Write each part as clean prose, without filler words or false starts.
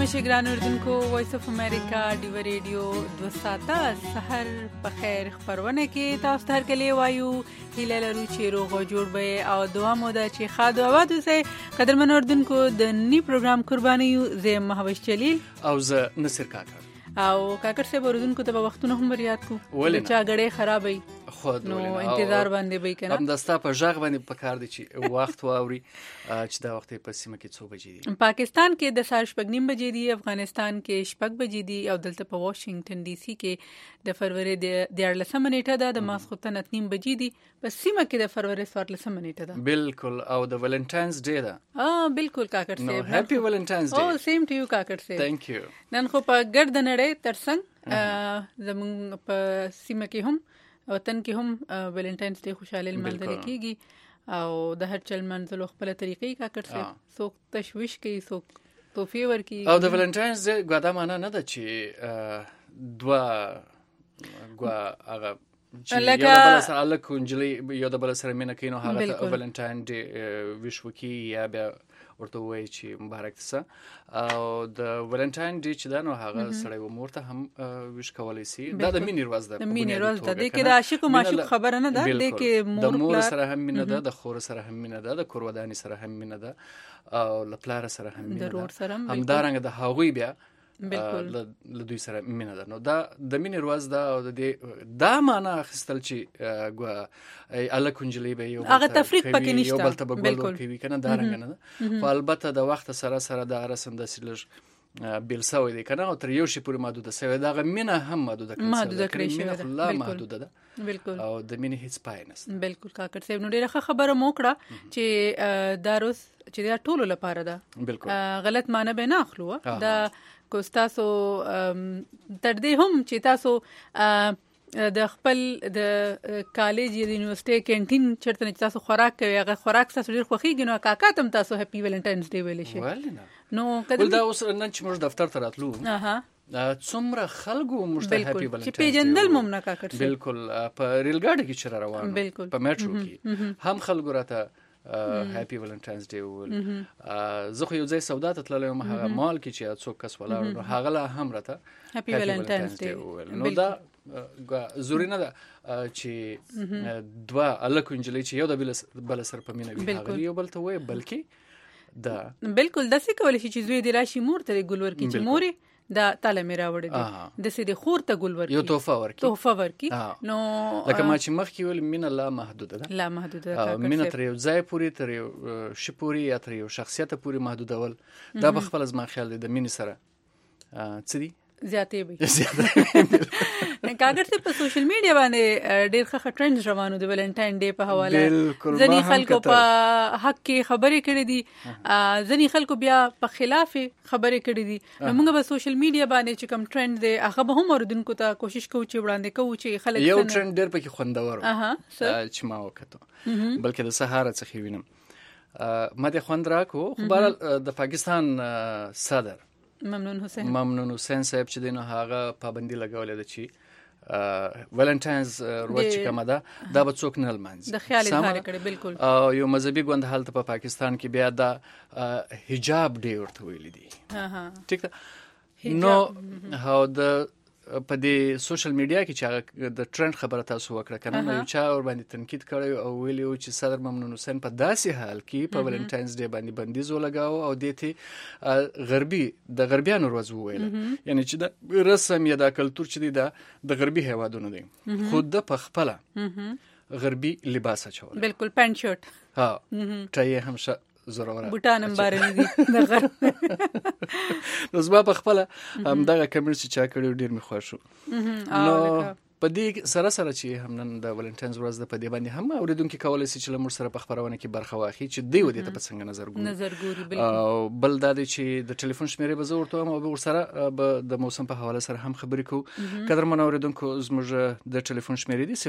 نمشه ګران اردوونکو وایس اف امریکا ډیو ریډیو 2 سحر په خیر خبرونه کې تاسو ته هرکلی وایو هیله لرو چې روغ او جوړ به او دعا مو ده چې خاد او آباد اوسئ. قدرمن اردوونکو د نی پروګرام قرباني یو زه مهوش جلیل او زه نصر کاکر او کاکر صاحب اردوونکو ته وختونه هم یاد کو ولې چا غړې خرابې خود نو انتظار باندې به کنه هم دستا په ژغ باندې پکار دي چې وخت واوري چې دا وخت په سیمه کې 2 بجې دي. پاکستان کې د سهار 9:30 بجې دي، افغانستان کې 6 بجې دي او دلته په واشنگټن ډي سي کې د فروری د 14 نیټه ده د ماسخوتن 2 بجې دي، په سیمه کې د فروری 14 نیټه ده. بالکل او د ولنټاینز ډے ده. بالکل کاکر صاحب هپی ولنټاینز ډے. سیم ټو یو کاکر صاحب. ثانک یو. نن خو په ګرد نړۍ ترڅنګ زمون په سیمه کې هم وطن کې هم ولنټاینز ډے خوشاله لمانځل کیږي او د هر چل منځلو خپل طریقې کاکر صاحب څوک تشویش کوي څوک توفیه ورکي او د ولنټاینز ډے ګودا معنا نه ده چې دوا هغه چې یو بل سره الک انجلي یو بل سره مینه کینو هغه ولنټاین ډے ویش وکي یا بیا ورته وایي چې مبارک ته او د ولنټاین ډے چې دا نو هغه سړی و مورته هم ویش کولی سي. دا د مینې ورځ ده. د مینې ورځ ده د کې د عاشق او معشوق خبره نه ده د کې د مور سره هم مینه ده، د خور سره هم مینه ده، د کورودانی سره هم مینه ده او لپلار سره هم مینه ده، هم دارنګ د هغوی بیا بالکل له دوی سره مینه ده. نو دا د مینې ورځ ده او د دې دا معنا اخیستل چې الک انجلي به یو هغه تفریق پکې نشته، یو بل ته بګول کوي کنه دا رنګ نه ده. خو البته د وخت سره د رسم د سلج بیل سوی دی کنه او تر یو شي پورې محدود سوی دا مینه هم محدود کړی شوی ده. لا محدود ده بالکل او د مینې هیڅ پای نشته. بالکل کاکر صاحب نو ډیره خبره مو کړه چې دا روز چې دا ټولو لپاره ده. بالکل غلط معنی به نه اخلو دا کو تاسو تر دې هم چې تاسو د خپل د کالج یا د یونیورسيټي کینټین چرته نه تاسو خوراک کوي هغه خوراک تاسو ډیر خوخیږي نو کاکا تم تاسو هپی ولنټاینز ډے ویل شي نو کله دا اوس نن چې موږ دفتر ته راتلو څومره خلکو موږ ته هپی ولنټاینز چې پیجندل ممنه کاکر بالکل په ریل ګاډي کې چر روان په میټرو کې هم خلکو راته هپی ولنټاینز ډے ول. زه خو یو ځای سودا ته تللی وم هغه مال کې چې څوک کس ولاړ نو هغه لا هم راته هپی ولنټاینز ډے ول. نو دا ضروري نه ده چې دوا الک انجلي چې یو د بل سره په مینه وي هغه یو بل ته وایي بلکې دا بالکل داسې کولی شي چې زوی دی راشي مور ته ګل ورکړي چې موري دا تعالی میرا وړي دي د سې د خور ته ګل ورکړي یو تحفه ورکړي نو لکه ما چې مخکې ول مینه لا محدوده ده، لا محدوده ده. مینه تر یو ځای پورې تر یو شی پورې یا تر یو شخصیت پورې محدودول دا په خپل ځما خیال دی د مینې سره څه دي زیاتې وي. کاغذ ته په سوشل میډیا باندې ډېر ښه ټرندز روانو دي ولنټاین ډے په حواله. ځنی خلکو په حق کې خبرې کړې دي، ځنی خلکو بیا په خلاف خبرې کړې دي. موږ په سوشل میډیا باندې چې کوم ټرند دی هغه به هم اردوونکو ته کوشش کوو چې وړاندې کوو چې خلک یو ټرند ډېر پکې خوندور چې ما وکړو بلکې د سهار څخه وینم ما د خوند راکو. خو بهر د پاکستان صدر ممنون حسین صاحب چې دینو هغه پابندي لګولې ده چې ولنټاینز ورځ چې کومه ده دا به څوک نه لمانځي د خیال اظهار کړي. بالکل او یو مذهبي ګوند حالت په پاکستان کې بیا دا حجاب ډے ورته ویل دي ٹھیک ده. نو هاو د په دې سوشل میډیا کې چې د ټرند خبره تاسو وکړه کنه نو یو چا ور باندې تنقید کړی او ویلو چې صدر ممنون حسین په داسې حال کې په ولنټاینز ډے باندې بندیز ولګاو او دته د غربیانو ورځ وویل یعنی چې د رسم یا د کلچر چې دی د غربي هیوادونو دی خود د پخپله غربي لباس اچول بالکل پینټ شرټ ټای هم ضرورت بوټان مبارني دي د غرب نو زما په خپل هم دغه کمنټ چې چا کړو ډیر می خوښ شو. نو په دې سره چې هم نن د ولنټاینز ورځ د پدې باندې هم اوریدونکو کولای شي چې لمر سره په خبرونه کې برخه واخلي چې دی ودی ته په څنګه نظر ګوري. او بل دا دی چې د ټلیفون شمیرې به زه ورته هم او ور سره د موسم په حواله سره هم خبرې کوو. قدرمن اوریدونکو زموږ د ټلیفون شمیرې دي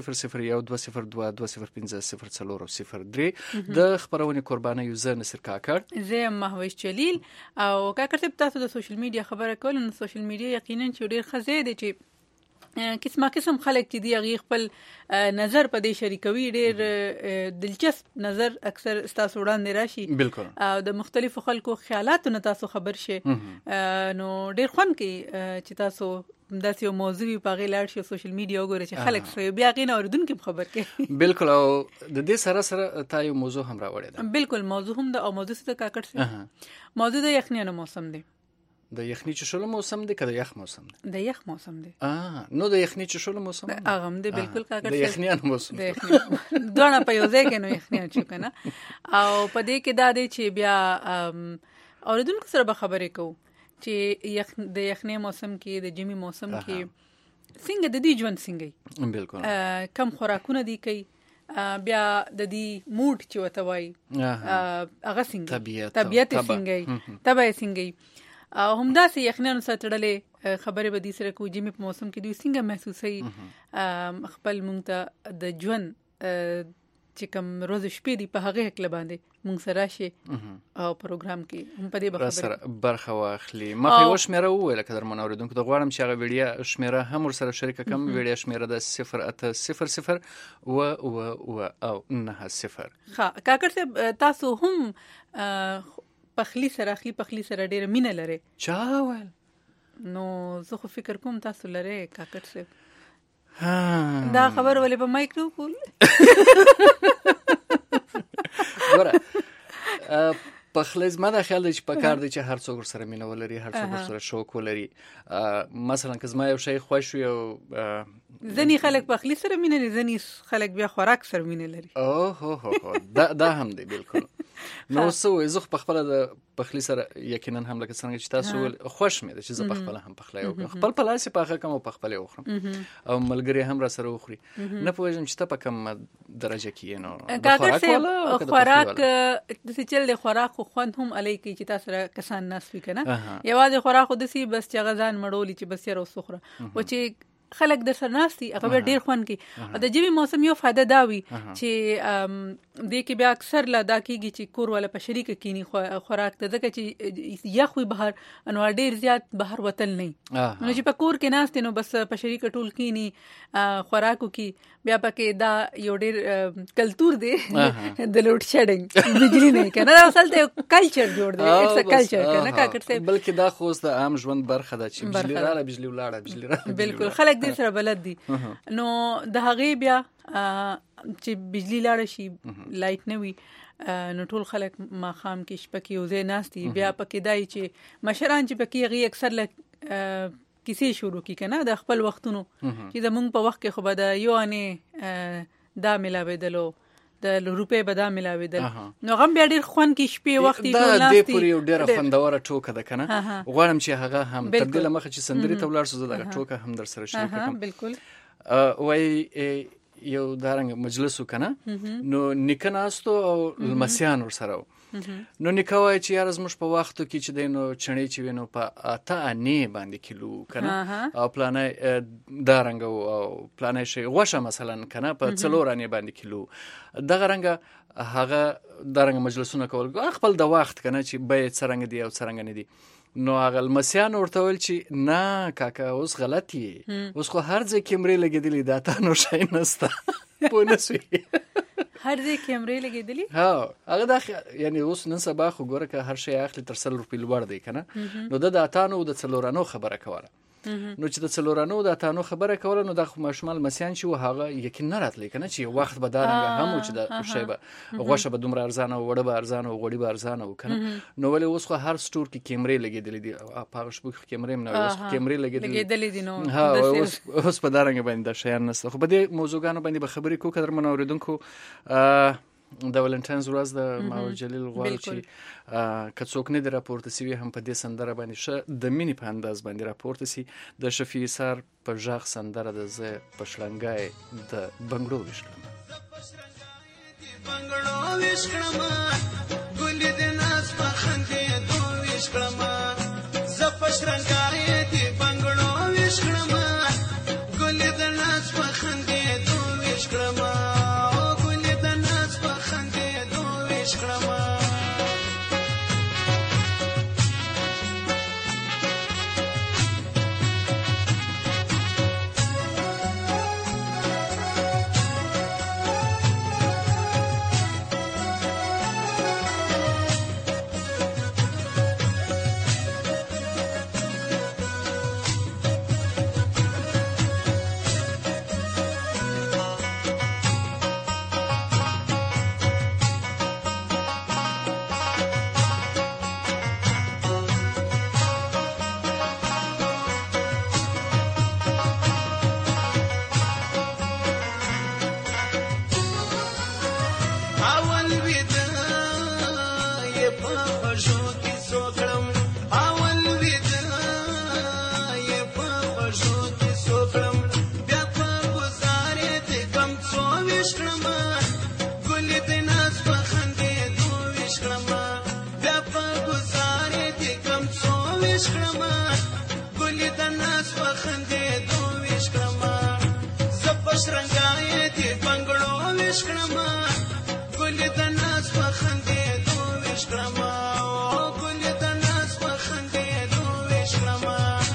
001202204003 د خبرونه قرباني یوزر نصر کاکر زه مهوش جلیل او کاکر ته تاسو د سوشل میډیا خبره کول نو سوشل میډیا یقینا چې ډیر خزه دي چې قسم خلک چې دی هغه خپل نظر په دې شریکوي، ډېر دلچسپ نظر اکثر تاسو وړاندې راشي. بالکل. او د مختلفو خلکو خیالاتو نه تاسو خبر شئ، نو ډېر خوند کوي چې تاسو داسې یو موضوع په هغې لاړ شي او سوشل میډیا وګورئ چې خلک څه بیا هغې نه اورېدونکي هم خبر کوي. بالکل. او د دې سره تا یو موضوع هم راوړې ده. بالکل، موضوع هم ده. او موضوع څه ده کاکړ صاحب؟ موضوع د یخنیانو موسم دی. د یخني چشلو موسم دی که د یخ موسم دی؟ د یخ موسم دی. نو د یخني چشلو موسم دی هغه هم دی. بالکل کاکړ صاحب، د یخنیانو موسم دی. دواړه په یو ځای کې نو یخنیان شو که نه. او په دې کې دا دی چې بیا اورېدونکو سره به خبرې کوو چې د یخنۍ موسم کې، د ژمي موسم کې څنګه د دې ژوند څنګه بالکل کم خوراکونه دي کوي، بیا د دې موډ چې ورته وایي هغه څنګه، طبیعت څنګه، طبع څنګه. او همداسې یخنیانو سره تړلې خبرې به دې سره کوو. ژمي په موسم کې دوی څنګه محسوسوي خپل مونږ ته د ژوند چې کوم روز شپې دي په هغې هکله باندې مونږ سره راشي او پروګرام کې هم په دې به خبرې برخه واخلي. مخکې یوه شمېره وویله که درمن اورېدونکو ته غواړم چې هغه ویډیا شمېره هم ورسره شریکه کړم. ویډیا شمېره ده 0800 او 90. ښه کاکړ صاحب، تاسو هم پخلی سره ډېره مینه لرئ. چا ویل؟ نو زه خو فکر کوم تاسو لرئ کاکړ صاحب. دا خبر ولې په مایک نه وکول؟ ګوره پخلی زما دا خیال دی چې په کار دی چې هر څوک ورسره مینه ولري، هر څوک ورسره شوق ولري. مثلا که زما یو شی خوښ وي او ځینې خلک پخلی سره مینه لري، ځینې خلک بیا خوراک سره مینه لري. اوه دا هم دی. بالکل. نو څه وایي، زه په خپله د پخلی سره یقینا هم لکه څنګه چې تاسو ویل خوښ مې ده چې زه په خپله هم پخلی وکړم، خپل په لاس یې پاخه کړم او په خپله یې وخورم او ملګري هم را سره وخوري. نه پوهېږم چې ته په کوم درجه کې یې. نو کاکړ صاحب، خوراک داسې چل دی، خوراک خو خوند هم علی کوي چې تاسو سره کسان ناست وي که نه. یوازې خوراک خو داسې بس چې هغه ځان مړولي چې بس یاره اوس وخوره، و چې خلک در سره ناست دي هغه بیا ډېر خوند کوي. او د ژمي موسم یو فایده دا وي چې دې کې بیا اکثر لا دا کېږي چې کور والا په شریکه کینی خوراک ته، ځکه چې یخ وي بهر نو ډېر زیات بهر وتل نه وي. نو چې په کور کې ناست نو بس په شریکه ټول کینی خوراک وکړي. بیا پکې دا یو ډېر کلتور دی د لوډ شیډینګ، بجلی نه که نه، دا اصل ته کلچر جوړ دی، اټس ا کلچر که نه کاکړ صاحب. بلکې دا خو اوس د عام ژوند برخه ده چې بجلی راغله بجلی ولاړه، بجلی راغله. بالکل، خلک دې سره بلد دي. نو د هغې بیا چې بجلی لاړه شي، لایټ نه وي، نو ټول خلک ماښام کې شپه کې یو ځای ناست دي. بیا پکې دا چې مشران چې پکې هغې اکثر کیسې شروع کړي که نه د خپل وختونو، چې زمونږ په وخت کې خو به د یو انې دا ملاوېدلو، د روپۍ به دا ملاوېدل، نو هغه هم بیا ډېر خوند کې شپې وخت دا دې پورې یو ډېره خوندوره ټوکه ده که نه. غواړم چې هغه هم تر دې له مخه چې سندرې ته ولاړ شو زه دغه ټوکه هم در سره شریکه کړم. بالکل. وایي یو دارنګه مجلس و که نه، نو نیکه ناستو او لمسیان ورسره و. نو نیکه وایي چې یاره زموږ په وختو کې چې دی نو چڼې چې وي نو په 8 انې باندې کیلو که نه، او پلانی دارنګه و او پلانی شی غوښه مثلا که نه په 4 انې باندې کیلو. دغه رنګه هغه دارنګه مجلسونه کول خپل د وخت که نه چې بیې څرنګه دي او څرنګه نه دي. نو هغه لمسیان ورته ویل چې نه کاکا اوس غلط یې، اوس خو هر ځای کیمرې لګېدلي دا تا نو شی نسته پوه نه سوي. هر ځای کیمرې لګېدلي؟ هغه دا یعنې اوس نن سبا خو ګوره که هر شی اخلي تر 100 روپۍ لوړ دی که نه. نو د 8 او د 4 انو خبره کوله. نو چې د 4 انو د 8 انو خبره کوله، نو دا خو ماشومان لمسیان چې و هغه یقین نه راتلی که نه چې یو وخت به دارنګه هم و چې د شی به غوښه به دومره ارزانه و، وړه به ارزانه و، غوړي به ارزانه و که نه. نو ولې اوس خو هر سټور کې کیمرې لګېدلې دي، په هغه شپو کې کیمرې هم نه وي، اوس کیمرې لګېدلې دي. نو اوس په دارنګه باندې دا شیان نشته. خو په دې موضوعګانو باندې به خبرې کوو قدرمنو اورېدونکو. د ولنټاینز ورځ د ماو جلیل غواړي چې که څوک نه دی راپورته سوي هم په دې سندره باندې ښه د مینې په انداز باندې راپورته سي. د شفیع سار په غږ سندره د زه په شلنګای د بنګړو ویش کړم، بنګړو ویش کړم، ګل دې ناز په خندې دو ویش کړم، زه په شلنګای دې بنګړو ویش کړم، ګل دې ناز په خندې دو ویش کړم. خندې دو ویش کړم زه پشرنګای دې بنګړو ویش کړم ګل د ناز په خندې دو ویش کړم ګل د ناز په خندې دو ویش کړم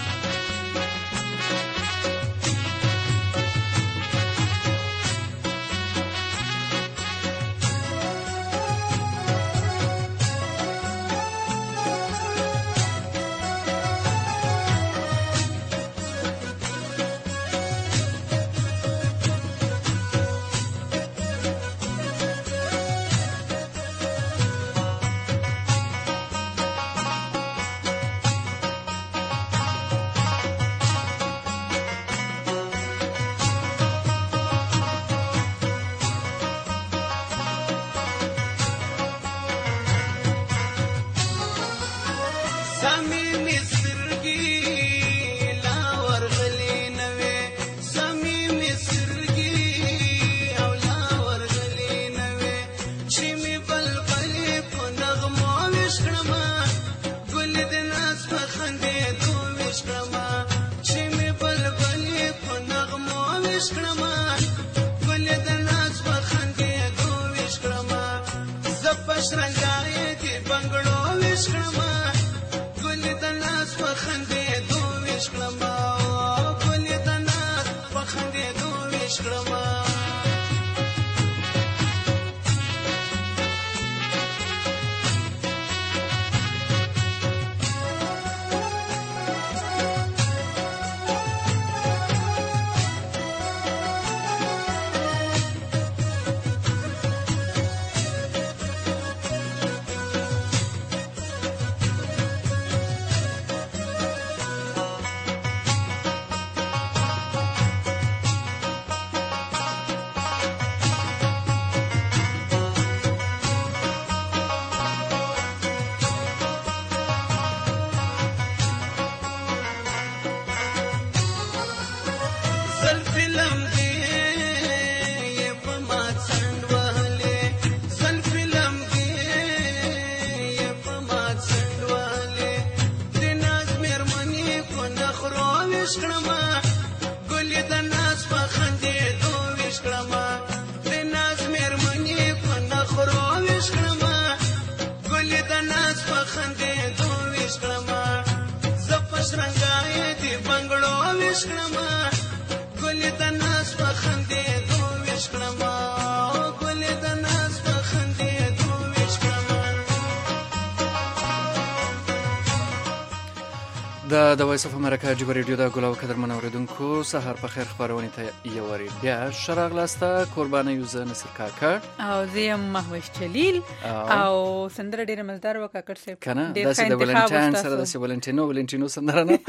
د وایس اف امریکا جبر ریډیو د ګلو قدر منوریدونکو سحر په خیر خبرونه ته یو وری بیا شراغ لاسته قربانه یوزه نصر کاکړ او زیم محوش جلیل او سندره ډیره مزدار وکړ سه کنه د ولنټاین سره د ولنټینو سندره نه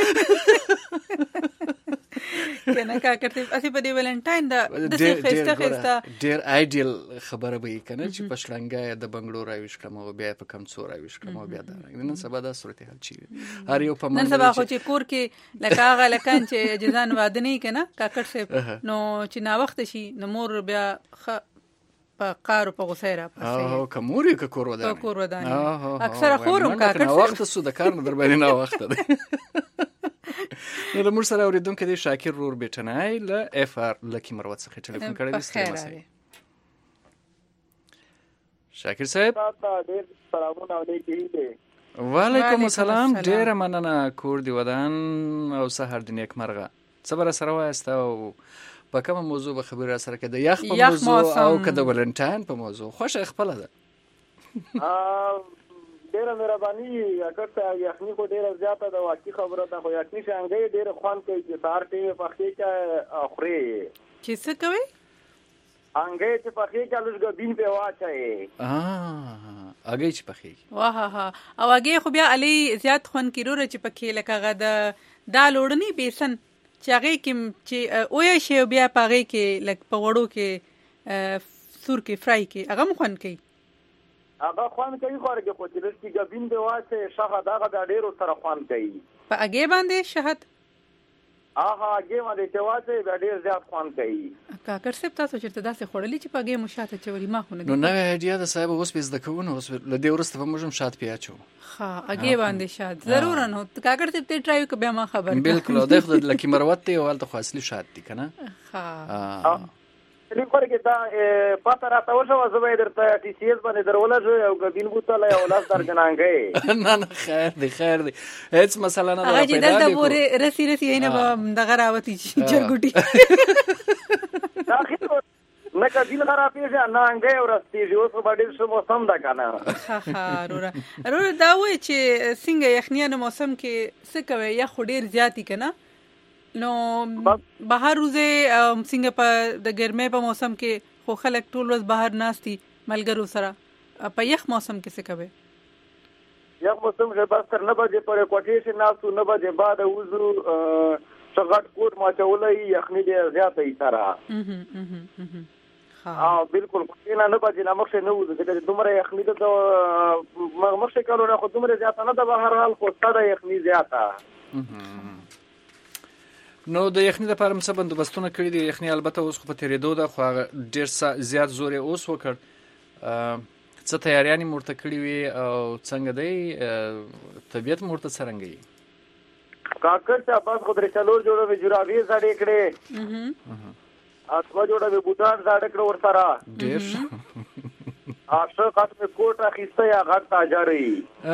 کنه کاکړ ته اسی په دی ولنټاین د خسته ډیر ایډیل خبره به کنه چې پښلنګا د بنگلور راويش کړم او بیا په کم څو راويش کړم او بیا دا نن سبا د صورت حال چی هر یو په نن سبا خو چې کور کې لکه هغه لکان چې جزان واده نه کنه کاکړ سه نو چې نا وخت شي نو مور بیا په قارو په غسیره پاسه او کوموري کور ودان اکثر خورم کاکړ سه وخت سو د کار نه در باندې نه وخت ده نو د مور سره اوریدونکو دی شاکر رور بیٹنای ل اف ار لکی مروت څخه ټلیفون کړی دی شاکر صاحب ډیر سلامونه علیکم وعلیکم السلام ډیر مننه کور دی ودان او سحر د نیک مرغه صبر سره واسته او په کومه موضوع به خبره سره کې د یخ په موضوع او کده ولنټاین په موضوع خوشا خپل ده ډیره مهرباني اگر ته یخني کو ډیره زیاته د واقعي خبره ده خو یخني څنګه ډیره خوان کوي چې سار ټیمه پخې کا اخري چې څه کوي انګې چې پخې کا لږ بین په واچي اګې چې پخې واه ها او اګې خو بیا علي زیات خون کیرور چې پخې لکه غدا دا لوړنی بیسن چې هغه کې چې اوې شی بیا پغې کې لک په وړو کې سور کې فرای کې هغه مخون کوي هغه خوان کوي خورګه په دې کې ګبین دی واسه شهه دغه د ډیرو سره خوان کوي په اگې باندې شهد هغه باندې چې واچي بیا ډیر زیات خوان کوي. کاکر صاحب تاسو چیرته داسې خوړلې چې په هغه مشاته چوري ما خو نه نو نوې ایډیا د صاحب اوس به زده کوو نو اوس له دې ورسته به موږ هم شات پیاچو. ها هغه باندې شات ضرور نه کاکر صاحب ته ټرای وکړه بیا ما خبر. بالکل د خپل لکی مروت ته ول ته خاصلی شات دي کنه. ها لیکور کې دا پاتہ راته وشو زوی درته ټي سي اس باندې درول شو او ګبین بوتله او لاس درګنانګي. نه خیر دی هیڅ مسله نه ده. هغه چې دلته پورې رسی نه به دغه راوتی چرګوټي دا خیر نه کدی خرابې شه نه انګي او رستي اوس په ډېر څه موسم ده کنه. ها رورا دا وای چې څنګه یخنیانه موسم کې څه کوي یا خو ډېر زیاتی کنه نو بهر روزه څنګه په د ګرمۍ په موسم کې خو خلک ټول ورځ بهر ناشتي ملګرو سره په یخ موسم کې څه کوي؟ یخ موسم کې بس تر 9 بجې پورې کوټې شي ناسو 9 بجې بعد وځو څنګه کوټ ما چولې یخني ډېر زیاته ای سره. بالکل نه 9 بجې نه مخکې نه وځو چې دومره یخني ته مخکې کولو نه خو دومره زیاته نه ده بهر حال خو ستاره یخني زیاته. نو د یخني لپاره څه بندوبستونه کړی دي؟ یخني البته اوس خو په تیریدو ده خو ډیر زیات زور اوس وکړ. څه تیاریانې مرته کړی وي او څنګه دی طبیعت مرته څنګه دی؟ کاکر صاحب بس خو درې څلور جوړه وی جرابې زړې کړې اڅو جوړه وی بوتان زړې کړې ورسره ډیر اڅو کاته کوټه خسته یا غټ تاجرې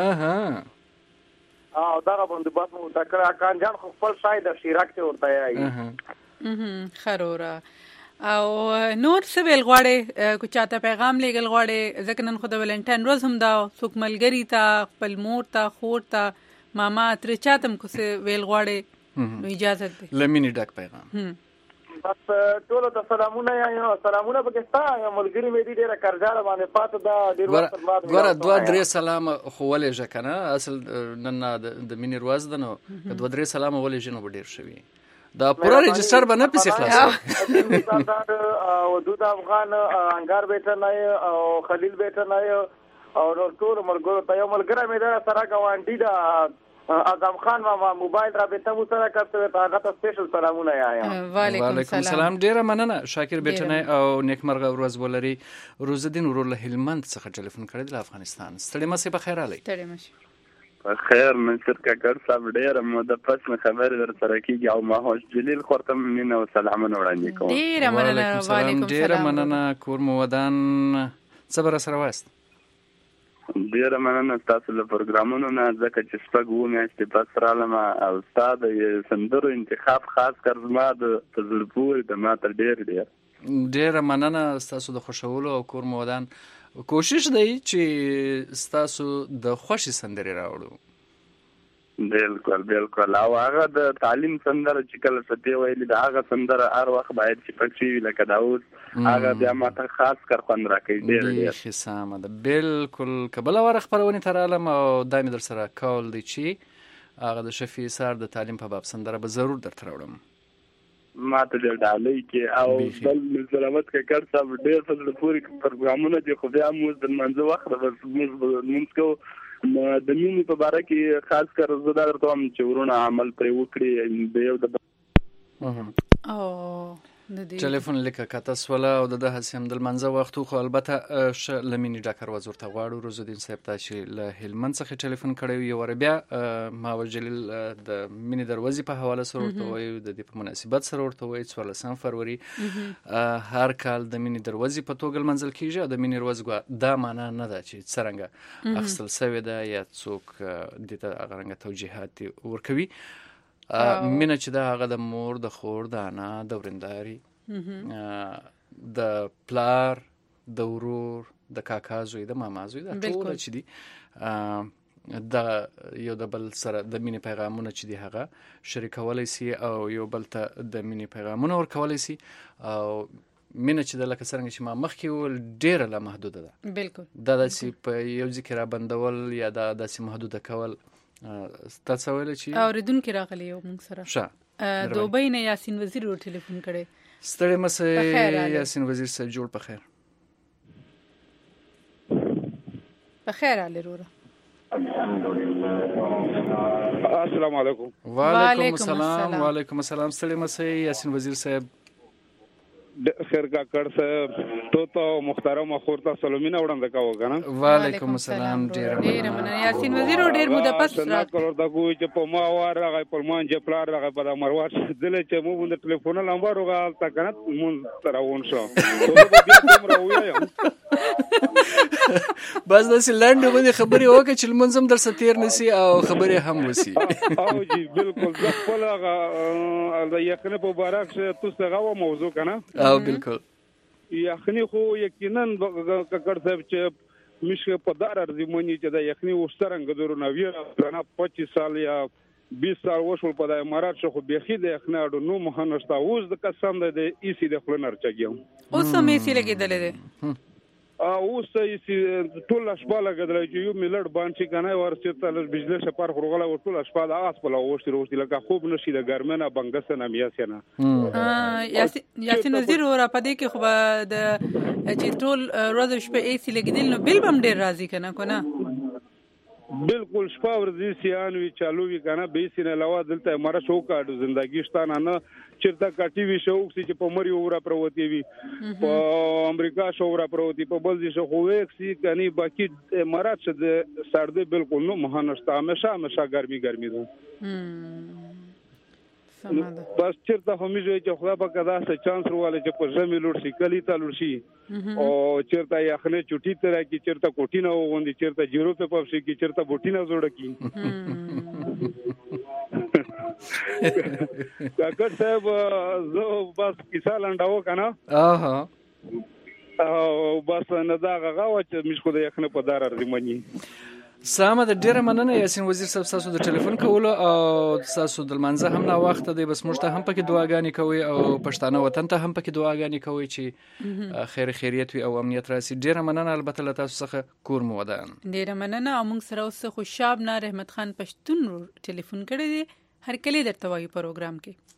دا باندې بس مو تکړه کان جان خپل شاید شیراک ته ورته یای خرورا او نور څه ویل غواړي کو چاته پیغام لګل غواړي ځکه نن خو د ولنټاین روز هم دا څوک ملګری ته خپل مور ته خور ته ماما تر چاتم کو څه ویل غواړي نو اجازه ده لمینی ډک پیغام بس ټول ته سلامونه یا سلامونه پاکستان یا ملګری مې دي ډیره کرجاله باندې پاتې دا ډیر وخت بعد ګوره 2-3 سلام خو ولې ځکنه اصل نن د مینی ورځ ده نو 2-3 سلام ولې جنو ډیر شوی دا پورا رجستر باندې پسې خلاص او دود افغان انګار بیٹه نه او خلیل بیٹه نه او ټول ملګرو ته یو ملګری مې دا سره گاونډي دا اعظم خان ما موبایل رابطه مو سره کړته هغه ته سپیشل سلامونه یایا. وعلیکم السلام ډیره مننه شاکر بیٹنه او نیکمرغه ورځ ولري. روزدین ورور له هلمند څخه ټلیفون کړی د افغانستان. ستړي مې په خیر علي. ستړي مې په خیر منصر کاکر صاحب ډیره مو د پس خبر در سره کیږي او ماهوش جلیل خورته مینه او سلامونه وړاندې کوم. ډیره مننه وعلیکم السلام. ډیره مننه کور مو ودان صبر سره واست. ډیره مننه تاسو له پروګرامونو نه ځکه چې شپږ میاشتې پس رالم او استاد سندرو انتخاب خاص کر زما د تجربو د ماته ډیره مننه تاسو د خوشولو او کور مو ودان کوشش دی چې تاسو د خوشي سندري راوړو. بالکل او هغه د تعلیم سندره چې کله ستې ویلي دا هغه سندره هر وخت باید چې پکې وي لکه دا اوس هغه بیا ماته خاص کر خوند راکړي. ډیر خسامه ده بالکل قبل ور خبرونه ترالم او دایمه در سره کول دي چې هغه د شفیع سار د تعلیم په باب سندره به ضرور درته راوړم. ماته د ډالۍ کې او بل سلامت کاکر صاحب ډیر فضل پوری پروګرامونه دي خو بیا موږ د منځ وخت موږ کو د مینې په باره کې خاص کر زه دا درته وایم چې ورونه عمل پرې وکړي د یو د ټلیفون لیکه کاته سوله او د هڅې هم د منځه وختو خو البته لمینی ډاکر وزور ته غواړو. روزدین صاحب ته چې له هلمند څخه ټلیفون کړی یو ور بیا ما وجلیل د مینی دروازې په حواله سره ورته وایي د دې په مناسبت سره ورته وایي 14 فروری هر کال د مینی دروازې په توګه منځل کیږي. د مینی ورځ دا معنا نه ده چې څنګه اخصل سوي ده یا څوک د غرنګ توجیهات ورکوي. مینه چې دا هغه د مور د خور د انا د ورنداري د پلار د ورور د کاکا زوی د ماما زوی د ټول چې دي د یو د بل سره د مینې پیغامونه چې دي هغه شریکولای شي او یو بل ته د مینې پیغامونه ورکولای شي. او مینه چې د لکه څنګه چې ما مخکې ول ډیره لا محدوده ده. بالکل دا داسې په یو ذکر بندول یا دا داسې محدوده کول تاسو ویل چې اوریدونکو راغلی یو موږ سره دوبۍ نه یاسین وزیر ور ټلیفون کړي. ستړي مسه یاسین وزیر سره جوړ په خیر. په خیر علي روره السلام علیکم. وعلیکم السلام. وعلیکم السلام. ستړي مسئ یاسین وزیر صاحب. خیر کاکړ صاحب تو محترم اخورتا سلامونه وړاندې کاوه کنه. وعلیکم السلام. ډیر مننه یاسین وزیر ډیر مو د پس را کړو دا کوی چې په ما واره غي پرمان جپلار غي په مروار دل چې مو د ټلیفون نمبر وغه تا کنه مون تراون شو بس د سلند باندې خبري وکړه چې منظم در ستیر نسی او خبري هم وسی او جی بالکل خپل هغه یقینه په بارک ته څنګه موضوع کنه او بالکل یخنی خو یقینا ککړ صاحب چې مشه په دار ارزمونی چې د یخنی وسترنګ درونه ویره نه 25 سال یا 20 سال وشول په د امارات شو خو بيخي د یخنی اډو نو مهنشتا اوس د قسم د ایسی د خلنر چګیو اوس هم ایسی لګیدل دي اوس ایسی ټول اشباله غدل چې یو ملډ باندې کنه ورچته ل بجلی شپار خورغله ټول اشباله اس په لوشتي لکه خوب نشي د ګرمنه بنګسنه میاسنه یاسین وزیر ور په دې کې خو د چې ټول ورځ شپه ایسی لګیدل نو بل بم ډیر راضی کنه بالکل شپه ورځي سیانوي چالووي کنه به سینه لوا دلته مر شو کاډ زندگی شتانه نه چرته کاټي وی شو چې په مری اورا پروتي وي په امریکا شو اورا پروتي په بل دي شو خو وکسي کني باقي امارات څخه سرده بالکل نو مهانشتا همیشه ګرمي ده بس چرته همیشه چې خدا په کدا څه چانس ورواله چې په ژمي لور شي کلی ته لور شي او چرته یخنه چټي تر کی چرته کوټینه وغوندي چرته جیرو په پښې کی چرته بوټینه جوړ کی کاکړ صاحب زه بس کیسه لنډاو کنه او بس نه دا غاوه چې مش خو د یخنه په دار ارزمنی سامه د ډیره مننه یاسین وزیر صاحب تاسو د ټلیفون کولو او تاسو د منځه هم نا وخت دی بس موږ ته هم پکې دعاګانې کوي او پښتانه وطن ته هم پکې دعاګانې کوي چې خیریت وي او امنیت راسي. ډیره مننه البته له تاسو څخه کور مو ودان. ډیره مننه او موږ سره اوس خوشاب نه رحمت خان پښتون ټلیفون کړی دی هر کله درته وایي پروګرام کې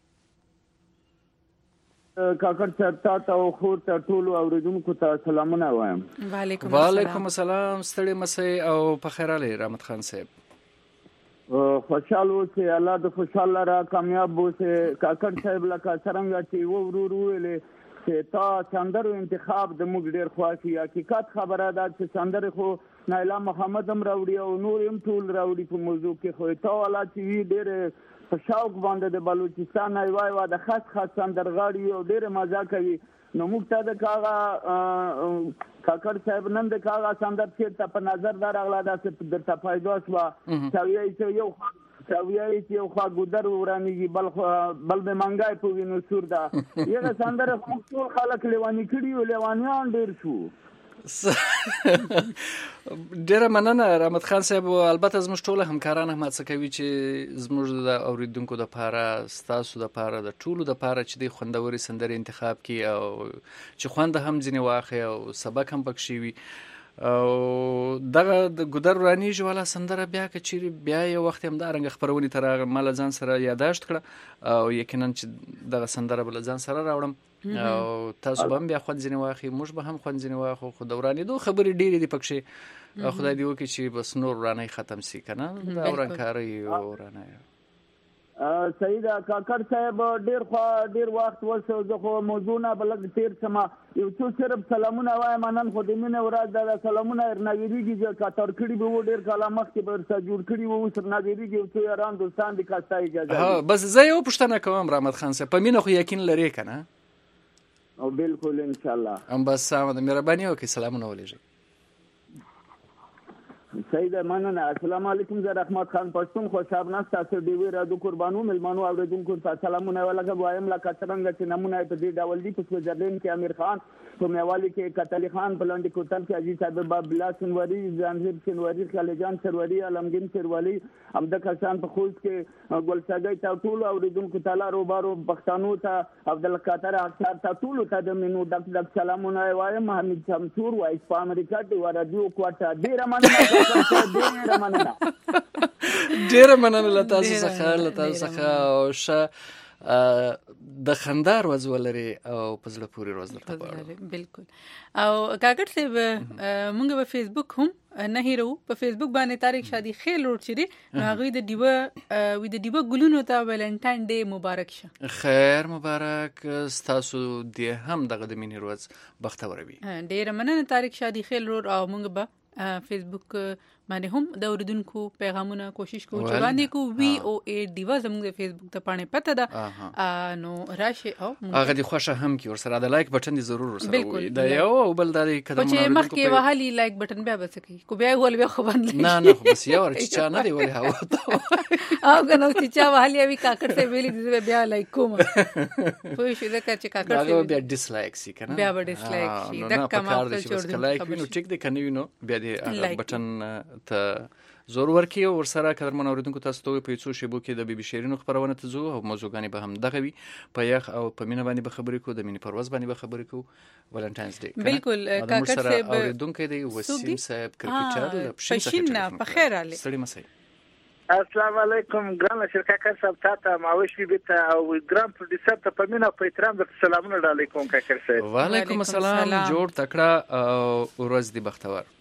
کاکړ صاحب تاسو خو ته ټول اوریدونکو ته سلامونه وایم. وعلیکم السلام. ستړي مسئ او په خیر علي رحمت خان صاحب. خوشاله اوسه الله د خوشاله را کامیاب اوسه کاکړ صاحب لکه څنګه چې ورو ویلې چې تا چندر انتخاب د موږ ډیر خواشي حقیقت خبره ده چې چندر خو نایلا محمد هم راوړي او نور هم ټول راوړي په موضوع کې خو تا والا چې ډیر په شوق باندې د بلوچستان ایوای د خاص سندرغاړي او ډېر مزه کوي نو موږ ته د کاکړ صاحب نن د کاغه سندر چې په نظر درغلا د د فائدو شوا چې یو خوا ګودر ورانیږي بل به منګای په وینو سور دا یغه سندر ټول خلک لیوانی کړي لیوانیان ډېر شو. ډیره مننه رحمت خان صاحب. البته زموږ ټول همکاران هم هڅه کوي چې زموږ د اوریدونکو د پاره ستاسو د پاره د ټولو د پاره چې د خوندوري سندري انتخاب کی او چې خوند هم ځنی واخی او سبق هم پکښي وي او دغه د ګودر رانی جواله سندره بیا کچيري بیا یو وخت هم دا رنګ خبرونی تر مال ځان سره یاداشت کړه او یقینا چې دغه سندره بل ځان سره راوړم او تاسو هم بیا خو ځنی واخی موږ به هم خو ځنی واخو خو دورانی دوه خبرې ډېرې دي پکښي خدای دی وکړي چې بس نور رانی ختم سي کنه دا ورانکاري او رانی سید کاکړ صاحب ډیر وخت وسو زه خو موضوع نه بلګ تیر سما یو څو صرف سلامونه وایم نن خو د مینه ورځ د سلامونه ارناویریږي چې کاتر کړي به ډیر کاله مخکې به سره جوړ کړي وو سر ناویریږي چې ایران دوستان د کاستای اجازه ها بس زه یو پښتنه کوم رحمت خان صاحب په مینه خو یقین لري کنه او بالکل ان شاء الله ام بس سلام مهرباني وکي سلامونه ولېږي. سید مننه. السلام علیکم زه رحمت خان پښتون خوشاب ناست تاسو دی ویرا د قربانو ملمنو اوریدونکو ته سلامونه ولګه وایم لکه څنګه چې نمونه په دې ډول دی په سویټزرلند کې امیر خان په میوالي کې کتلی خان په لاندې کوتل کې عزیز صاحب بابلا سنوری جانزیب سنوری خالجان سروری علمگین سروری همدا کسان په خوست کې ګلساګي تا ټول اوریدونکو تعالی روبارو پښتنو ته عبد القادر اختر تا ټول ته د منو د سلامونه وایم حمید شمسور وایس په امریکا کې ورادیو کوټه ډیر مننه ډیره مننه له تاسو څخه او شه د خندا ورځ ولري او په زړه پورې ورځ درته غواړم. بالکل. او کاکړ صاحب مونږ په فیسبوک هم نه هیرو، په فیسبوک باندې طارق شادي خیل روډ چیرې هغه د دیوه ګلونو ته ویلنټاین ډے مبارک شه. خیر مبارک ستاسو دی هم دغه د مینې ورځ بختور وي. ډیر مننه طارق شادي خیل روډ. او مونږ به فیسبوک باندې هم د اوریدونکو پیغامونه کوشش کوو چې باندې کو وی او ای دیوا زموږ د فیسبوک ته پاڼه پته ده نو راشي او هغه دی خوښه هم کی ور سره د لایک بٹن دی ضرور ور سره وي دا یو او بل د قدم چې مخکې وهالي لایک بٹن بیا بس کی کو بیا ول بیا خو باندې نه بس یو ور چې چا نه دی ولې هوا ته او کنه چې چا وهالي وی کاکړ ته ویلي دی بیا لایک کوم خو شي دا چې کاکړ ته بیا ډیس لایک سی کنه بیا به ډیس لایک شي دا کوم خپل جوړ دی لایک وینو ټیک دی کنه وینو بیا دی بٹن ته زور ورکی او ورسره قدرمن اوریدونکو تاسو ته په څو شیبو کې د بي بي شیرینو خبرونه ته زو او موضوعګانی به هم دغه وي په یخ او په مینه باندې به خبرې کو د مینې پرواز باندې به خبرې کو ولنټاینز ډے. بالکل کاکړ صاحب اوریدونکو دی وسیم صاحب کرکټر پښین په خیر علي سړی مسای. السلام علیکم ګران شرکت صاحب تاسو ماوش بي ته او ګران پروډوسر ته په مینه په احترام د سلامونه علیکم کاکړ صاحب. وعلیکم السلام جوړ تکړه ورځ دی بختور.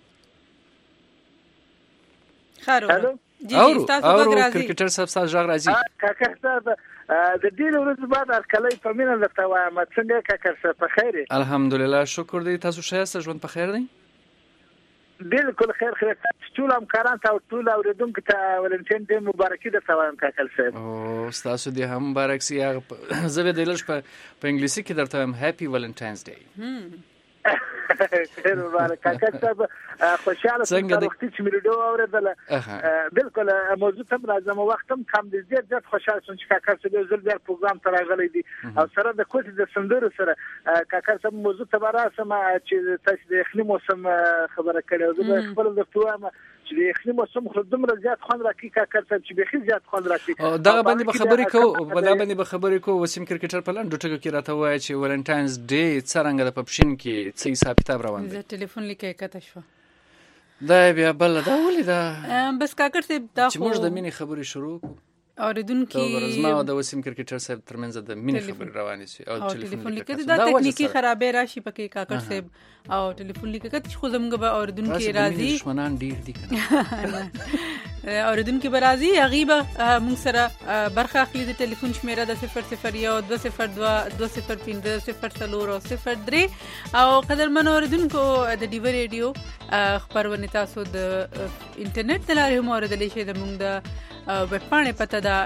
هلو جی تاسو غږ راځي کرکټر صاحب تاسو غږ راځي کاکړ صاحب د دې ورځې بعد ارکلې په مینه درته وایم څنګه کاکړ صاحب په خیر؟ الحمدلله شکر دی تاسو ښه ژوند په خیر دی؟ بالکل خیر ټول همکاران ته او ټول اوریدونکو ته ولنټاین ډے مبارکي درته وایم کاکړ صاحب. او تاسو دې هم مبارک سي. زه به د لږ په انګلیسي کې درته وایم هپی ولنټاینز ډے. خیر مبارک کاکړ صاحب خوشاله څنګه د وخت چې ویډیو اوریدل بالکل موضوع ته راځم وخت هم کم دي زیات خوشاله شوم چې کاکړ صاحب زل بیا پروګرام ته راغلی دي او سره د کوټ د سندرو سره کاکړ صاحب موضوع ته راځم چې تاسو د اخلي موسم خبره کړې او د خپل د توامه چې د اخلي موسم خو دومره زیات خوند راکې کاکړ صاحب چې به زیات خوند راکې دا باندې به خبرې کو وسیم کرکټر په لاندې ټکو کې راته وایي چې ولنټاینز ډے څنګه د پپشن کې څه حساب کتاب روان دی. ټلیفون لیکه کته شو دا بیا بل دا ولې دا بس کاکړ صاحب دا چې موږ د مینې خبرې شروع کو اوریدونکو ورځما د وسیم کرکټر صاحب ترمنځ د مینې خبرې روانې شي او ټلیفون لیکه دا تکنیکی خرابې راشي پکې کاکړ صاحب او ټلیفون لیکه کته خو زموږ به اوریدونکو راځي دشمنان ډیر دي کنه اوریدونکو به راځي غیبه موږ سره برخه اخلي د ټلیفون شمیره د 001 202 205 003 او قدرمن اوریدونکو د ډیو ریډیو خبرونه تاسو د انټرنیټ د لارې هم اوریدلی شئ د موږ د ویب پاڼې پته ده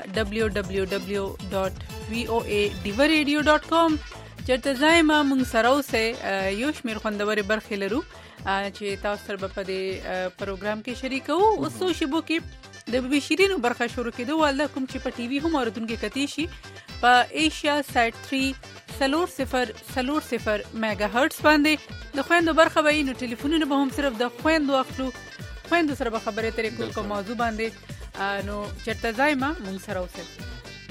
www.voadiva.radio.com. چېرته ځای ما موږ سره اوسئ یو شمېر خوندورې برخې لرو چې تاسو سره به په دې پروګرام کې شریک کوو. اوس څو شیبو کې د بي بي شیرینو برخه شروع کېدو والله کوم چې په ټي وي هم اوریدونکي کتی شي په ایشیا سایټ 3 0.0 میگا هرتز باندې د خويندو برخه وي. نو ټلیفونونه به هم صرف د خويندو اخلو، خويندو سره به خبرې ترې کول کوم موضوع باندې نو چرته ځای ما مونږ سره اوسئ.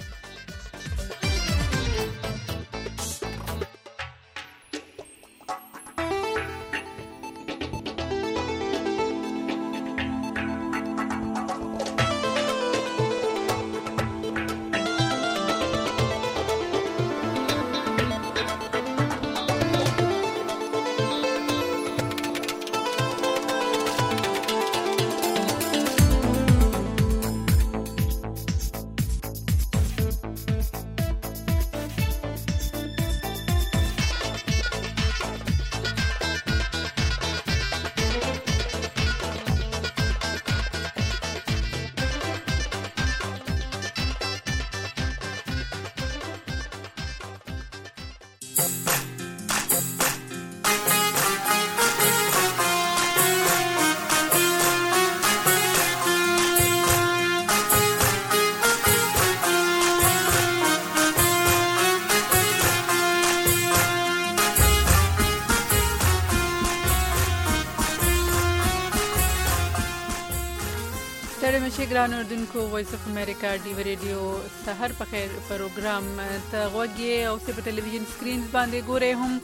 ګران اوردونکو وایس اف امریکا ډیو ریډیو سحر په خیر پروګرام ته غوږی او په ټلویزیون سکرین باندې ګورئ هم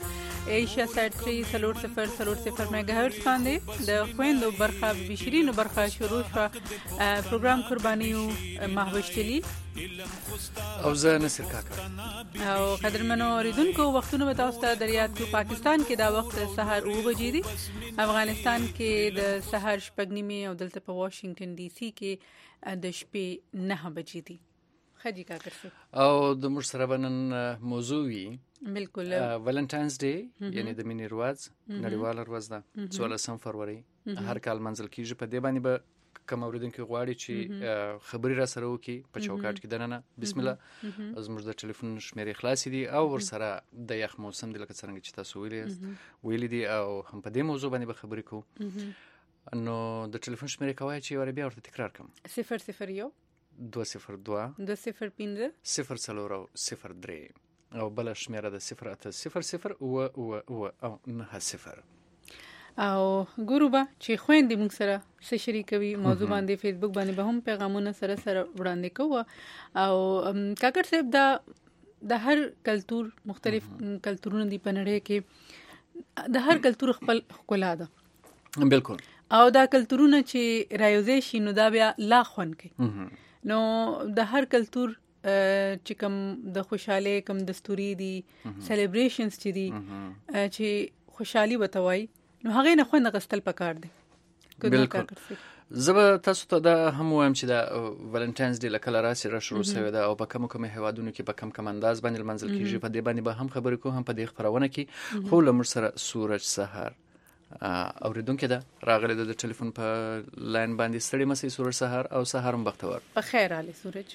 ایشیا 330 میگا هرتز باندې د خويندو برخه بشرینو برخه شروع شو پروګرام قرباني او محوشتلی او زه نصر کاکا او قدرمنو اوریدونکو وختونه به تاسو ته دریات کو پاکستان کې دا وخت سحر 9 بجې دي افغانستان کې د سحر 8:30 او دلته په واشنگټن ډي سي کې د شپې 9 بجې دي. خدي کاکر او د موږ سره بنن موضوع وی بالکل ولنټاینز ډے یعنی د مینې ورځ نړیواله ورځ ده 14 فروری هر کال منځل کیږي. په دې باندې به کوم اوریدونکو غواړي چې خبري را سره وکي په چوکاټ کې دننه بسم الله زموږ د ټلیفون شمیرې خلاصې دي او ور سره د یخ موسم د لکه څنګه چې تاسو ویلي دي او هم په دې موضوع باندې به خبرې کوو. نو د ټلیفون شمیرې کوي چې ور بیا ورته تکرار کوم 001 202 205 003 او بل شمیره د 0800 او 90 او ګروبا چې خويندې موږ سره څه شریکوي موضوع باندې فیسبوک باندې به هم پیغامونه سره وړاندې کوو. او کاکر صاحب د هر کلتور مختلف کلتورونه دی په نړۍ کې د هر کلتور خپل ښکلا ده بالکل او دا کلتورونه چې رايوځي شي نو دا بیا لا خوان کوي. نو د هر کلتور چې کوم د خوشاله کوم دستوري دي سلیبریشنز چې دي چې خوشحالي وتوي نو هغه نه خوند غستل پکار دي. بالکل زه تاسو ته دا هم وایم چې دا ولنټاینز ډے لکه راسي را شروع شوی دا او په کوم هیوادونو کې په کوم انداز باندې منځل کیږي په دې باندې به هم خبرې کوو هم په دې خبرونه کې خو لمر سره سورج سحر اوریدونکو ده راغلی د ټلیفون په لاین باندې ستړي مسي سورج سحر او سحر مبختور په خیر علي سورج.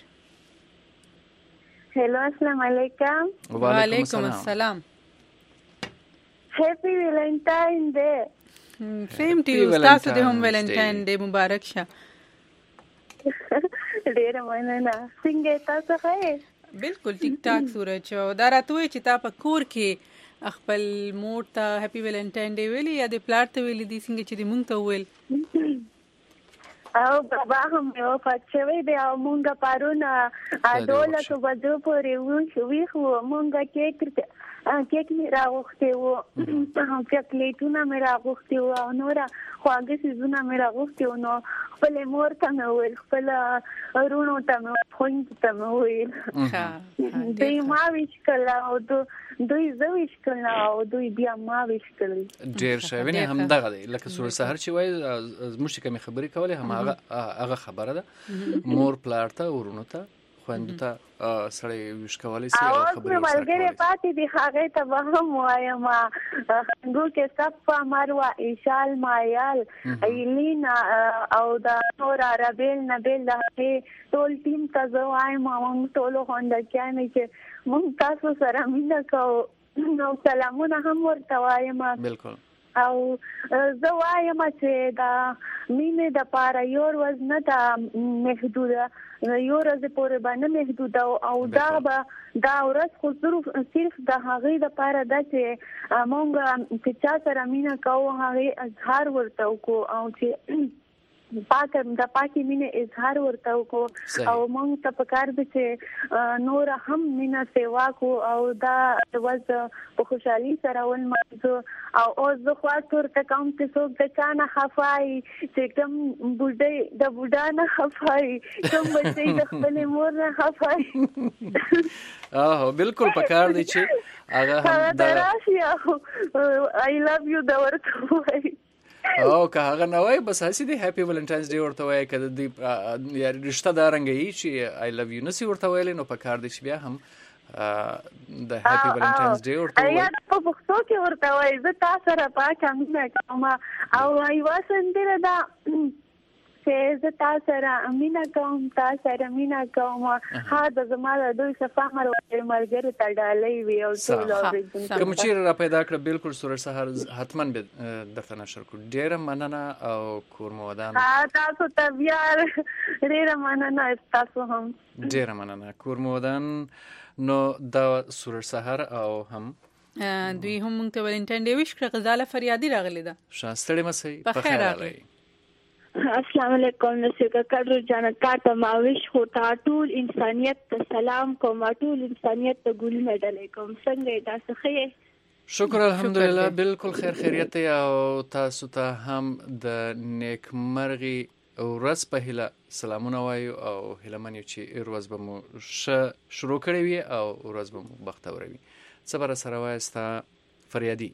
هلو السلام علیکم. وعلیکم السلام. هپی ویلنټاین ډے. سیم ټو یو. تاسو ته هم ویلنټاین ډے مبارک شه. ډیر مننه. څنګه تاسو ښه؟ بالکل ټیک ټاک سورج. دا راتوي چې تا په کور کې خپل مور ته هپی ویلنټاین ډے ویلی یا د پلار ته ویلی دي څنګه چې مونږ ته ویل او بابا هم یو فاچوي دی او مونږه پارونه دولت وځو پورې وی خو مونږه کېک می راغوښته وو چاکلیټونه می راغوښته وو او نورا خواږه سيزونه می راغوښته وو نو خپل مور ته مې ویل خپل ورونو ته مې خوند ته مې ویل دوی ما ویش کړه او دوی زویش کړه او دوی بیا ما ویش کړه. ډیر شوینه هم دغه دی لکه سور سحر چې وای مشته کوم خبرې کولې هم هغه خبره ده مور پلار ته ورونو ته خوند ته سړی ویش کولای شي او خبرې ملګری پاتې دی هغه ته به هم وایم ګو کې صفا مروه ایشال مایال ایلینا او دا نور عربیل نبیل د ټول ټیم ته زه وایم موږ ټول خوندکیانې چې موږ تاسو سره مینه کوو نو سلامونه هم ورته وایم. بالکل او زه وایم چې دا مینې د پاره یو ورځ نه دا محدوده یو ورځ پورې باندې محدوده او دا ورځ خو صرف د هغې د پاره ده چې مونږ چې چا سره مینه کوو هغې اظهار ورته وکړو او چې د پاکي مینه اظهار ورته وکړو او مونږ ته پکار دي چې نور هم مینه سیوا کو او دا ورځ په خوشحالي سره ولمانځو. او زه خواست ورته کوم چې څوک د چا نه خفای چې کوم د بوډا نه خفای کوم بچی د خپلې مور نه خفای بالکل پکار دی چې هغه دا راشي I love you دا ورته وایي او که هغه نه وای بس هسي دی هپی ولنټاینز ډے ورته وای کده دی یا رشتہ دارنګي چې I love you نسی ورته ویل نو پکار دی چې بیا هم د هپی ولنټاینز ډے ورته وای یا په پښتو کې ورته وای زه تاسو سره پاکه مینه کوم او ایوا سندره دا چې زه تاسو سره مینه کوم تاسو سره مینه کوم ها د زماده دوی صفامر ملګری ته ډالۍ وی او ټول اوریدونکو کوم چې را پیدا کړ بالکل سورج سحر حتما به درته نشر کو ډیر مننه او کورمودان تاسو ته بیا ډیر مننه تاسو هم ډیر مننه کورمودان. نو دا سورج سحر او هم دوی هم مونږ ته ولنټاین ډے ویش کړه غزاله فریادي راغلی ده شاستړې مسي په خیر راغلی. السلام علیکم نسکه کډر جنتا ته ماویش خو تا ټول انسانیت ته سلام کوم ټول انسانیت ته ګل مډل کوم څنګه تاسو ښه شکر الحمدلله بالکل خیر خیریت او تاسو ته هم د نیکمرغي ورځ په هیله سلامونه وایو او هیله من یو چې ورځ به مو شروع کړی وي او ورځ به مو بختوره وي. څه به راسره وایې ستا فریادي؟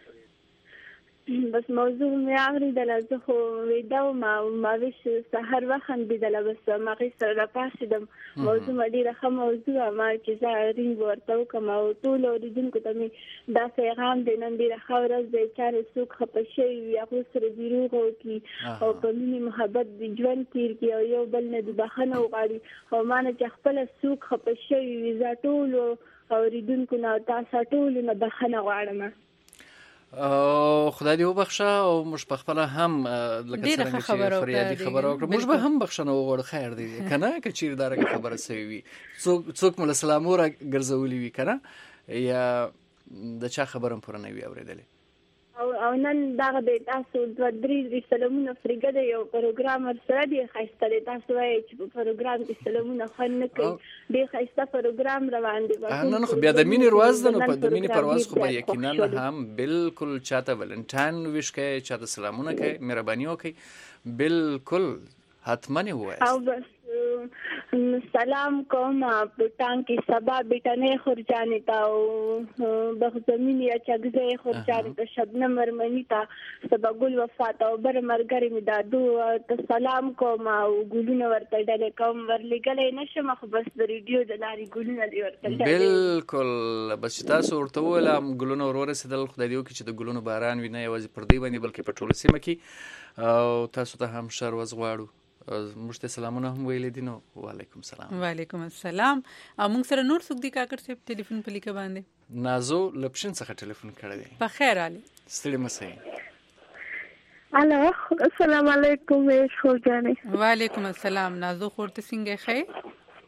بس موضوع مې اورېدله، زه خو ویده وم او ما ویش سهار وخندېدله، بس هغې سره راپاڅېدم. موضوع مې ډېره ښه موضوع وه، ما چې زه رینګ ورته وکړم او ټولو اورېدونکو ته مې دا پیغام دی، نن ډېره ښه ورځ دی. چارې څوک خفه شوي وي هغوی سره دروغ وکړي او په مینې محبت د ژوند تېر کړي او یو بل نه د بښنه وغواړي. او ما نه چې خپله څوک خفه شوي وي، زه ټولو اورېدونکو نه او تاسو ټولو نه بښنه غواړم. خدای دې وبخښه او موږ په خپله هم لکه څرنګه چې فریادي خبره وکړه موږ به هم بخښنه وغواړو. خیر دی که نه، که چیرې دا رقم خبره سوې وي، څوک مو له سلامو را ګرځولي وي که نه، یا د چا خبره هم پوره نه وي اورېدلې. او نن دغه د تاسو 2-3 سلامونه فرګه دی، یو پروګرام سره دی ښایسته دی. تاسو وایئ چې په پروګرام کې سلامونه خوند نه کوي، ډېر ښایسته پروګرام روان دی. نن خو بیا د مینې ورځ ده، نو په د مینې پر ورځ خو به یقینا هم بالکل چاته ولنټاین ویش کوي، چاته سلامونه کوي، مهرباني وکړئ، بالکل حتما یې ووایاست. او بس سلام کوم په ټانګ کې سبا بیٹنې خورجانې ته او بغزمین یا چګزې خورجانې ته، شبنم ورمنی ته، سبا ګل وفات او بر مرګري می دادو ته سلام کوم او ګلونه ورته ډلې کوم. ورلګلې نشم خو بس د ریډیو د لارې ګلونه دی ورته ډلې. بالکل بس تاسو ورته ولم ګلونه ورسېدل. خدای دې وکړي چې د ګلونو باران وي، نه یوازې پر دې باندې بلکې په ټوله سیمه کې. او تاسو ته هم ښه ورځ غواړو. موږ ته سلامونه هم ویلې دي. نو وعلیکم السلام. وعلیکم السلام. او موږ سره نور څوک دی کاکړ صاحب ټلیفون په لیکه باندې؟ نازو لپشن څخه ټلیفون کړی دی. په خیر علي. ستړي مسئ. الو السلام علیکم خورجانې. وعلیکم السلام. نازو خورته څنګه خیر؟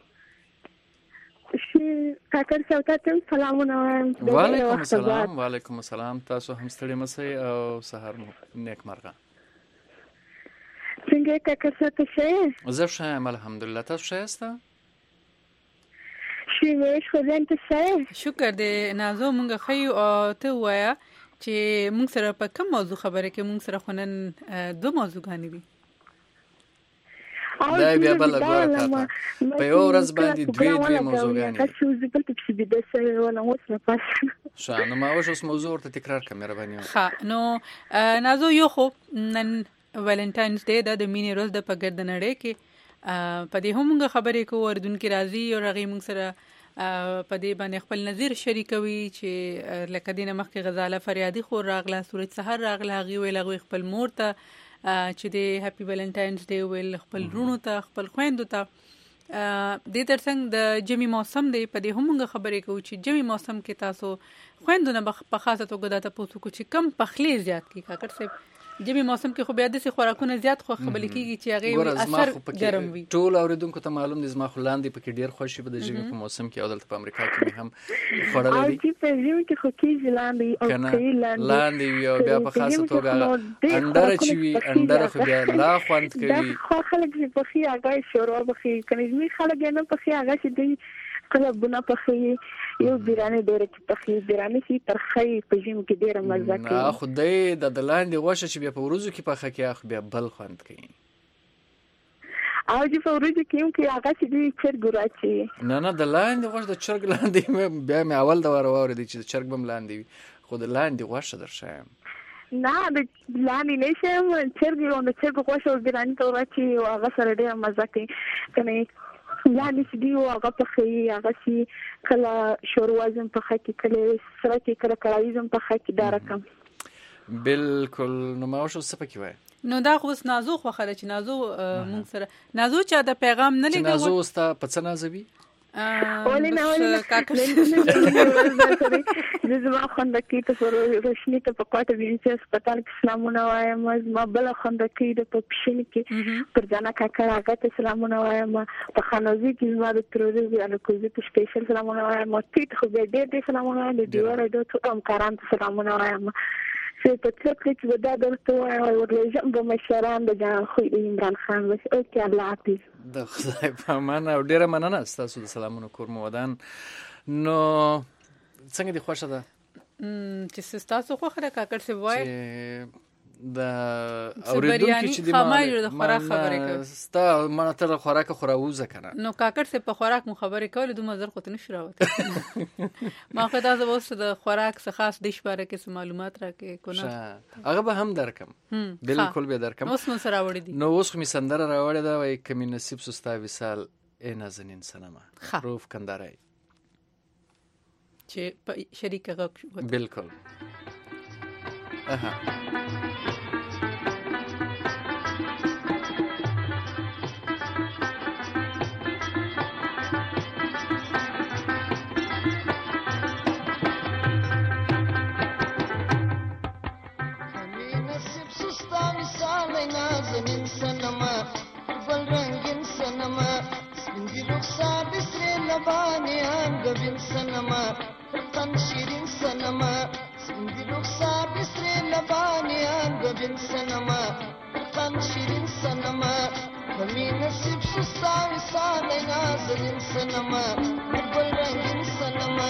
کاکړ صاحب ته سلامونه وایم. وعلیکم السلام. وعلیکم السلام. تاسو هم ستړي مسئ او سهار مو نیکمرغه. څنګه کاکړ صاحب ته ښه؟ زه ښه یم الحمدلله. تاسو ښه یاست؟ ښه وې خدای ته ښه. شکر دې نازو، مونږ ښه یو. او ته ووایه چې مونږ سره په کوم موضوع خبره کې؟ مونږ سره خو نن 2 موضوعګانې دي. دا بیا بله ګوره تاته په یوه ورځ باندې 2 موضوعګانې ښه. نو ما اوس موضوع ورته تکرار کړه مهرباني وکړه. ښه نو نازو، یو خو نن ویلنټاینز ډے د مینې ورځ د په ګرد نړۍ کې په دې هم موږ خبرې کوو، اردونکي راځي او هغې موږ سره په دې باندې خپل نظر شریکوي چې لکه دې نه مخکې غزاله فریادي خور راغله، سورج سحر راغله، هغې ویل هغوی خپل مور ته چې د هپي ویلنټاینز ډے ویل، خپل وروڼو ته، خپل خویندو ته. دې ترڅنګ د جمی موسم دی، په دې هم موږ خبرې کوو چې جمی موسم کې تاسو خویندو نه په خاصه توګه دا تپوس وکړو چې کم پخلی زیات کړي. کاکړ صاحب جمی موسم کې خو بیا داسې خوراکونه زیات خوښبلی کېږي چې هغې اثر ګرم وي. ټول اورېدونکو ته معلوم دی زما خو لاندې پکې ډېر خوښ وي د ژمي په موسم کې، او دلته په امریکا کې مې هم خوړلی دی. او په ژمي کې خو کېږي لاندې وي او بیا په خاصه توګه انډره چې وي، انډره خو بیا لا خوند کوي. خو خلک چې پخي هغه شوروا پخي، که ژمي خلک یې نه پخي هغه چې دوی کلبونه پخي، یو بیرانې ډېره چې پخي، بیرانې چې ترخی په ژمي کې ډېره مزه کوي. نه خو دی د لاندې غوښه چې بیا په وروځو کې پخه کړي خو بیا بل خوند کوي. او چې په وروځو کې هم کې هغه چې دوی چرګ راچوي. نه د لاندې غوښه د چرګ لاندې بیا مې اول د واره واورېدی چې د چرګ به هم لاندې وي، خو د لاندې غوښه در ښایم. نه د لاندې نه شم، چرګ د چرګ غوښه بیرانې ته راچوي او هغه سره ډېره مزه کوي. که نه لاندې چې دوی هغه پخوي، هغه چې کله شوروا زم پخه کړي، کله سره کې، کله کړاوي زم پخه کړي، دا رقم. بالکل. نو ما اوس څه پکې وایي؟ نو دا خو اوس نازو خوښه ده چې نازو مونږ سره نازو چا د پیغام نه لېږه. نازو اوس تا په څه نازوي؟ کاکړ زما خوندکۍ ته روشني ته په کوټه وینچ هسپتال کې سلامونه وایم. زما بله خوندکۍ ده په پښین کې پر جانا کاکړ هغه ته سلامونه وایم. په خانوزي کې زما د تروریزي الکوزي ته سپیشل سلامونه وایم. ټیټ خو بیا ډېر سلامونه وایم. د دیوه راډیو ټول همکاران ته سلامونه وایم. چې په څه کې چې دا درته وایم ورلېږم به مشران د جان خو عمران خان بس اوکې الله حافظ. د خدای په امان او ډېره مننه ستاسو د سلامونو کور مو ودان. نو څنګه دې خوښه ده؟ چې تاسو خو خره کاکړ څه وای د اوریدونکو چې د خوراک خبرې کوي ستا مانه تر خوراک خوراوزه کنه نو کاکړ څه په خوراک مو خبرې کول دوه مزر خو ته نشو راوته ما خو تاسو واسه د خوراک څخه خاص دیش باره کې معلومات راکې کو نه هغه به هم درکم بالکل به درکم اوس مو سره وړي دي نو اوس می سندره راوړی دا وای کمی نصیب سستا وصال ای نازنین سنما روف کندارای چې شریک غږ شو بالکل نازنین سنما بل رنگین سنما سپینگی رخسار بسری لبانی انگبین سنما رقم شیرین سنما سپینگی رخسار بسری لبانی انگبین سنما رقم شیرین سنما کمی نصیب شستا وصال نازنین سنما بل رنگین سنما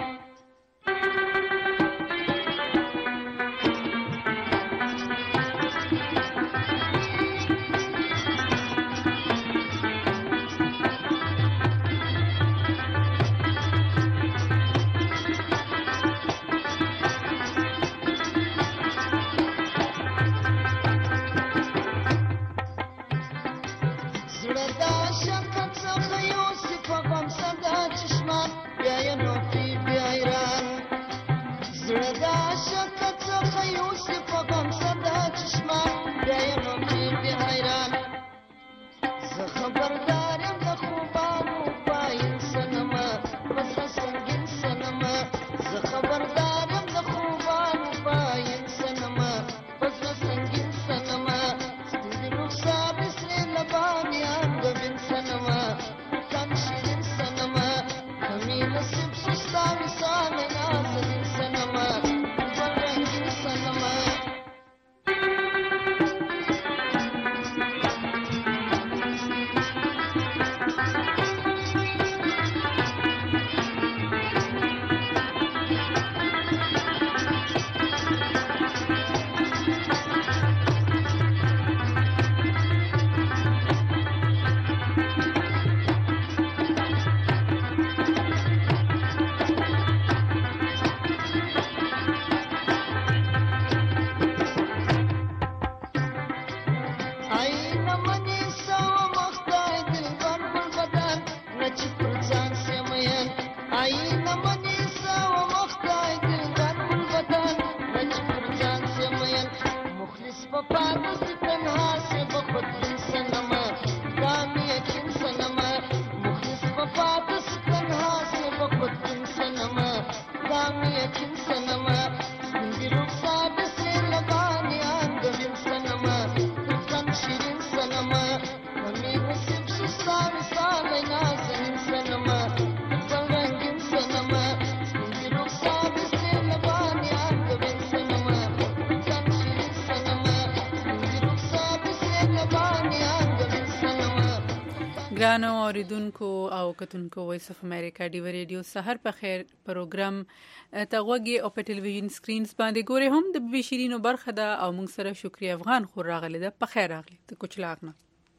ګرانو اوریدونکو او کتونکو وایس اف امریکا ډیو ریډیو سحر په خیر پروګرام ته غوږی او په ټلویزیون سکرینز باندې ګوري هم د بي شیرینو برخه ده او موږ سره شکریا افغان خور راغلی ده په خیر راغلی ته کوچ لاغنه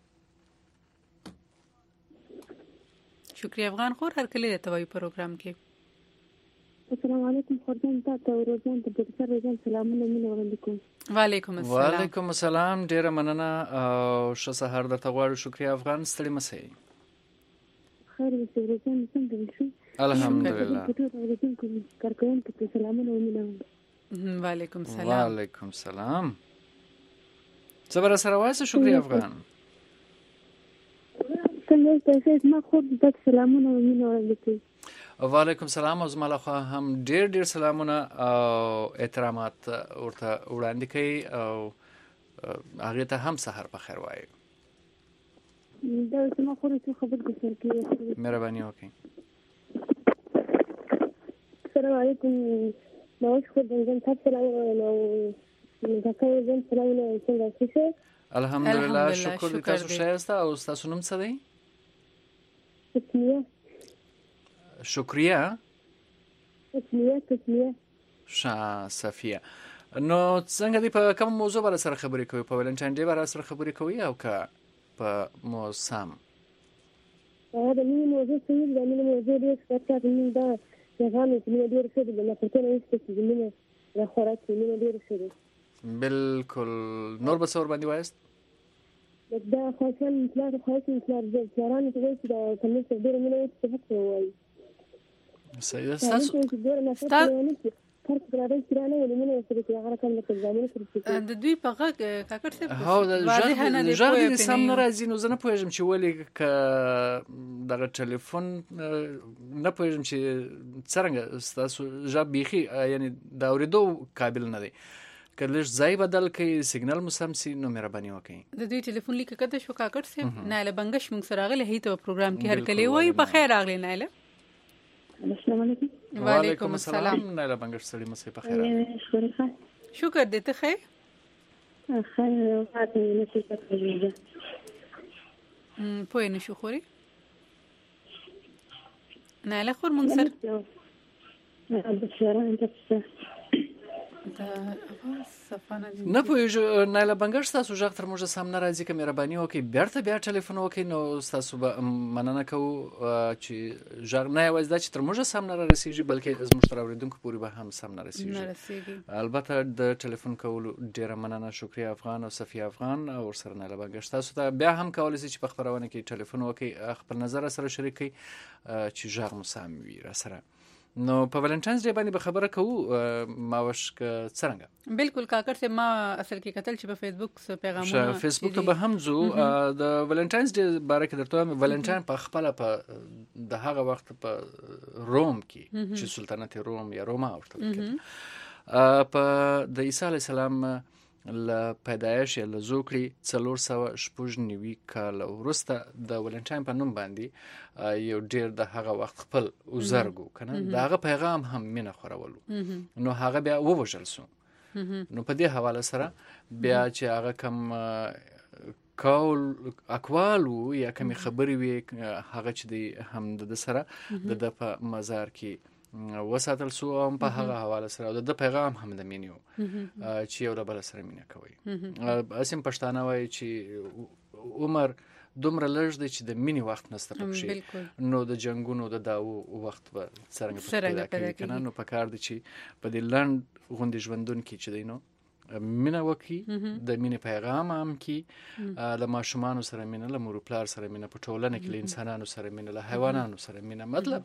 شکریا افغان خور هر کله ته وایي پروګرام کې السلام علیکم خورجان ته روزان ته د سره روزان سلامونه مینه وړاندې وعلیکم السلام وعلیکم السلام ډیره مننه او ښه سحر درته غواړو شکریا افغان ستړي مسئ خیر دې روزان څنګه شو الحمدلله کارکون ته سلامونه ومنه وعلیکم السلام وعلیکم السلام صبر سره وایسه شکریا افغان څنګه تاسو ما خو د سلامونه ومنه وړاندې وعلیکم السلام او زماله خو هم ډیر سلامونه او احترامات ورته وړاندې کوي او هغه ته هم سحر په خیر وایي دا زما خو ته خبر کوم کې مهرباني وکړئ السلام علیکم نو خو دې تاسو سلام دا کوي دې سلام څنګه څه الحمدلله شکر دې تاسو ښه او تاسو نوم څه دی شکریه تسمیه صفیه نو څنګه دی په کوم موضوع باندې سره خبرې کوي په ولنټاین ډے باندې سره خبرې کوي او که په موسم دا مینې موضوع صحیح ده مینې موضوع ډېر ښه مینې دا پیغام چې مینې ډېر ښه دي د نفرتونه ایسته چې مینې د خوراک کې مینې ډېر ښه دي بالکل نور به څه ورباندې وایاست دا خواهشان پلار پلارانو ته وایي چې دا کمې سره ډېره مینه وایي چې حق وایي صحیح ده د دوی په غږ کاکړ صاحب واضح نه دی سم نه راځي نو زه نه پوهېږم چې ولې که دغه ټلیفون نه پوهېږم چې څرنګه ستاسو غږ بیخي یعنی د اورېدو قابل نه دی که لږ ځای بدل کړئ سیګنل مو سم سي نو مهرباني وکړئ د دوی ټلیفون لیک کده شو کاکړ صاحب نایله بنگش موږ سره راغلی هیته پروګرام کې هر کله وایي په خیر راغلی نایله السلام علیکم وعلیکم السلام نایله بنگش سړی مسې په خیر شکر دې ته خیر پوه نه شو خوري نایله خور موږ سره نه پوهېږو نایله بنګش تاسو غږ تر موږه سم نه راځي که مهرباني وکړئ بیرته بیا ټلیفون وکړئ نو ستاسو به مننه کوو چې غږ نه یوازې دا چې تر موږه سم نه رارسېږي بلکې زموږ تر اورېدونکو پورې به هم سم نه رسېږي البته د ټلیفون کولو ډېره مننه شکریه افغان او صفیه افغان او ورسره نایله بنګش تاسو ته بیا هم کولی شئ چې په خپرونه کې ټلیفون وکړئ خپل نظر سره شریک کړئ چې غږ مو سم وي راسره نو په ولنټاینز ډے باندې به خبره کوو ماوشک څنګه بالکل کاکړ سے ما اصل کې کتل چې په فیسبوک سره پیغامونه فیسبوک ته به هم زو د ولنټاینز ډے باره کې درته ولنټاین په خپل په د هغه وخت په روم کې چې سلطنت روم یا روما ورته په د عیسی علی السلام ل پیدایش یا لزوکړي 490 کال وروسته د ولنټاین په نوم باندې یو ډیر د هغه وخت خپل وزرګو کنه داغه پیغام هم مینه خورولو نو هغه بیا ووجل سو نو په دې حواله سره بیا چې هغه کم کول اقوالو یا کمی خبرې وي هغه چې دی هم د سره د په مزار کې وساتل سو هم په هغه حواله سره د پیغام هم د مینیو چې یو بل سره مینه کوي اسیم پښتانه وایي چې عمر دومره لږ دی چې د مینی وخت نسته پکې نو د جنگونو د داو وخت به څنګه پیدا کوي کنه نو په کار دی چې په دې لند غونډې ژوندون کې چې دینو مینه وکي د مینې پیغام هم کی له ماشومان سره مینه له مور پلار سره مینه په ټولنه کې له انسانانو سره مینه له حیواناتو سره مینه مطلب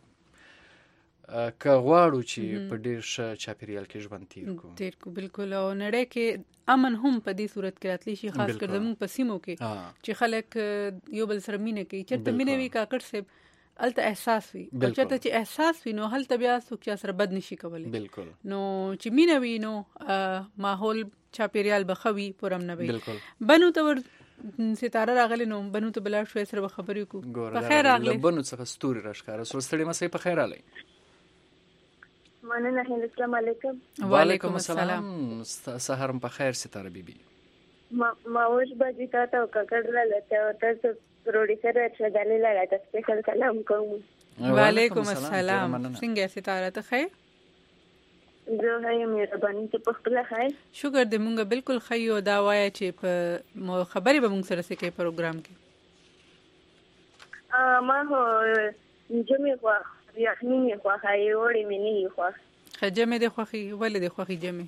که غواړو چې په ډیر ښه چاپیریال کې ژوند تیر کو بالکل او نړۍ کې امن هم په دې صورت کې راتلی شي خاص کر زموږ په سیمو کې چې خلک یو بل سره مینه کوي چېرته مینه وي کاکړ صاحب الته احساس وي او چېرته چې احساس وي نو هلته بیا څوک چا سره بد نشي کولی بالکل نو چې مینه وي نو ماحول چاپیریال به خوي پرم نه وي بنو ته ستاره راغلی نو بنو ته بلار شوي سره خبرې کو په خیر راغلی بنو څخه ستوري راښکاره سول ستړي مسې په خیر راغلی مننه السلام علیکم وعلیکم السلام سحر په خیر ستاره بیبي ما اوس باندې تاسو کاکړ لاته تاسو روډي سره چدلې لاته سپیشل سلام کوم وعلیکم السلام څنګه ستاره ته خیر زه هاي مهرباني ته په خپل خیر شکر دې مونږ بالکل خیو دا وایي چې په خبرې به مونږ سره سکه پروګرام کې ما هو جمعې خو یخنی خو هاي وړي مې نه خو خجمه دې خوخي ولې دې خوخي جمعې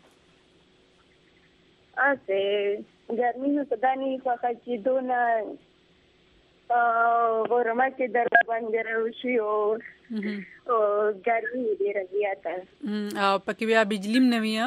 اسه ګرمي نو صداني خو چې دونه ورما چې در باندې راوشي او ګرمي ډیره زیاته او پکې بیا بجلی نه وي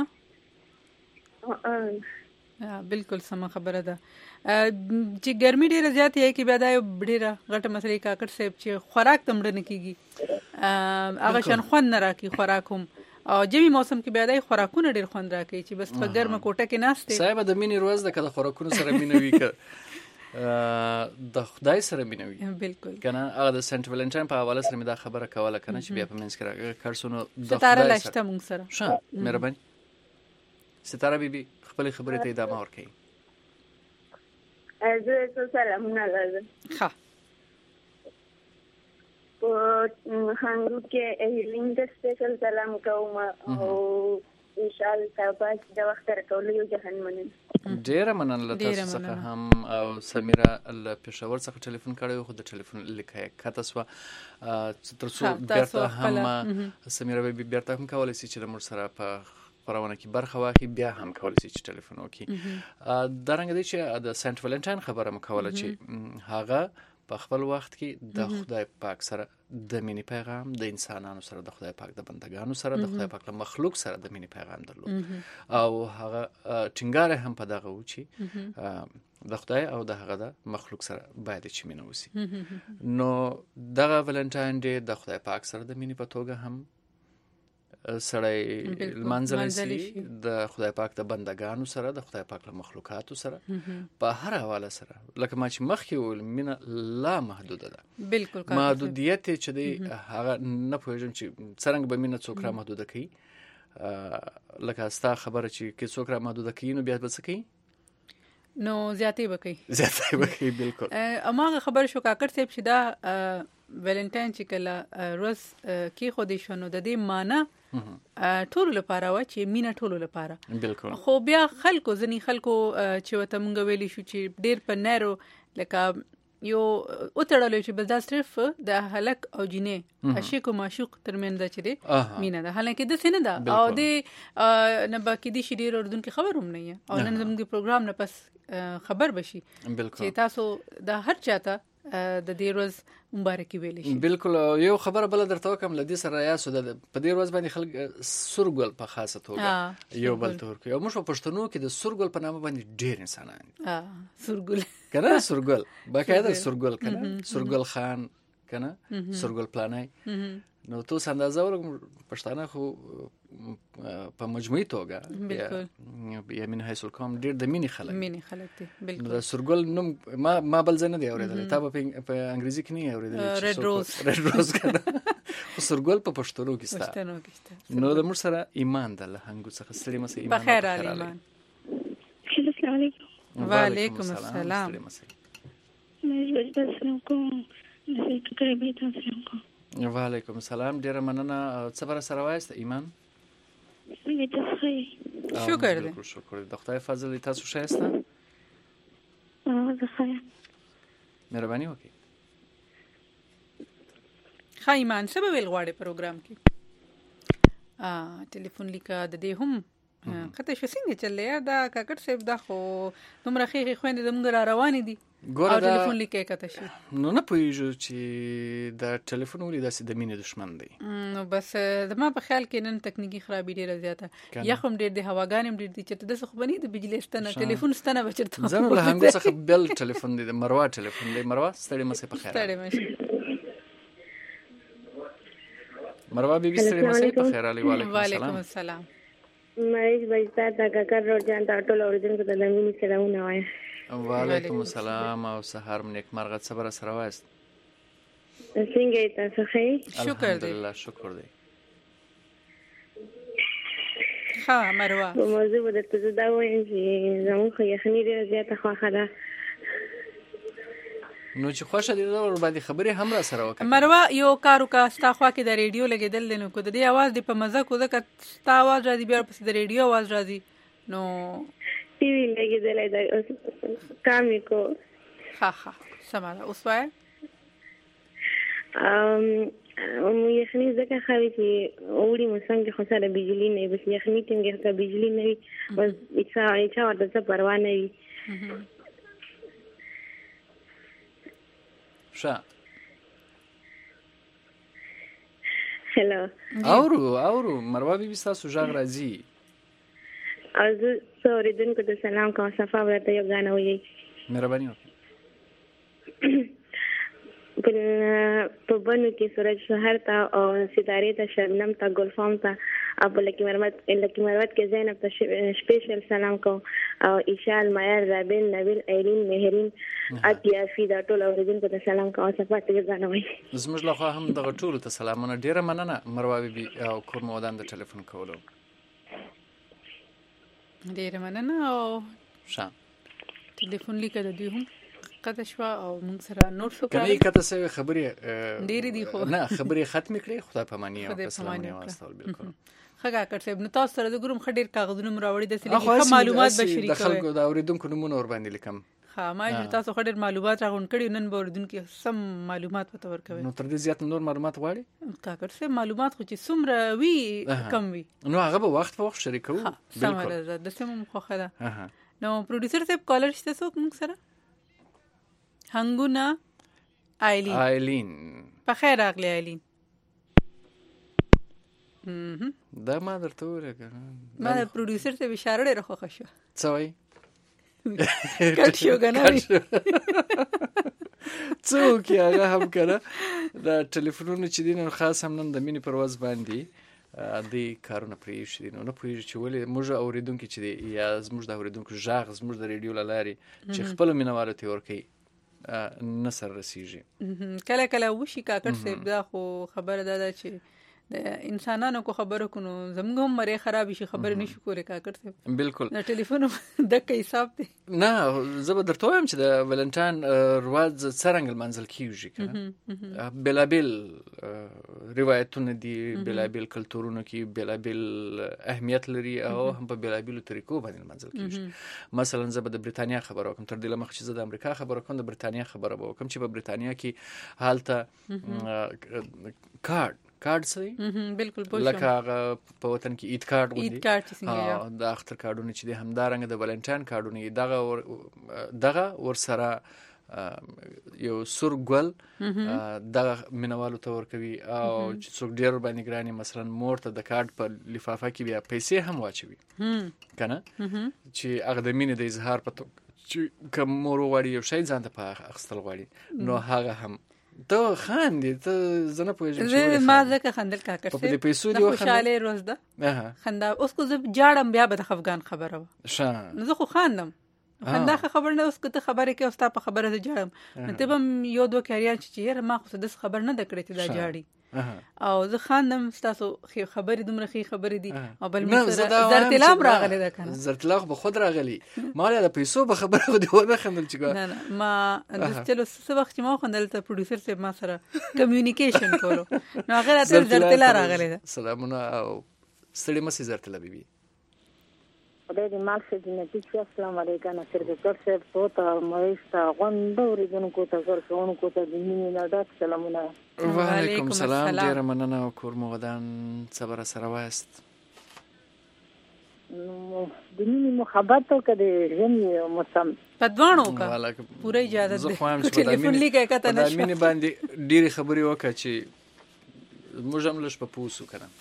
بالکل سم خبره ده چې ګرمي ډیره زیاته یې کې بیا دا ډیره غټه مسلې کاکړ صاحب چې خوراک تمړ نه کیږي هغه شان خوند نه راکې خوراک هم او جمی موسم کې بیا د خوراکونو ډیر خوند راکې چې بس په ګرمه کوټه کې ناشته صاحب د مینې روز د کله خوراکونو سره مینوي ک د خدای سره مینوي بالکل کنه هغه د سنت ولنټاین په حواله سره مې دا خبره کوله کنه چې بیا په منځ کې کارسونو د ستاره لاشته مونږ سره ښه مهرباني ستاره بیبي خپل خبرې ته ادامه ورکړئ زه سلامونه لرم ښه هنګو کې هیلینګ سپیشل سلام کوم او ان شاء الله تاسو د وخت راکولو یو جهنمن ډیره مننه تاسو څخه هم او سمیرا له پېښور څخه ټلیفون کړی خو د ټلیفون لیکه کاته سو ترڅو بیرته هم سمیرا به بیرته هم کولای شي چې موږ سره په خبرونه کې برخه واخلي بیا هم کولای شي چې ټلیفون وکړي دا رنګ دی چې د سنت ولنټاین خبره مکوله چې هغه په خپل وخت کې د خدای پاک سره د مینې پیغام د انسانانو سره د خدای پاک د بندگانو سره د خدای پاک له مخلوق سره د مینې پیغام درلود او هغه ټینګار هم په دغه و چې د خدای او د هغه د مخلوق سره باید چې مینه وسی نو دغه ولنټاین ډے د خدای پاک سره د مینې په توګه هم سړی منځل شي د خدای پاک د بندگانو سره د خدای پاک له مخلوقاتو سره په هر حواله سره لکه ما چې مخکې ول مینه لا محدوده ده بالکل محدودیت چې دی هغه نه پوهیږم چې څنګه به مینه څوک را محدوده کوي لکه ستا خبره چې کې څوک را محدوده کوي نو بیا به څه کوي نو زیاتې بکی بالکل اماغه خبر شو کاکر صاحب چې دا ولنټاین چې کله روز کې خو دې شنو د دې معنی ټول لپاره وا چې مینا ټول لپاره بالکل خو بیا خلکو چې وته مونږ ویلی شو چې ډیر په نارو لکه یو اوتړل چې بل دا صرف د هلک او جنې عاشق او معشوق ترمنځ چې دی مینا ده حالانکه د سینه ده او د نه باقي دي شډیر اردن کې خبر هم نه او نن زموږ پروګرام نه پس خبر بشي چې تاسو د هر چاته د دې ورځ مبارکي ویلې شي بالکل یو خبره بل درته کوم لدی سره یاسو د په دې ورځ باندې خلک سورګل په خاصه توګه یو بل تور کوي او موږ په پښتنو کې د سورګل په نامه باندې ډېر انسانان سورګل کنه سورګل باقاعده سورګل کنه سورګل خان کنه سورګل پلانای نو تو اندازه ورګ پښتانه خو په مجموعي توګه یا من حيث الكم ډېر د مینې خلک دي بالکل د سورګل نوم ما بل ځنه دی اوریدل تا په انګریزي کې نه اوریدل ريد روز کنه سورګل په پښتو کې ستا نو د موږ سره ایمان د هنګو څخه ستړي مسه ایمان بخیر ایمان السلام علیکم وعلیکم السلام مې بس کوم نو فکر به تاسو کوم وعلیکم السلام ډیره مننه څه بر سره وایست ایمان شکر دی شکر د خدای فضل تاسو شایسته زه خیر مهرباني وکړئ ایمان څه به ویل غواړي پروګرام کې ټلیفون لیکه د دې هم کته شو څنګه چلې دا کاکړ صاحب دا خو دومره خېخې خويندې د موږ را روانې دي ګوره دا ټلیفون لیکه کته شي نو نه پوهیږو چې دا ټلیفون ولې داسې د مینې دشمن دی نو بس د ما په خیال کې نن تکنیکی خرابې ډیره زیاته یا هم ډیر د هواګانم ډیر دي چې د څه خو بني د بجلی ستنه ټلیفون ستنه بچرته زنه له هغه څخه بل ټلیفون دی مروه ټلیفون دی مروه ستړي مسه په خیر ستړي مسه مروه بیبي ستړي مسه په خیر علي وعلیکم السلام مریض بجتا تا کاکر روډ جان تا ټول اوریدل کو د لمینی سره ونه وای وعلیکم السلام او سحر نیک مرغه صبر سره وایست څنګه تاسو ښه شکر دی الحمدلله شکر دی ها مروه موضوع د تاسو دا وایم چې زموږ خو یخنی ډیره زیاته خوښه ده نو چې خوښه دي دا ور باندې خبرې هم را سره وکړه مروه یو کارو کا ستا خوا کې د ریډیو لګیدل دي نو کو د دې आवाज دی په مزه کو ځکه ستا आवाज راځي بیا په د ریډیو आवाज راځي نو ټي وی لګیدل دا کام کو ها سماره اوس وای یخنی ځکه خوي چې اوري مسنګ خو سره بجلی نه بس یخنی څنګه کا بجلی نه بس اچھا ورته پروا نه وي شا هلو اورو مروه بیبي تاسو ژغ راځي از سوري دونکو ته سلام کوم صفه ورته یو غاڼه وي مهرباني وکړئ په بنو کې سورج سحر تا او ستاره ته شبنم تا گلفام تا اب لکی مرمت کې زینب ته سپیشل سلام کوم او ایشال مایر رابل نبیل ایرین مهرین اتیا فی دا ټول اوریدونکو ته سلام کوم صفه ته یو غاڼه وي زموږ له خوا هم دغه ټول ته سلامونه ډیره مننه مروه بیبي او کور مودان د ټلیفون کولو ډیره مننه او شام ټلیفون لیکه د دوی هم قطع شو او موږ سره نور شو کني کته سه خبرې ډېری دي خو نه خبرې ختم کړې خدای په معنی او سلام واسطه بالکل خګه کړ صاحب نو تاسو سره د ګروم خډیر کاغذونه مراوړي د سلیقې معلومات به شریکوي د خلکو د اوریدونکو نمونه ور باندې لیکم ها ما تاسو خډیر معلومات راغون کړي نن به اوریدونکو سم معلومات پته ورکوي نو تر دې زیات نور معلومات غواړي کاکړ صاحب معلومات خو چې څومره وی کم وی نو هغه به وخت په وخت شریکو بالکل د سم خو خدا نو پروډوسر صاحب کالر شته څوک موږ سره هنګونه آیلین په خیر راغلی آیلین دا ما درته ورکړم ما د پروډوسر ته اشاره ډېره خوښه شوه څه وایي کټ شو کنه څوک هغه هم کنه دا ټلیفونونه چې دي نن خاص هم نن د مینې پر ورځ باندې د کارونه پرېښي دي نو نه پوهېږي چې ولې موږ اورېدونکي چې دي یا زموږ د اورېدونکو غږ زموږ د ریډیو له لارې چې خپلو مینهوالو ته یې ورکوي نه سره رسېږي کله کله وشي کاکړ صاحب دا خو خبره ده چې د انسانانو کو خبرو کو نو زموږ هم مری خراب شي خبر نشو کولای کاکړ صاحب بالکل د ټلیفون د کې حساب دی نه زه به درته وایم چې د ولنټاین ورځ څرنګه منځل کیږي کنه بلابل روایتونه دي بلابل کلتورونه کې بلابل اهمیت لري او هم په بلابل طریقو باندې منځل کیږي مثلا زه به د بریتانیا خبرو کوم تر دې لمخ چې زه د امریکا خبرو کوم د بریتانیا خبره به کوم چې په بریتانیا کې حالت کارت سي بالکل پوه لکه په وطن کې عید کارت عید کارت څنګه د اختر کارتونه چې د همدارنګ د ولنټاین کارتونه دغه ورسره یو سور ګل دغه مینوالو ته ورکوي او چې څوک ډیر باندې ګراني مثلا مور ته د کارت په لفافه کې بیا پیسې هم واچوي کنه چې هغه د مینې د اظهار په چې کوم مور وړي یو شی ځان ته په اخستل غواړي نو هغه هم ته خاندې ته زنه پوهېږم چې ما ځکه خندل کاکړ په دې پیسو دی خوشاله روز ده خندا اوس کو زه جاړم بیا به د خفګان خبره و نو زه خو خاندم خندا خبر نه اوس کو ته خبره کې اوس تا په خبره زه جاړم ته به یو دوه کاریان چې ما خو د خبر نه د کړې ته دا جاړي او زه خاندم تاسو خبرې دومره خبرې دي او بل زرتلام راغلی ده کنه زرتلام به خود راغلی ما له پیسو به خبره دی ونه خندل چې نه نه ما د چلو څه وخت ما خندل ته پروډوسر صاحب ما سره کمیونیکیشن کولو نو هغه راته زرتلا راغلی ده سلامونه او ستړي مسي زرتلا بیبي خدای دې مال شه جنتي چې السلام علیکم نصر ډاکټر صاحب ته مېستا غوندوري دونکو ته ورسونکو ته د مینې نه ډاک سلامونه وعلیکم السلام ډیر مننه او کور مو ودان صبر سره واست نو د مینې محبت او کده ژوند موسم پدوانو کا پوره اجازه ده ټلیفون لیکه کته نشو د مینې باندې ډیر خبري وکړه چې موږ هم لږ په پوسو کړم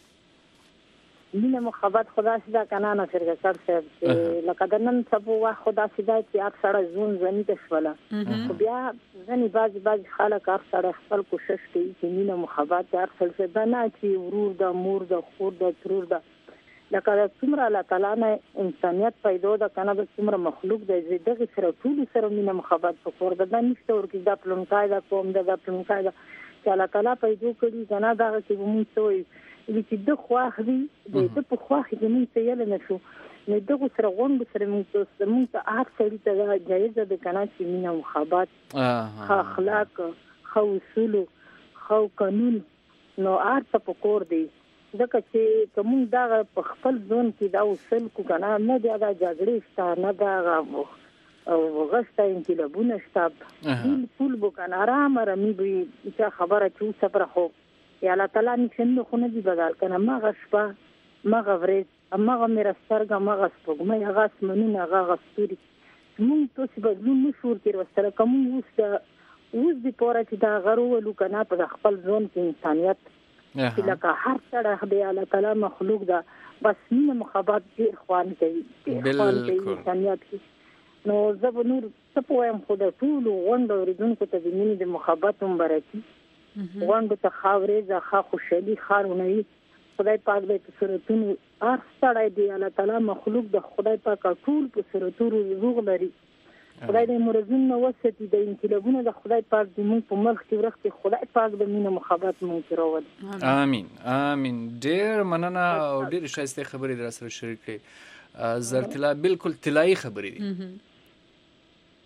مینه محبت خدا سیدا کنه نه فرګه صاحب چې لکه د نن سبو وا خدا سیدا چې اکثر زون زنی تشولا خو بیا ځنی باز خلک اکثر خپل کوشش کوي چې مینه محبت در خپل څه نه چې ورور د مور د خور د ترور د لکه څومره الله تعالی نه انسانيت پیدا د کنه د څومره مخلوق د دغه سره ټول سره مینه محبت په کور د نشته ورکی د پلونکای د قوم د پلونکای د چې الله تعالی پیدا کړی کنه دا چې موږ سوې چې د خواخري د په خواخري موږ ته یل نه شو نو دغه سره غونډ سره موږ ته هر څړي ته جایزه ده کنه چې مینه محبت اخلاق خو اصول خو قانون نو ارته پکور دی ځکه چې کوم دا په خپل ځون کې دا اصول کو کنه نه دا جګړې شته نه دا او غشته انقلابونه شته ټول بو کنه آرامي وي چې خبره چې صبر خو یا الله تعالی نشنه خو نه دی بدل کنه ما غشپا ما غورې اما غمه رسترګه ما غسپګمه هغه اسمنونه هغه غستوري مونږ ته بدلون نشو ورته سره کوم اوس د پوره چې دا غرو کنه په خپل ځون کې انسانيت چې لکه هر څړه د الله تعالی مخلوق دا بس مینه محبت ډیر خوان کوي بالکل انسانيت نو زه نور څه پوهم خو د ټول غونډو ریدونکو ته د مینې د محبت مبارکي غونډو ته خاورې ځخه خوشالي خارونه خدای پاک دې سورتونو ارستړای دی الله تعالی مخلوق د خدای پاک ټول په سورتونو روغ لري خدای دې مرزون نو وستی د انقلابونو د خدای پاک دې موږ په ملک کې ورخت خدای پاک د مینه محبت مونږ راوړي امين امين ډېر مننه او ډېر شایسته خبرې در سره شریک کړې زرتلا بالکل طلایی خبرې دي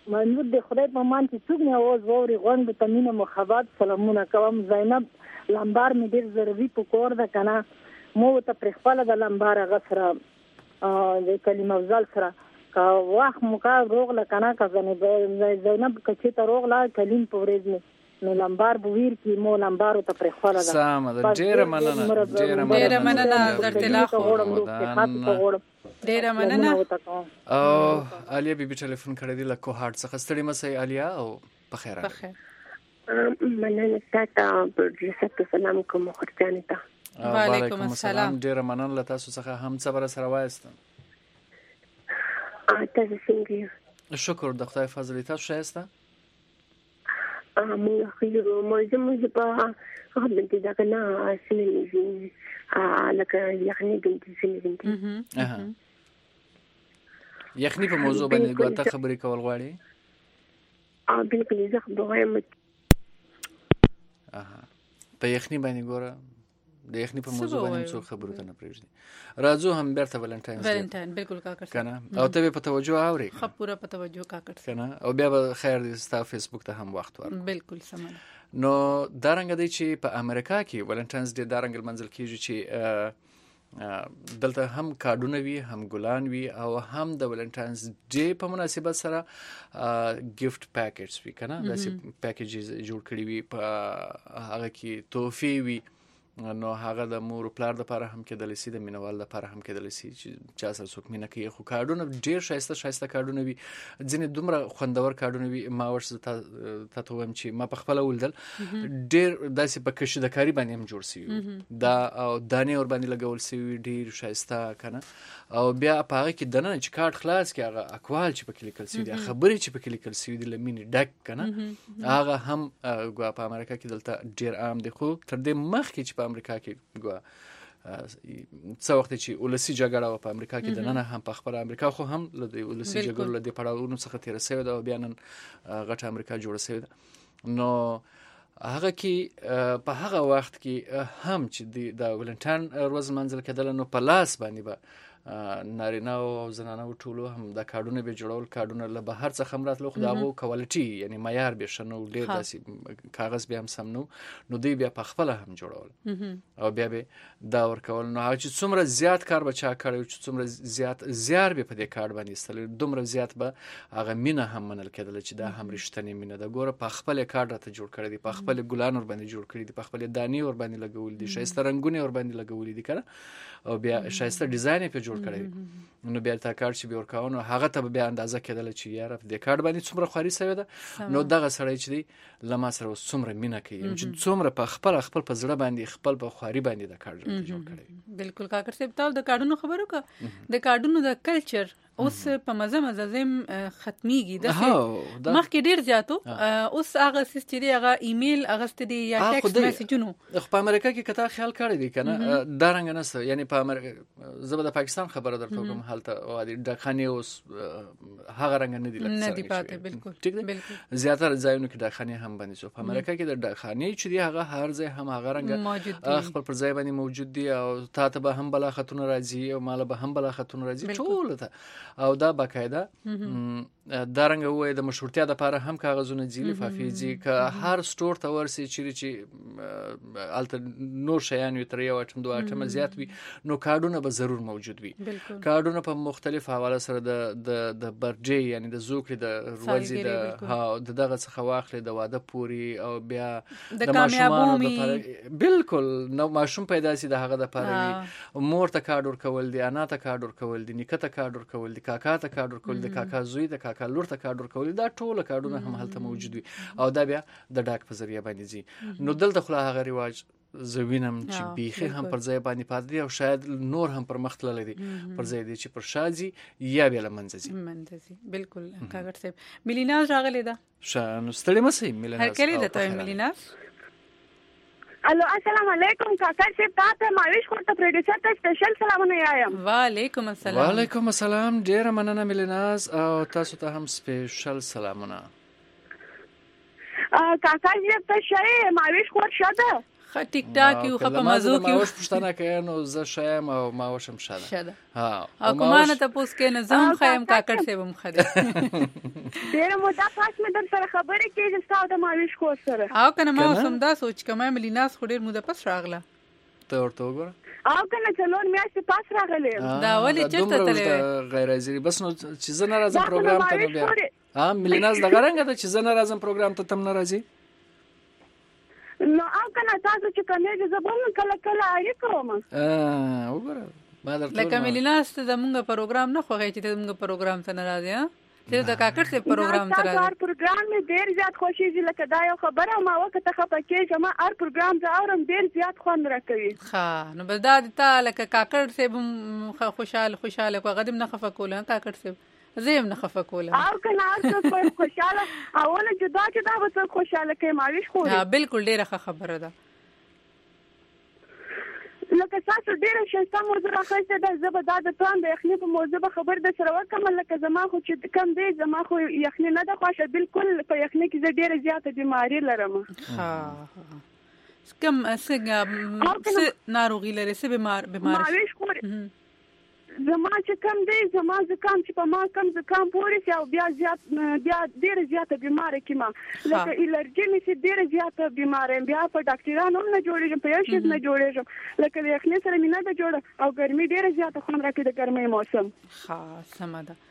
منور د خدای په مان چې څوک نه اوس ووري غونډ ته مینه محبت سلامونه کوم. زینب لمبار مې ډیر ضروري په کور ده کنه، مو ته پر خپل د لمبار غسره د کلمه افضل سره کا واخ مکا روغ لکنه کا زینب کچې ته روغ لا کلیم پورېز نو لمبار بویر کی مو لمبار ته پر خپل ده. سم ده، ډیر مننه ډیر مننه درتلا خو ډیره مننه. او علیا بیبي ټلیفون کړی دی له کوهاټ څخه. ستړي مسئ علیا او په خیر راغلی. مننه تاسو په رسالت سلام کوم خرجانه ته. وعلیکم السلام. ډیره مننه له تاسو څخه هم صبر سره وایستم. تاسو څنګه؟ شکر د خدای فضل. تاسو شایسته؟ موږ خو موږ په هغه د دا کنه اسمه لکه یخني د سیمه یخني په موضوع باندې ګوته خبرې کول غواړي؟ بالکل زه خو وایم په یخني باندې ګوره د یخني په موضوع باندې څو خبرو ته نه پرېږدي. راځو هم بیرته ولنټاین بالکل کاکړ کنه او ته په توجه اوري خو پورا په توجه کاکړ کنه او بیا به خیر دې ستا فیسبوک ته هم وخت ورکړو. بالکل سمه. نو دارنګ دی چې په امریکا کې ولنټاینز ډے دارنګ منځل کیږي چې دلته هم کارډونه وي، هم ګلان وي او هم د ولنټاینز ډے په مناسبت سره ګفت پیکیجز وي کنه داسې پیکیجز جوړ کړی وي، په هغه کې تحفې وي. نو هغه د مور پلار د لپاره هم کېدلی سي، د مینوال د لپاره هم کېدلی سي چې چا سره څوک مینه کوي. خو کارډونه ډیر شایسته کارډونه وي، ځینې دومره خوندور کارډونه وي. ما ورسره ته وایم چې ما په خپل ولدل ډیر داسې په کشیدکاری باندې هم جوړ سوي دا او دانې ور باندې لګول سوي ډیر شایسته کنه. او بیا په هغه کې دنه چې کارت خلاص کې هغه اکوال چې په لیکل سوي دي، خبرې چې په لیکل سوي دي لمینې ډک کنه هغه هم په امریکا کې دلته ډیر عام دي. خو تر دې مخکې چې په امریکا کې څو وخت چې ولسی جګړه په امریکا کې د نن هم په خبره امریکا خو هم له دې ولسی جګړو له دې پړاوونو څخه تیر شوی دا بیا نن غټه امریکا جوړه شوی ده. نو هغه کې په هغه وخت کې هم چې د ولنټاین ورځ منځل کېدل نو په لاس باندې به نارینه او زنانه ټولو هم د کارډونه به جوړول. کارډونه له بهر څخه هم راتلو خو دغه کوالټي یعنی معیار به شنو ډیر داسې کاغذ به هم سم نو دوی بیا په خپل هم جوړول او بیا به دا ورکول. نو هغه چې څومره زیات کار به چا کړی چې څومره زیات زیار به په دې کارډ باندې استل دومره زیات به هغه مینه هم منل کېدل چې دا هم رښتینی مینه ده. ګوره په خپل کارډ ته جوړ کړی دی، په خپل ګلان ور باندې جوړ کړی دی، په خپل دانی ور باندې لګول دي، شایسته رنگونه ور باندې لګول دي کنه او بیا شایسته ډیزاین په جوړ کړی. نو بیا تا کار چې به ورکاونه هغه ته بیا اندازه کېدل چې یاره د کارت باندې څومره خوري سوی ده. نو دغه سړی چې دی لما سره څومره مینه کوي چې څومره په خپل په زړه باندې خپل په خوري باندې د کارت جوړ کړی. بالکل کاکړ صاحب تاسو د کارډونو خبرو کا د کارډونو د کلچر اوس په مزه زم ختميږي د مخکې ډیر زیاتو اوس هغه سیستم هغه ایمیل هغه ستدي یا ټیکست میسجونو په امریکا کې کته خیال کړی دی کنه دا رنګ نه یعنی په امریکا زبر د پاکستان خبره درته کوم حالت او د خاني اوس هغه رنګ نه دی لکه نه دی پاتې. بالکل ټیک دی. زیاتره ځایونو کې د خاني هم باندې شو. په امریکا کې د خاني چې دی هغه هر ځای هم هغه رنګ خپل پر ځای باندې موجود دی او تاسو به هم بلا خاتون راځي او مال به هم بلا خاتون راځي ټول ته او دا باقاعده دارنګ وای د مشورتیا د لپاره هم کاغذونه ځي لفافې ځي که هر سٹور ته ورسي چې الته نور شیان وي تر یو اټم دوه اټم زیات وي نو کارډونه به ضرور موجود وي. کارډونه په مختلف حواله سره د برډي یعنی د زوکړي د ورځې د دغه څخه واخلې د واده پوري او بیا د کامیابو لپاره بالکل نو ماشوم پیدا سي د هغه د لپاره مور ته کارډ ورکول دي، انا ته کارډ ورکول دي، نیکه ته کارډ ورکول دي، کاکا ته کارډ ورکول دي، کاکا زوی د کاکا لور ته کارډ ورکول دا ټول کارډونه هم هلته موجود وي او دا بیا د ډاک په ذریعہ باندې ځي. نو دلته خو هغه رواج زوینم چې بیخي هم پر ځای باندې پاتې دي او شاید نور هم پر مخ تللی دي پر ځای دي چې پر شازي یا بیا لمنځي. بالکل کاغړ صاحب ملیناز راغلی دا شان ستړي مسي ملیناز هر کلی د ته ملیناز. الو السلام علیکم کاکا صاحب تاسو ماویش کوته پروډوسر ته سپیشل سلامونه وایم. وعلیکم السلام. وعلیکم السلام ډیر مننه ملیناز او تاسو ته هم سپیشل سلامونه. کاکا صاحب ته شای ماویش کوټ شاده خ ټیک ټاک یو خپ مزو کې اوس پښتنه کوي نو ز شایم او ما وشم شاده ها او کومانه ته پوس کې نه زم خایم کاکړ سه بم خده ډیر مو دا پاس مې در سره خبرې کېږي ستاسو د ماویش خو سره او کنه ما سم دا سوچ کمه ملیناس خو ډیر مو د پس راغله ته ورته وګوره او کنه څلور میاشتې پاس راغلی دا ولې چرته تلې غیر حاضری بس نو چې زه نه راځم پروګرام ته نو بیا ملیناس د غرنګ ته چې زه نه راځم پروګرام ته تم نه راځي نو او کنه تاسو چې کنه زه به کله کله اړیکه کوم وګوره ما درته لکه ملیناس ته زمونږ پروګرام نه خوږی چې زمونږ پروګرام ته نه راځي ته د کاکړ ته پروګرام ته راځي هر پروګرام مې ډیر زیات خوشیږي لکه دا یو خبره ما وکړه خپه کېږم هر پروګرام زه اورم ډیر زیات خوند راکوي ښه نو بس دا ته لکه کاکړ ته خوشاله کو غدم نه خفه کوله کاکړ ته زه هم نه خفه کوله او کنه هر خوشاله اوله جدا به خوشاله کې ماویش خو ها بالکل ډیره خبره ده لکه تاسو ډیره شته موضوع راخسته د زبر د پلان د یخني په موضوع خبر د سره وکم لکه زما خو چې کم دی زما خو یخني نه ده خوښه بالکل په یخني کې زه ډیره زیاته بیماری لرم ها کم څنګه ناروغي لري څه بیمار ماویش خو زما چې کم دی زما زکام چې په ما کم زکام پورې شي او بیا ډیره زیاته بیماره کیما لکه الرجی مې چې ډیره زیاته بیماره بیا په ډاکټرانو نه جوړېږم په یو شي نه جوړېږم لکه د یخني سره مې نه ده جوړه او ګرمي ډیره زیاته خوند راکړي د ګرمۍ موسم ښه سمه ده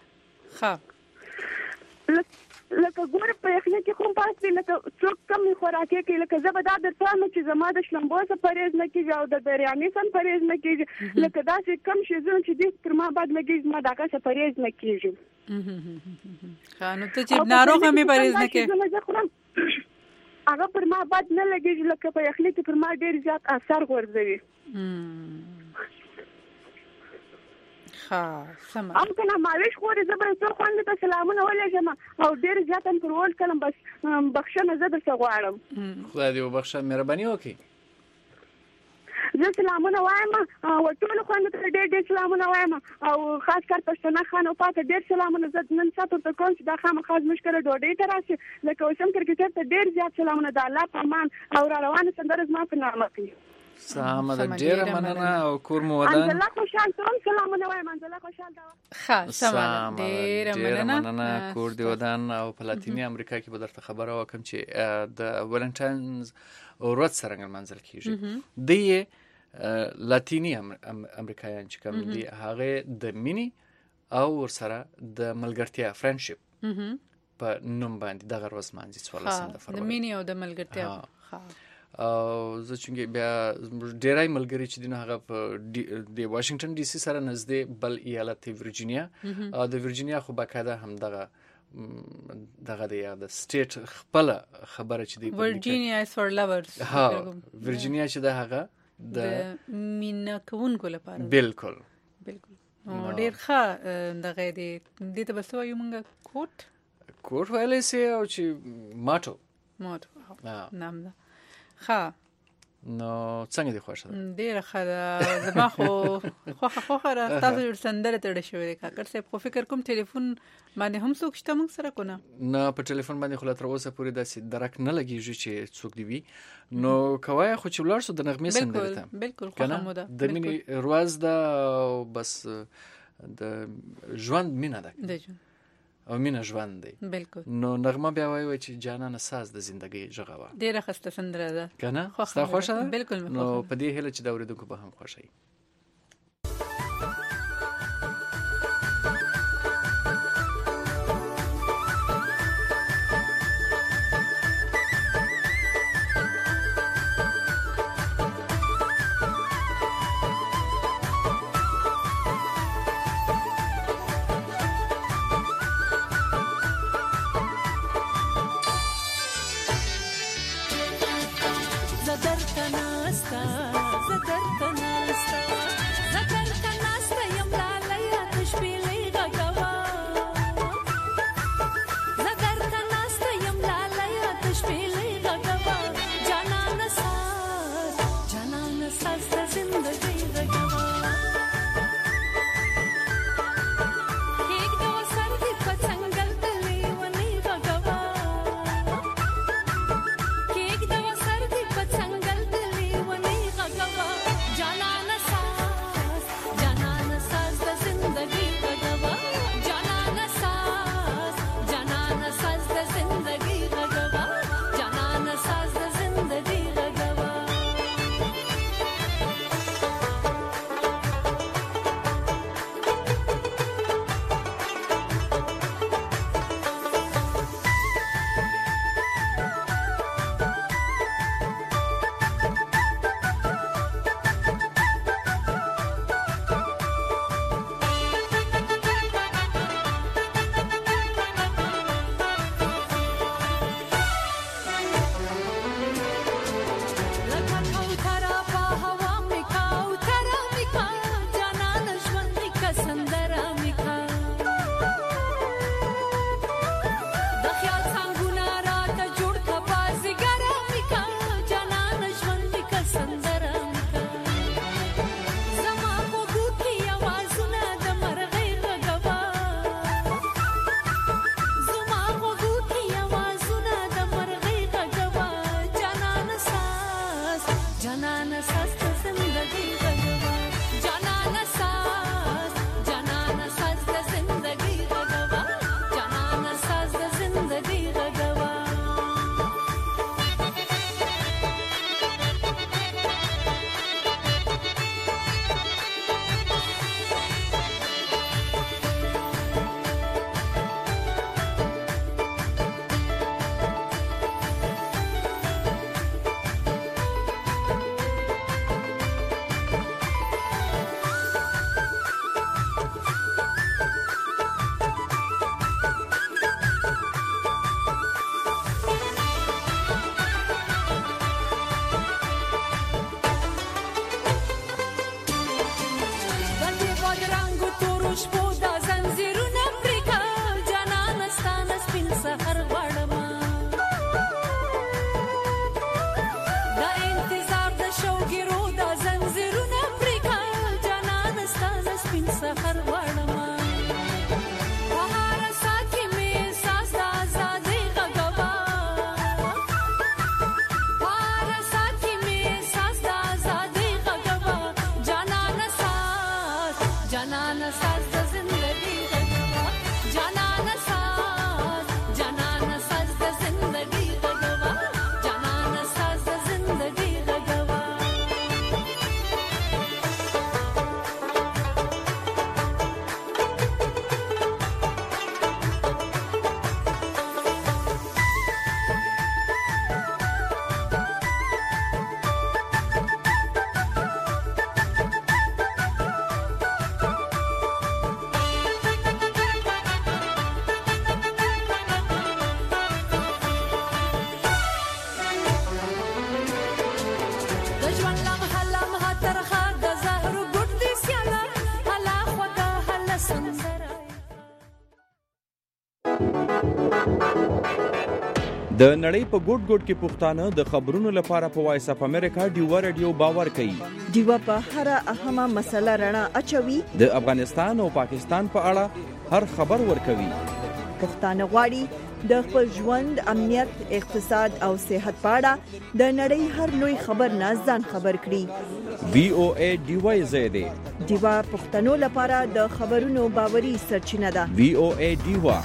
ښه لکه ګوره په یخني کې خو پاس دی لکه څوک کم خوراکي کوي لکه زه به دا درته چې زما د شلمبو څخه پرهیز نه کیږي او د بریاني څخه پرهیز نه کیږي لکه دا چې کم شي زه چې دې پر ما بعد لګي ما دا څه پرهیز نه کیږي نو ته چې ناروغه مې پرهیز نه کوي هغه پر ما بعد نه لګي لکه په یخني کې پر ما ډیر زیات اثر ورځوي سم ام کنه ماویش خوري زبر څو خوند ته سلامونه ولېږم او ډیر زیات ان پر ول کلم بس بخښنه زه درته غواړم خدای دې وبخښه مهرباني وکړي زه سلامونه وایم او ټول خوند ته ډیر سلامونه وایم او خاص کر پښتنه خان او پاته ډیر سلامونه زه نن ساتو ته کوم چې دا خامخاز مشکل ډوډۍ ته راشي لکه وسم کرکټر ته ډیر زیات سلامونه د الله په امان او را روانه سندره زما په نامه کوي سلام د ډیره مننه او کور مو ودان الله خوشحال ته سلامونه وایم الله خوشحال دا ښه سلام ډیره مننه کور دی ودان او په لاتینی امریکا کې به درته خبره وکم چې د ولنټاینز ورځ څنګه منځل کیږي د لاتینی امریکایان چې کوم دي هغه د مینی او ورسره د ملګرتیا فرندشپ په نوم باندې دغه ورځ مانځي 14 د فروری د مینی او د ملګرتیا او زه چې بیا ډیرای ملګری چې دینه هغه په د واشنگټن ډي سي سره نږدې بل ایالت ورجینیا او د ورجینیا خو باقاعده هم دغه د سټیټ خپل خبره چې دی ورجینیا از فور لورز ها ورجینیا چې د هغه د مینا کوونکو لپاره بالکل ډیر ښه دغه دې ته بسو یو مونږه کوټ ویلې سي او چې ماټو نام ده ښه نو څنګه دی خوښه ډیره ښه ده زما خو خوخه را تاسو ور سندره تړ شوې کاکړ صاحب خو فکر کوم ټلیفون باندې هم څوک شته موږ سره کو نه په ټلیفون باندې خو لا تر اوسه پورې داسې درک نه لګیږي چې څوک دی وي نو کوي خو چې ولر سو د نغمې سندره ته بالکل خو مو ده د مینی رواز ده بس د ژوند مینا ده او مینا ژوند دی بالکل نو نغمه بیا وایي چې جانانه ساز د زندګۍ ژغوا ډیره خسته سندره ده کنه ستا خوښه ده بالکل نو په دې هله چې دا اوریدونکو به هم خوښي زدرت ناستا جانان ساز د زندگی غږوا جانان ساز د زندگی غږوا جانان ساز د زندگی غږوا د نړۍ په ګوټ ګوټ کې پښتانه د خبرونو لپاره په وایس اف امریکا ډیوا رادیو باور کوي. ډیوا په هر اهمه مسله رڼا اچوي. د افغانستان او پاکستان په اړه هر خبر ورکوي. پښتانه غواړي د خپل ژوند، امنیت، اقتصاد او صحت په اړه د نړۍ هر لوی خبر نه ځان خبر کړي. وی او ای ډیوا زیاده ډیوا پښتنو لپاره د خبرونو باوري سرچینه ده. وی او ای ډیوا.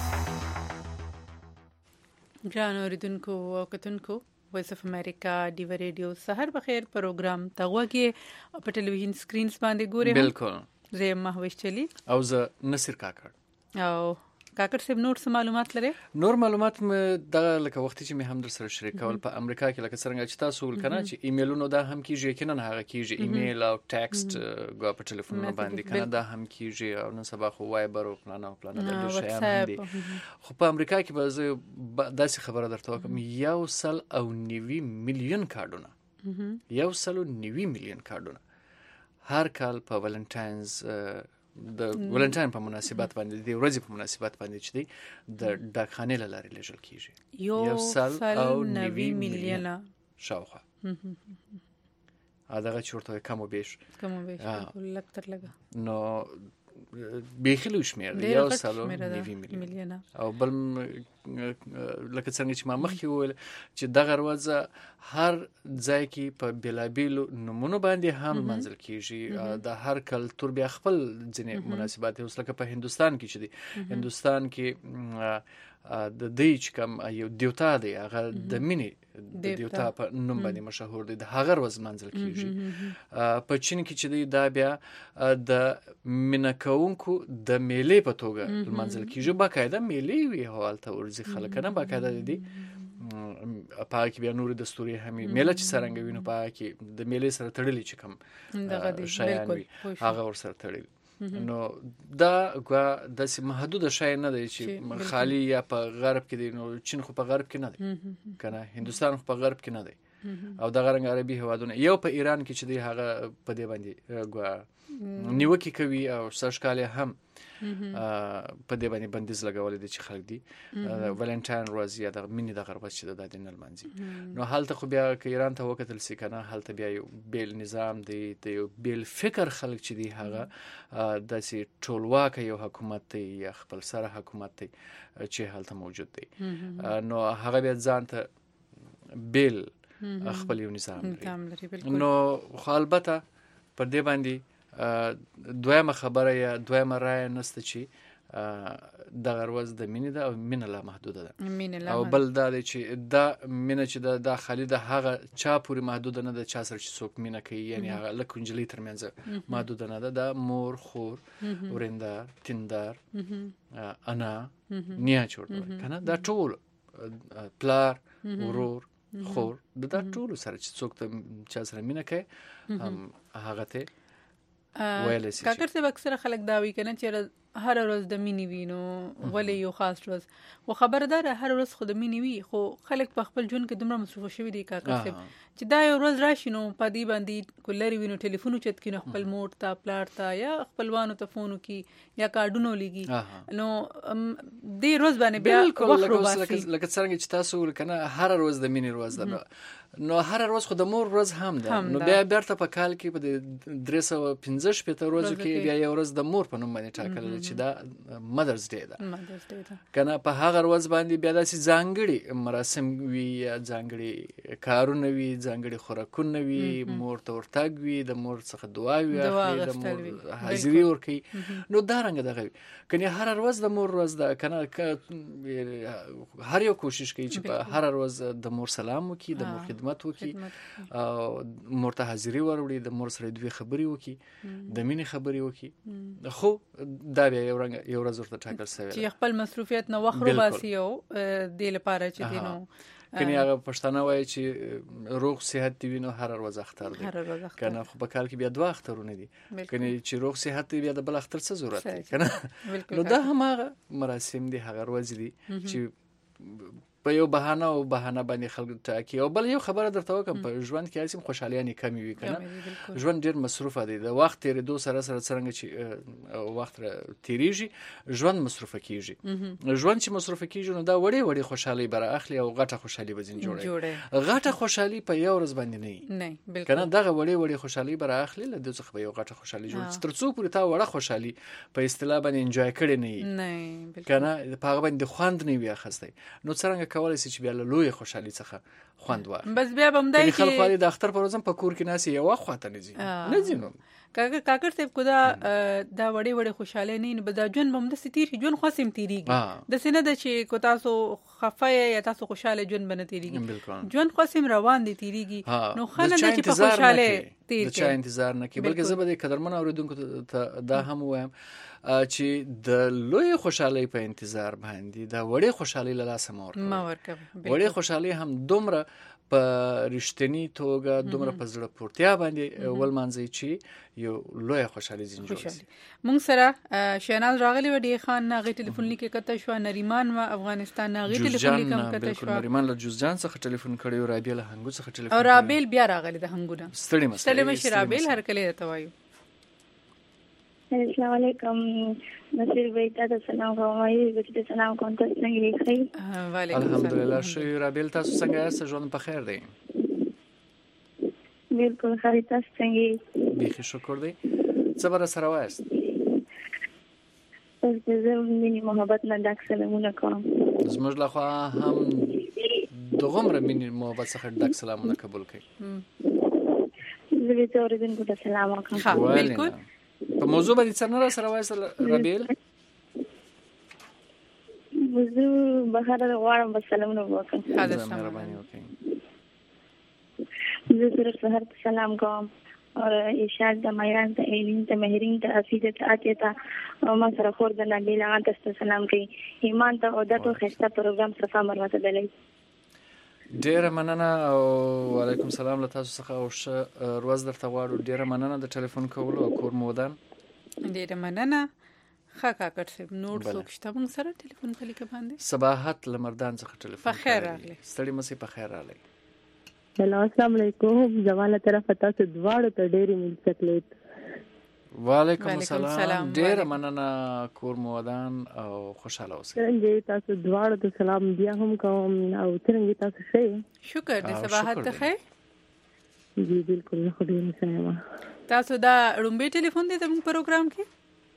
جان اوریدونکو او کتونکو، وایس اف امریکا ډیوا ریډیو سحر بخیر پروګرام تاغوږی په ټلویزیون سکرینز باندې ګوري. بالکل زه مهوش چلی او زه نصیر کاکړ. او کاکړ صاحب نور څه معلومات لري؟ نور معلومات مې دا لکه وخت چې مې هم در سره شریک کول په امریکا کې لکه څنګه چې تاسو ولکنه چې ایمیلونو دا هم کیږي کنه هغه کیږي ایمیل او ټیکست غو په ټلیفون باندې کنه دا هم کیږي او نن سبا خو وایبر او پلان د شیان هم دي. خو په امریکا کې به داسې خبره درته وکم 1.9 میلیون کارډونه 1.9 میلیون کارډونه هر کال په ولنټاینز د ولنټاین په مناسبت باندې د ورځې په مناسبت باندې چې دی د ډاکخانې له لارې لیږل کیږي 1.9 میلیون شاوخوا دغه چورته کم و بیش لږ تر لږه نو بیخلو شمیر 1.9 میلیون او بل لکه څنګه چې ما مخکې وویل چې دغه ورځ هر ځای کې په بېلابېلو نومونو باندې هم منځل کیږي. د هر کلتور بیا خپل ځینې مناسبات اوس لکه په هندوستان کې چې دی هندوستان کې د دې چې کوم یو دیوتا دی هغه د مینې د دیوتا په نوم باندې مشهور دی د هغه ورځ منځل کیږي. په چین کې چې دی دا بیا د مینکونکو د میلې په توګه منځل کیږي. باقاعده میلې وی حالت ورځي خلک نه باقاعده دي په کې بیا نور د ستوري همي میله چې سرنګ وینو په کې د میلې سره تړلې چې کوم شایان وي هغه ور سره تړلې. نو دا د محدود شای نه دی چې خالی یا په غرب کې دی. نو چین خو په غرب کې نه دی کنه هندوستان خو په غرب کې نه دی او د غرنګ عربي هوادونه یو په ایران کې چې دی هغه په دې باندې نیوکه کوي او سرشکاله هم په دې باندې بندیز لګولې دي چې خلک دي ولنټاین ورځ یا د مینې د غربت چې د دینل منځي. نو حالت خو بیا که ایران ته وکتل سي کنه حالت بیا یو بیل نظام دی د یو بیل فکر خلک چې دی هغه د سي ټولواک یو حکومت دی یا خپل سره حکومت دی چې حالت موجود دی. نو هغه بیا ځان ته بیل خپل یو نظام لري. نو خو البته پر دې باندې دویمه خبره یا دویمه رای نسته چې د غروز د مینې ده او مینه لا محدوده ده او بل دا دی چې دا مینه چې د خالي د هغه چا پورې محدوده نه ده چا سره چې څوک مینه کوي یعنی هغه لکه انجلۍ ترمنځ محدوده نه ده. د مور خور ورندار تیندار انا نیا چورته کنه دا ټول پلار ورور خور دا ټول سره چې څوک ته چا سره مینه کوي هغه ته کاکړ صاحب اکثره خلک دا وی کنه چې هر ورځ د مینې وینو ولې یو خاص ورځ و خبردار هر ورځ خو د مینې وی خو خلک په خپل ژوند کې دومره مصروف شوي دي کاکړ صاحب چې دا یو ورځ راشي نو په دې باندې کولري وینو ټلیفون چت کینو خپل مور ته پلار ته یا خپلوانو ته فون کی یا کارډونو لګي نو دې ورځ باندې بیا وخت وباسي لکه څنګه چې تاسو ولکنه هر ورځ د مینې ورځ ده نو هر ورځ خو د مور ورځ هم ده نو بیا بیرته په کال کې په 315 ورځو کې بیا یو ورځ د مور په نوم باندې ټاکل چې دا مدرز ډے ده کنه په هغه ورځ باندې بیا داسې ځانګړي مراسم وي یا ځانګړي کارونه وي ځانګړي خوراکونه وي مور ته ورتګ وي د مور څخه دعا وي د مور حاضري ورکي نو دا رنګ دغه کنه هر ورځ د مور ورځ ده کنه هر یو کوشش کوي چې په هر ورځ د مور سلام وکړي د مور خدمت وکړي او مور ته حاضري وروړي د مور سره دوی خبري وکړي د مینې خبري وکړي خو دا بیا یو ورځ ورته ټاکل شوی چې خپل مصروفیت نو وخت وباسي او د لپاره چې دینو کني هغه پښتانه وایي چې روغ صحت دی نو هر ورځ اختر دی کنه خو په کال کې بیا دوه اخترونه دي کني چې روغ صحت دی بیا د بل اختر څه ضرورت دی کنه نو دا هم مراسم دي هغه ورځ دي چې په یو بهانه باندې خلک ټاکي او بل یو خبره درته وکم په ژوند کې هیڅ خوشحالي کمی وي کنه ژوند ډیر مصروفه دی د وخت تیرېدو سره څنګه چې وخت تیریږي ژوند مصروفه کیږي ژوند چې مصروفه کیږي نو دا وړي خوشحالي بر اخلي او غټه خوشحالي وزین جوړي غټه خوشحالي په یو ورځ باندې نه بالکل کنه دغه وړي خوشحالي بر اخلي له دغه په یو غټه خوشحالي جوړ ترڅو پورې تا وړه خوشحالي په اصطلاح باندې انجوای کړي نه کنه په هغه باندې خوند نه وي اخستای نو څنګه کولای شي چې بیا له لوی خوشحالي څخه خوند واخلي بس بیا بمدای چې خلک د اختر پر ورځ په کور کې ناسي یو خواته نه ځي نو کاکر صاحب کو دا وړي خوشاله نه بدا جون بم د ستیر جون خاصم تیریږي د سینه د چې کو تاسو خفه یا تاسو خوشاله جون بنه تیریږي جون خاصم روان دي تیریږي نو خنه د چې په خوشاله تیر کې انتظار نه کی بلکې زبده قدرمن اوریدونکو دا هم وایم چې د لوی خوشحالي په انتظار باندې دا وړي خوشحالي له لاسه مور وړي خوشحالي هم دومره په رښتینی توګه دومره په زړه پورتیا باندې ولمانځي چې یو لوی خوشحالي زنجوړ مونږ سره شیناز راغلی و ډی خان ناغي ټلیفون لیکه کته شو نریمان و افغانستان ناغي ټلیفون لیکم کته شو نریمان له جوزجان څخه ټلیفون کړی او رابیل هنګو څخه ټلیفون او رابیل بیا راغلی د هنګونه ستړي مشه رابیل هر کله ته وایو السلام علیکم نصیر بھائی تاسو سلام کوم چې سلام کوم تاسو څنګه یې وعلیکم الحمدلله شوی رابیل تاسو څنګه یاست ژوند په خیر دی بالکل خیر تاسو څنګه بخیر شکر دی څه بر سره وایست تاسو زه مینه محبت نه ډک سلامونه کوم زموږ له خوا هم دغه مینه محبت څخه ډک سلامونه قبول کړئ زه به تاسو ته سلام وکړم بالکل په موضوع باندې څنګه سره وایست رابیل موضوع بهر غواړم سلامونه وکړم حاضر مهرباني وکړئ زه سره سلام کوم اور ارشاد د مایران ته ایلین ته مهرین ته حفیظه ته اتیتا او ما سره خور د نبیل هغه تاسو سلام کوي ایمان ته او دته خسته پروګرام صفه مروته دلی ډیره مننه او وعلیکم السلام له تاسو څخه او ورځ درته غواړو ډیره مننه د ټلیفون کولو او کور مودان ډیره مننه خاکا کړم نور څوک شته موږ سره ټلیفون کلی کې باندې صباحت لمردان څخه ټلیفون په خیر راغلی ستړي مسي په خیر راغلی السلام علیکم زواله طرف تاسو دواړو ته ډیره مل چاکلیټ وعلیکم السلام ډیره مننه کور مودان او خوشاله اوسئ څنګه تاسو دواړو ته سلام بیا هم کوم او څنګه تاسو ښه شکر دې صباحت ته ښه جی بالکل خو دې مسلمه تاسو دا رومبه ټلیفون دې زموږ پروګرام کې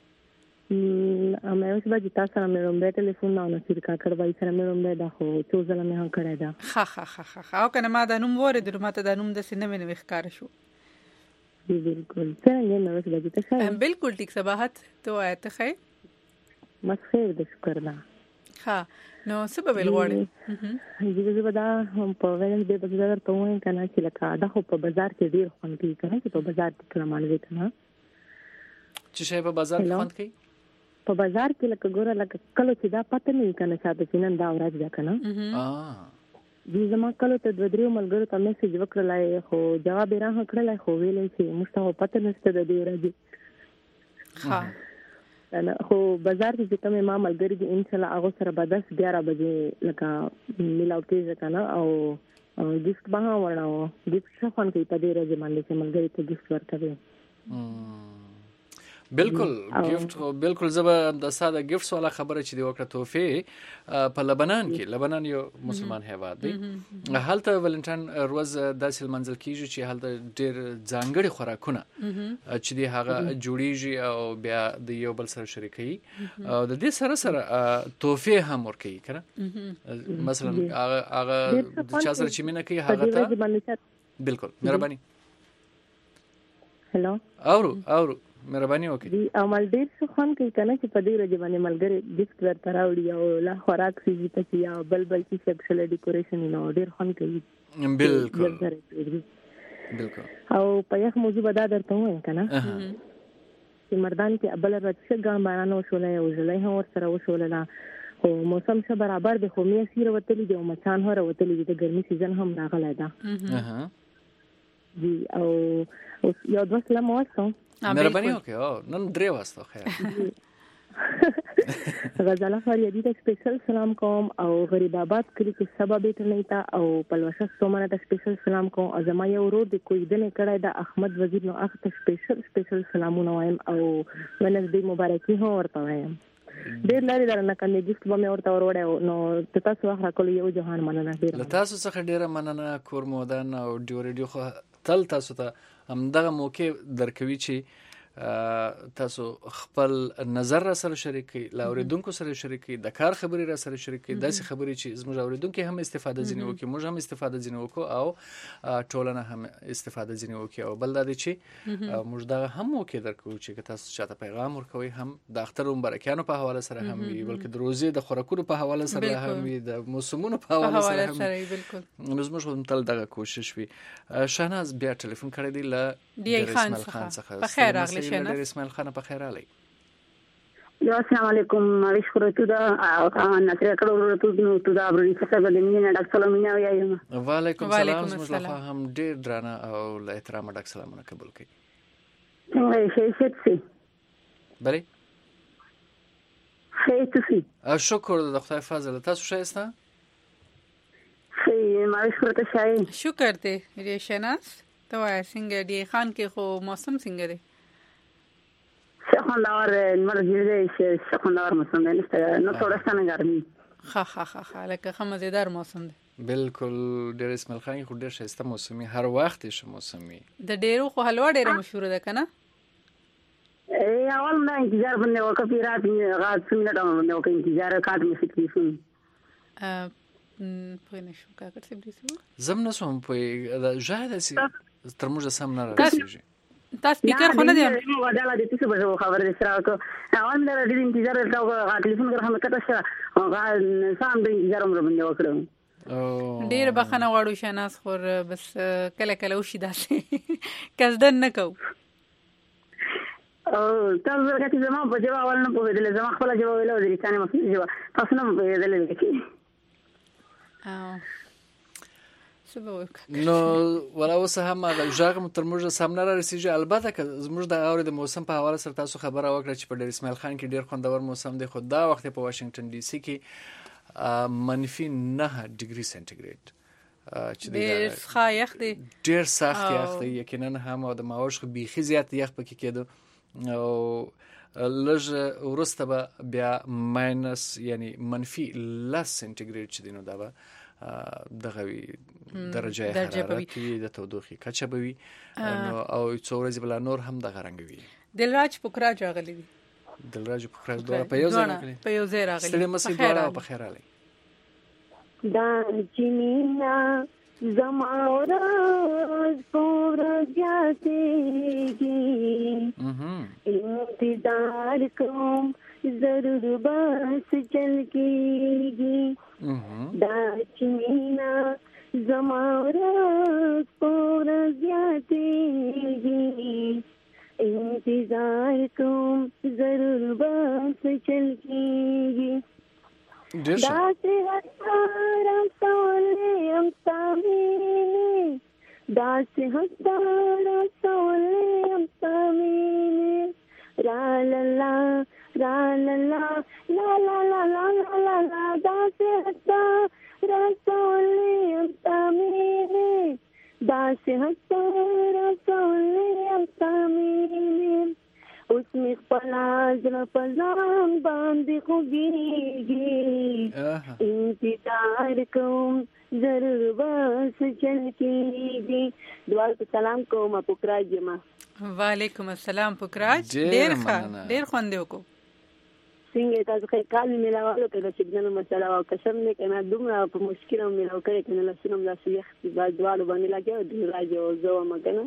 مې اوس باندې تاسو سره مې رومبه ټلیفون نه نصیر کاکړ وای سره مې رومبه دا خو څو ځله مې هم کړی دا ها او کنه ما دا نوم وره د ماته دا نوم د سینې مې ښکار شو بالکل څنګه نو اوس باندې تاسو بالکل ټیک صباحت تو آیت خیر مسخیر د شکر دا ها نو سبب الغوړې زه به دا په وینم د بازار ته وای کنه چې لکه دا خو په بازار کې ډیر خوند کوي کنه چې په بازار کې کلمانه وي کنه چې شی په بازار کې خوند کوي په بازار کې لکه ګوره لکه کله چې دا پته نه کنه چې نن دا ورځ ده کنه دې زما کله ته د دریو ملګرو ته میسج وکړلای خو جواب یې راغی کړلای خو ویلې چې موږ ته پته نشته د دې ورځې ها انا خو بازار کې چې کومه ما ملګری دي ان شاء الله هغه سره به 10-11 بجې لکه ملاو کېږي کنه او ګفت به ورناو ګفت څه خوان کوي په دې ورځې باندې چې ملګری ته ګفت ورکوي بالکل ګیفټ بالکل زبا د ساده ګیفټس والا خبره چې دی وکړه توفه په لبنان کې لبنان یو مسلمان هیواد دی هلته ولنټاین ورځ داسې منځل کیږي چې هلته ډېر ځانګړي خوراکونه چې دی هغه جوړیږي او بیا د یو بل سره شریکي او د دې سره سره توفه هم ورکوي کنه مثلا هغه چا سره چې مینه کوي هغه ته بالکل مهرباني هلو اورو مهرباني وکړئ عمل ډیر څه خون کوي کنه چې په دې ورځ باندې ملګری ګفت ورته راوړي او لا خوراک سيږي ته یا بل چې سیکشل ډیکوریشن نو ډیر خون کوي بالکل او په یو موضوع به دا درته وایم کنه چې مردان کې بل ورځ څنګه باران وشولای او جلای هم ورسره وشولای او موسم څه برابر د خومې سیر وتلی دی او مچان هره وتلی دی د ګرمي سیزن هم راغلی دا جی او یو دوه سلام واسو مهرباني وکړئ نن درې واسطه خیر غزاله فریادی ته سپیشل سلام کوم او غریب آباد کلی کې سبا بیت نه تا او پلوشه سومنه ته سپیشل سلام کوم او زما یو ورور د کوی دنه کړای د احمد وزیر نو اخ ته سپیشل سلامونه وایم او ونزدې مبارکي هم ورته وایم ډیر لري درنه کنه ګفت به مې ورته وروړې نو تاسو واخره کول یو جهان مننه ډیر تاسو څخه ډیره مننه کور مودن او ډیوريډیو خو تل تاسو ته هم دغه موقع درکوي چې تاسو خپل نظر را سره شریکي لاوریدونکو سره شریکي د کار خبري را سره شریکي داسې خبري چې زموږ اوریدونکو هم استفاده ځنی وکي موږ هم استفاده ځنی وکو او ټولنه هم استفاده ځنی وکي او بل دا چې موږ دغه هم موقع درکو چې تاسو چاته پیغام ورکوي هم د اختر مبارکانو په حواله سره هم وي بلکې د روزي د خوراکونو په حواله سره هم وي د موسمونو په حواله سره هم بالکل موږ هم تل دغه کوشش وي شاهناز بیا ټلیفون کړی دی ل دی خان څخه په خیر راغلی ډیر اسماعیل خان په خیر علي یو السلام علیکم مشکورته دا نصر کړو نو تو دا بري څه به مینه ډاکټر سلامونه وایم وعلیکم السلام زموږ له هم ډیر درانه او له احترام ډاکټر سلامونه قبول کړئ څنګه شي سي بله سي شکر د خدای فضل تاسو شایسته سي مشکورته شای شکر دې ریشناس تو څنګه دی خان کې خو موسم څنګه دی سخوندار مرزیده سخوندار موسم دی نو ثوړه ستنه ګرمي ها لکه مزیدار موسم دی بالکل ډېر اسماعیل خان خو ډېر شایسته موسمي هر وخت یې موسمي د ډېرو خو حلوا ډېر مشهور ده کنه اول نه انتظار باندې وکړی رات غاز څنګه باندې وکړی انتظار کاټ مې سکیشن په نشو کا کړم دې زم نه سوم په جاهد سي تر موږ سم نه راځي تاسو سپیکر خو نه دی نو دا د څه به خبر دې سره کو اول نه ډېر انتظار کاوه ټلیفون غره هم کته شه غاز سم دې انتظار مې باندې وکړم ډېر بخنه واړو شناس خور بس کله وشي داسې کزدن نه کو او تاسو ورته زما په جواب ول نه پوهېدل زما خپل جواب ویلو د ریسانه مخې جواب تاسو نه پوهېدل نو ولا اوس هم هغه ژغ تر موږ سامنے را رسیږي البته که زموږ د اوري د موسم په حواله سره تاسو خبره وکړه چې په ډېر اسماعیل خان کې ډېر خوندور موسم دی خو دا وخت په واشنگټن ډي سي کې -9 ډیګري سنټیګریډ چې ډېر ښه یخ دی ډېر سخت یخ دی یقینا هم د ماوش خو بيخي زیات یخ پکې کېدو او لږ ورسته به بیا ماینس یعنی -10 سنټیګریډ چې دینو دا به دغه درجه حرارت د تودوخې کچه به وي او څو ورځې بل نور هم د غرنګ وي دلراج پوکراج راغلی دی دلراج پوکراج دوه په یو ځای راغلی ستړي مسې دوه په خیر علي دا جمینا زما ورځ پور جاتېږي انتظار کوم ضرور بس چل کېږي دا جمینا زما ورځ پور جاتېږي انتظار کوم ضرور بس چل کېږي داسې هستاره سولې ام سامینې داسې هستاره سولې ام سامینې را لا لا را لا لا لا لا لا لا لا لا داسې هستاره سولې ام سامینې داسې هستاره سولې ام سامینې اوس می خپل ځل په ځان باندې خوږیږي انتظار کوم ضرور بس چل کېږي. دوار په سلام کوم پوکراج یم. وعلیکم السلام پوکراج. ډېر ښه ډېر خوند وکړو. څنګه تاسو ښه کال ملاوالو کله سیګنال مسله او قسم نه کنه دومره په مشکل ملاو کړی کنه لسنم داسې یخ په دوالو باندې لګي د راځو زو مکنه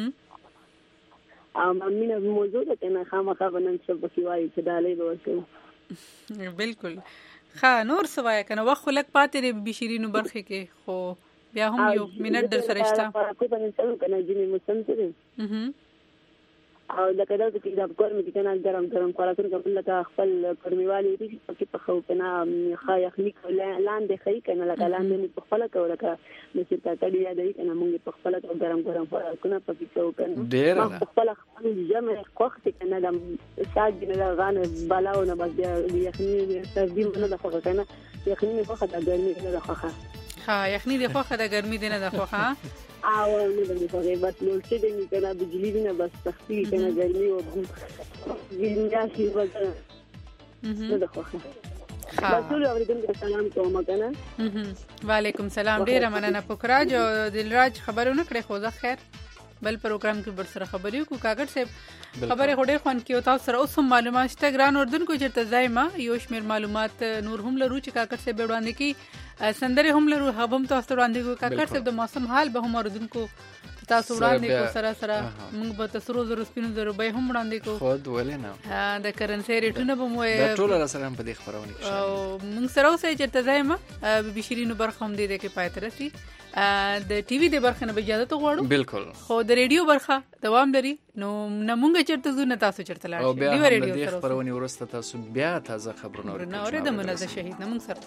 مینه موضوع ده کنه خامخا بنن څه په وایي چې دالې وځو. بالکل ښه نور سوای کنه وخت لک پاتې بشیرینو برخه کې خو بیا هم یو منټ در سره شته په باندې څه کنه جنې مستمتره او لکه دا چې دا کور مې کنه ګرم خلاصون کوم لکه خپل پرمیوالي دي چې په خو کنه خایخ لیک لاندې خې کنه لکه لاندې په خپل کول لکه چې تا تړي یادې کنه موږ په خپل ګرم کنه په کې کنه ډېر په خپل جمع وخت کنه د ساج نه غانه بالاو نه بس یخني تربیم نه د خوخه کنه یخني خوخه د ګرمي نه د خوخه ها یخني د خوخه د ګرمي نه د خوخه او نه د خوخه بس نور څه دی کنه بجلی نه بس تختی کنه ګرمي او ګرمي شي وځه نه د خوخه. ټول اوریدونکو ته سلام کوم کنه. وعلیکم سلام. ډیره مننه پوکراج او دلراج خبرونه کړې خو زه خیر بل پروګرام کې بر سره خبرې کو کاغذ صاحب خبره هډې خوان کې او تاسو سره اوس هم معلومات شته ګران اردوونکو چرته ځایما یو شمیر معلومات نور هم لرو چې کاغذ صاحب وړاندې کی سندره هم لرو هم تاسو وړاندې کو کاغذ صاحب د موسم حال به هم اردوونکو تاسو وړاندې کو سره موږ به تاسو زرو سپینو زرو به هم وړاندې کو خود ولې نه د کرنسي ریټونه به مو ټول سره هم په دې خبرونه کې او موږ سره اوسې چرته ځایما بشیرینو برخه هم دې کې پاتې راسي د ټي وي د برخه نه اجازه ته غواړو بالکل خو د ریډیو برخه دوام لري نو نمونږ چرته زو نه تاسو چرته لاړ شئ دی ریډیو سره خبرونه ورسته تاسو بیا تازه خبرونه اورئ د منزه شهید نمونږ سره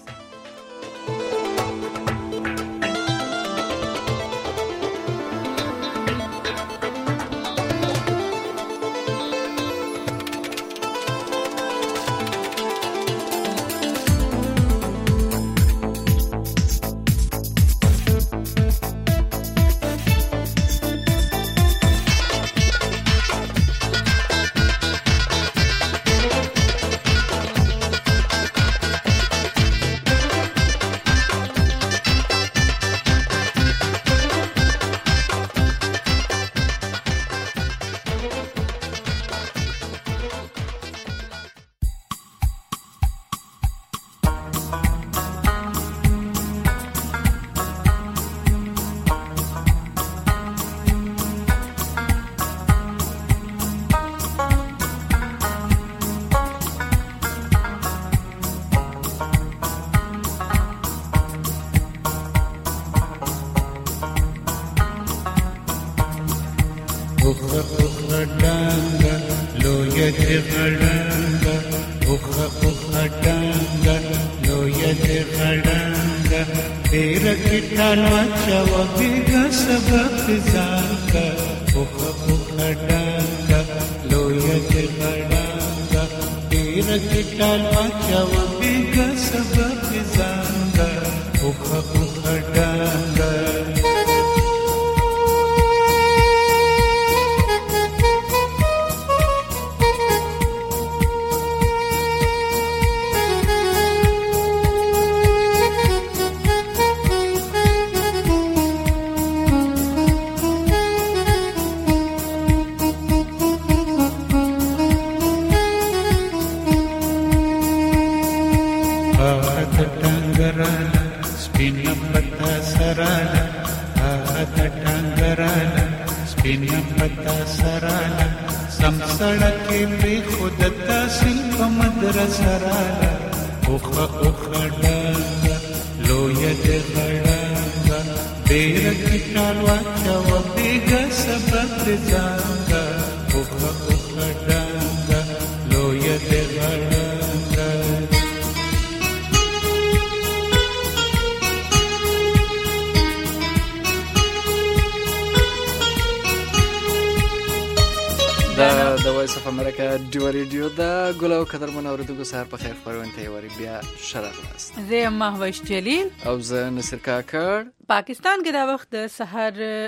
د وایس اف امریکا ډیو ریډیو دا ګلو قدر منوردو سهار په خیر خبرونه ته وری بیا شرف لاست زه مهوش جلیل او زه نصر کاکړ. پاکستان کې دا وخت د سحر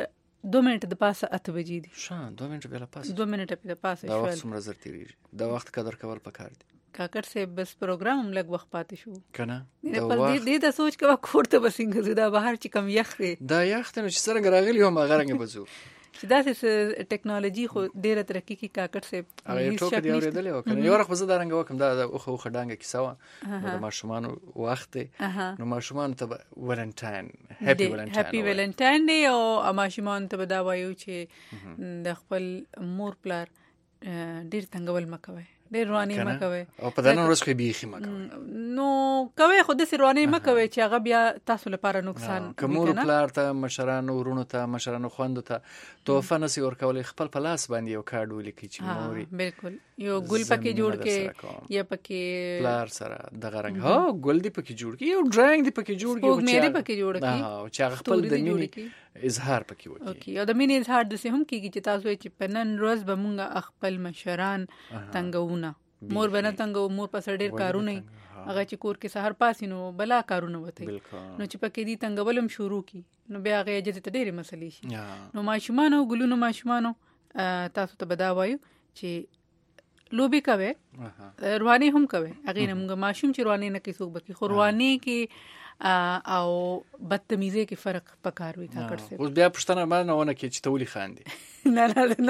2 منټه د پاسه 8 بجې دي. شان 2 منټه بل پاسه 2 منټه په پاسه دا وخت څومره زر تیریږي. دا وخت قدر کول پکار دي. کاکړ صاحب بس پروګرام هم لږ وخت پاتې شو کنه. دا دې د سوچ کوا کوړته بسنګ زدا بهر چې کم یخ دی. دا یخ ته چې څنګه راغلی هم هغه رنګ بزو. چې دا ټیکنالوژي خو ډیره ترقی کی کاکړ صاحب. هغه ټوک دی اورېدل او کنه یو رخ زدا رنګ وکم دا خو خډانګه کیسه و. د ماشومان وخت نو ماشومان ته ولنټاین هپی ولنټاین دی او ماشومان ته دا وایو چې د خپل مور پلار ډیر تنګول مکوي. ډیر رواني مکوي او په دنه ورځ خو بیخي مکوي. نو کوي خو د رواني مکوي چې هغه بیا تاسو لپاره نقصان کوي. کوم پلار ته مشرانو ورونو ته مشرانو خوندو ته توفه نسی ورکول خپل پلاس باندې یو کارډ ولیکي چې موري بالکل یو ګل پکې جوړ کې یا پکې پلار سره دغه رنګ ها ګل دی پکې جوړ کې یو ډرایینګ دی پکې جوړ کې او مېری پکې جوړ کې چې خپل د مینې اظهار پکې وکړي. اوکې او د مینې اظهار د سهم کېږي چې تاسو چې پنن روز به مونږ خپل مشران تنګونه مور بنه تنګو مور په سر ډیر کارونه هغه چې کور کې سحر پاسینو بلا کارونه وته نو چې پکې دي تنګولم شروع کی نو بیا هغه اجازه ته ډېرې مسلې شي. نو ماشومان او ګلونو ماشومان تاسو ته بداوایو چې لوبي کوي رواني هم کوي هغه نه موږ ماشوم چې رواني نه کې څوک بکی خو رواني کې او بدتمیزي کې فرق پکار وي کاکړ صاحب. اوس بیا پښتنه باندې ونه کې چې تولی خاندي نه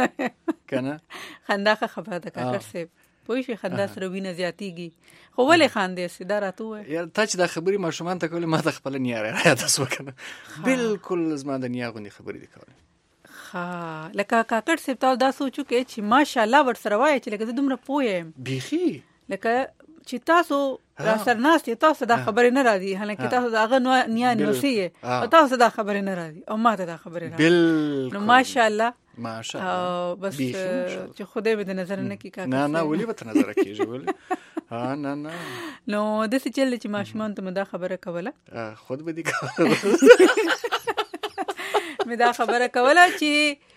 کنه خندا خبره ده کاکړ صاحب پوه شي خندا سره وینه زیاتیږي خو ولې خاندې سیده راته وای یار ته چې دا خبري ماشومان ته کولې ما ته خپل نیاره را تاسو کنه بالکل زما د نیا غونډي خبري دي کولې ها لکه کاکړ صاحب ته دا سوچو کې چې ماشاءالله ور سره وای چې لکه دومره پوهه بيخي لکه چې تاسو را سرناستي تاسو دا خبره نه راځي هلکه تاسو دا غو نیا نوسیه او تاسو دا خبره نه راځي او ما ته دا خبره راځي نو ماشاءالله ماشاءالله بس چې خدای به د نظر نه کی کاکړ نه ولې به ته نظر کیږي ولې نه نو د څه چل چې ماشومان ته مدا خبره کوله خود به دي مدا خبره کوله چې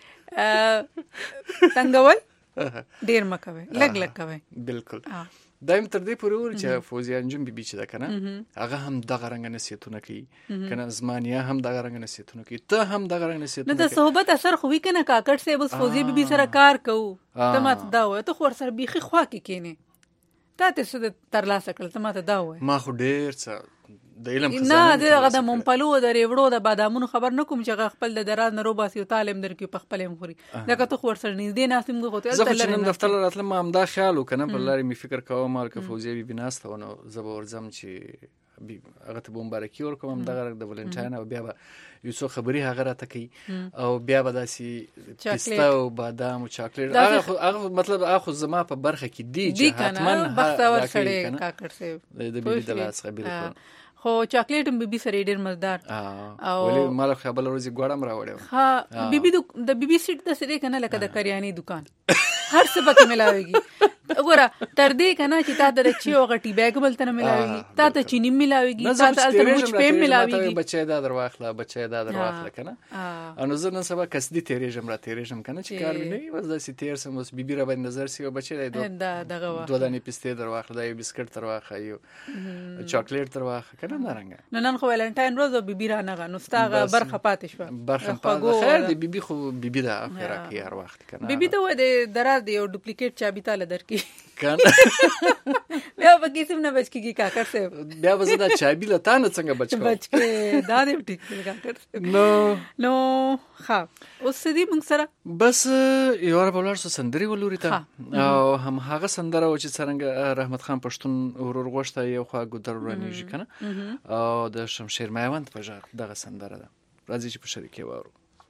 تنګول ډیر مکوي لګ کوي بالکل دایم تر دې پورې ور چې فوزیه انجم بي چې دا کنه هغه هم دغه رنګ نصیحتونه کوي کنه زمانیا هم دغه رنګ نصیحتونه کوي ته هم دغه رنګ نصیحتونه نه د صحبت اثر خو وی کنه کاکړ سے بس فوزیه بي سره کار کوو ته ماته دا وای ته خور سره بيخي خوا کې کینه تا ته څه تر لاسه کړل ته ماته دا وای ما خو ډیر څه د علم خزانه نه دغه د مونپلو د ریوړو د بادامونو خبر نه کوم چې خپل د دراز نه روباسي او تعلیم درکې په خپل مخوري لکه ته خور سره نږدې ناسم غو ته زه چې نن دفتر راتله ما هم دا خیال وکنه په لاري می فکر کوم مال که فوزیه بي بناسته ونه زبور زم چې هغه ته مبارکي ورکوم دغه د ولنټاین او بیا یو څو خبري هغه راته کوي او بیا به داسي پستا او بادام او چاکلیټ هغه مطلب هغه زما په برخه کې دی چې حتما بختور سړی کاکړ صاحب د بي د لاس خبرې خو چاکلیټ هم بيبي سره ډیر مزدار او ولې مال خپل ورځي ګوړم راوړم ها بيبي د بيبي سیټ د سره کنه لکه د کریاني دکان هر څه پکې ملاويږي وګوره تر دې کنه چې تا د چي او غټي بیگ بل تنه ملاويږي تا ته چيني ملاويږي تا ته ترموز په ملاويږي بچي دا درواخله کنه انو زه نن سبا کسدي تیرېجم کنه چې کار نه وي بس د سیتیر سم اوس بيبي را باندې نظر سی او بچي دا دغه دوه دانې پسته درواخله دا یو بسکټ درواخه یو چاکلیټ درواخه کنه نارنګ نن خو ولنټاین روز او بيبي را نه نوستاغه برخه پاتې شو برخه خیر دی بيبي خو بيبي دا اخره کې هر وخت کنه بيبي ته و د درا دی او ډوپلیکیټ چابي تاله درکې کنه بیا به کیسه نه بچ کیږي کاکړ صاحب بیا به زدا چابي لته نه څنګه بچ کې دا دې ټیک کاکړ نو ها اوس دې موږ سره بس یو را بولار سو سندري ولوري ته او هم هغه سندره و چې څنګه رحمت خان پښتون ورور غوښته یو خوا ګدر رانیږي کنه او د شمشیر میوند په ژغ دغه سندره ده راځي چې په شریکه وارو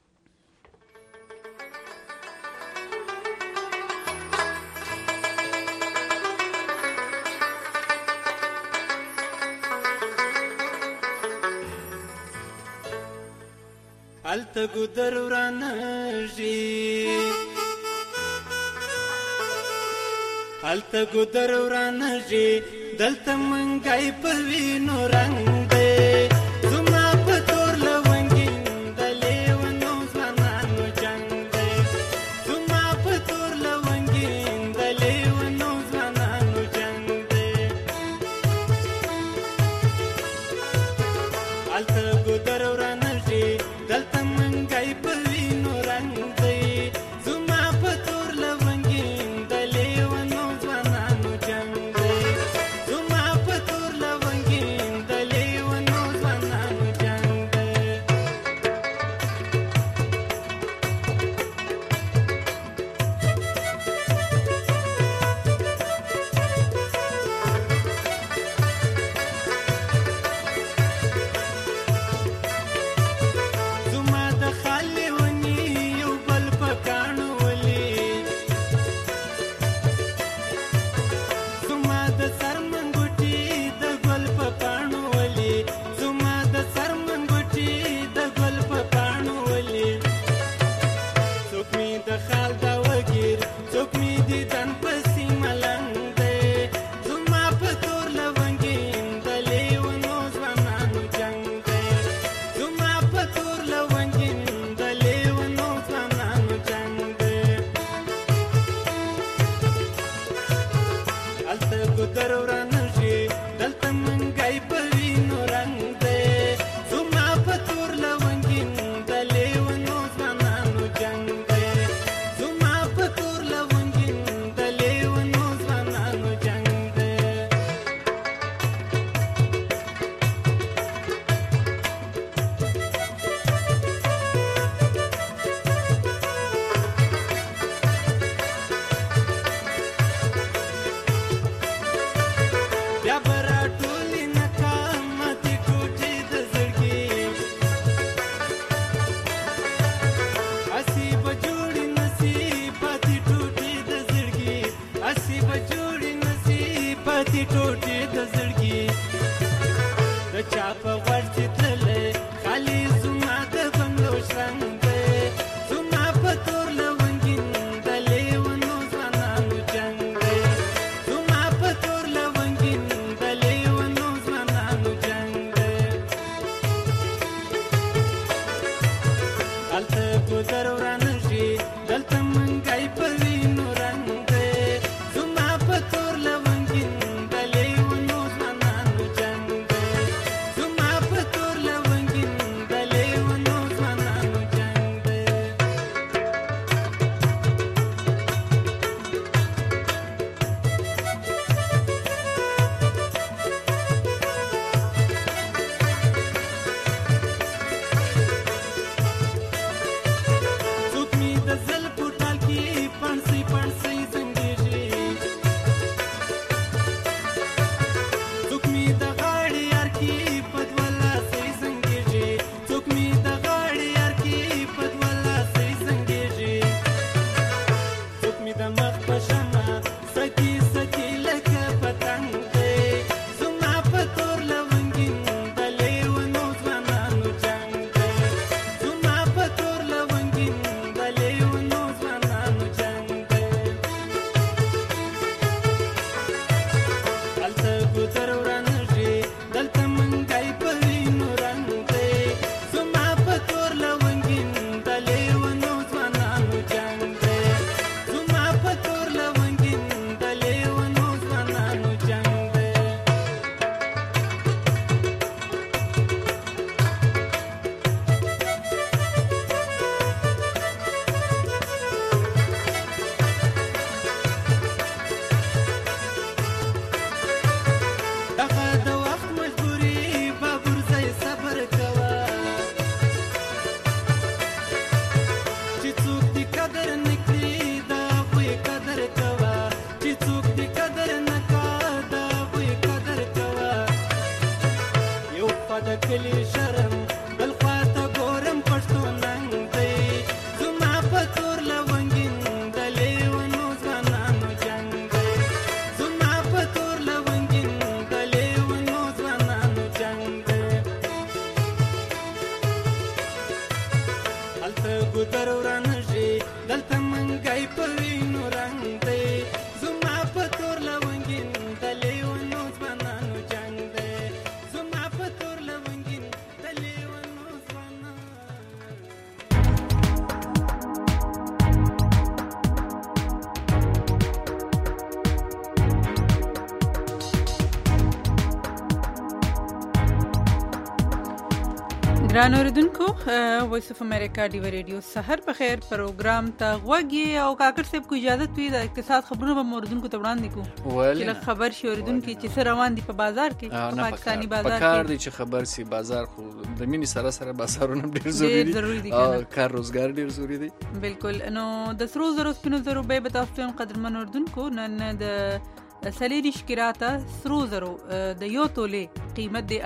الته ګدر ورانږي دلته منګای په وینو رنگ دی زما په تور لونګي دلې ونو ځوانانو جنگ دی زما په تور لونګي دلې ونو ځوانانو جنگ دی الته ګدر ورانږي دلته منګای په وینو ګودر ورنشي دلته منګای په وینو رنگ دی زما په تور لونګین د لیونو ځوانانو جنگ دی زما په تور لونګین د لیونو ځوانانو جنگ دی بیا برا ټولې ناکامتې ټوټې د زړګي اسی به جوړې نصیباتې ټوټې د زړګي اسی به جوړې نصیباتې ټوټې د زړګي د چا په غوږ چې تللی خالي زما د بنګلو شرنګ دی زما په تور لونګین د لیونو ځوانانو جنګ دی زما په تور لونګین د لیونو ځوانانو جنګ دی هلته ګودر ورنشي دلته منګای په وینو رنګ دی زما په تور لونګین د لیونو ځوانانو جنګ دی زما په تور لونګین د لیونو ځوانانو جنګ دی څوک مې د زلفو ټال کې پڼسۍ پڼسۍ زنګېږي څوک مې د غاړې یار کې په دوه لاسۍ زنګېږي څوک مې د غاړې یار کې په دوه لاسۍ زنګېږي څوک مې د مخ په شمع سکي سکي لکه پتنګ دی زما په تور لونګین د لیونو ځوانانو جنګ دی زما په تور لونګین د لیونو ځوانانو جنګ دی هلته ګودر ورنشي دلته منګای په وینو رنګ دی زما په تور لونګین د لیونو ځوانانو جنګ دی زما په تور لونګین د لیونو ځوانانو جنګ دی دغه د وخت مجبوري بابر ځای صبر کوه چې څوک دې قدر نه کړي د هغوی قدر کوه چې څوک دې قدر نه کړه د هغوی قدر کوه یو خوا د کلي شرم بل خوا ته ګورم پښتو ننګ دی زما په تور لونګین د لیونو ځوانانو جنګ دی زما په تور لونګین د لیونو ځوانانو جنګ دی هلته ګودر ورنشي دلته منګای په وینو رنګ دی زما په تور لونګین د لیونو ځوانانو جنګ دی زما په تور لونګین د لیونو ځوانانو ګران اوریدونکو وایس اف امریکا ډیو ریډیو سحر په خیر پروګرام ته غوږی او کاکر صاحب کو اجازه وي د اقتصاد خبرونه به اوریدونکو ته وړاندې کوو چې خبر شي اوریدونکو چې څه روان دي په بازار کې په پاکستاني بازار کې کار دي چې خبر سي بازار خو د مینې سره بازارونه ډیر ضروری دي او کار روزګار ډیر ضروری دي بالکل نو د سرو زرو سپینو زرو به تاسو هم قدرمن اوریدونکو نن د سلیریش کراته سرو زرو د یو تولې قیمت د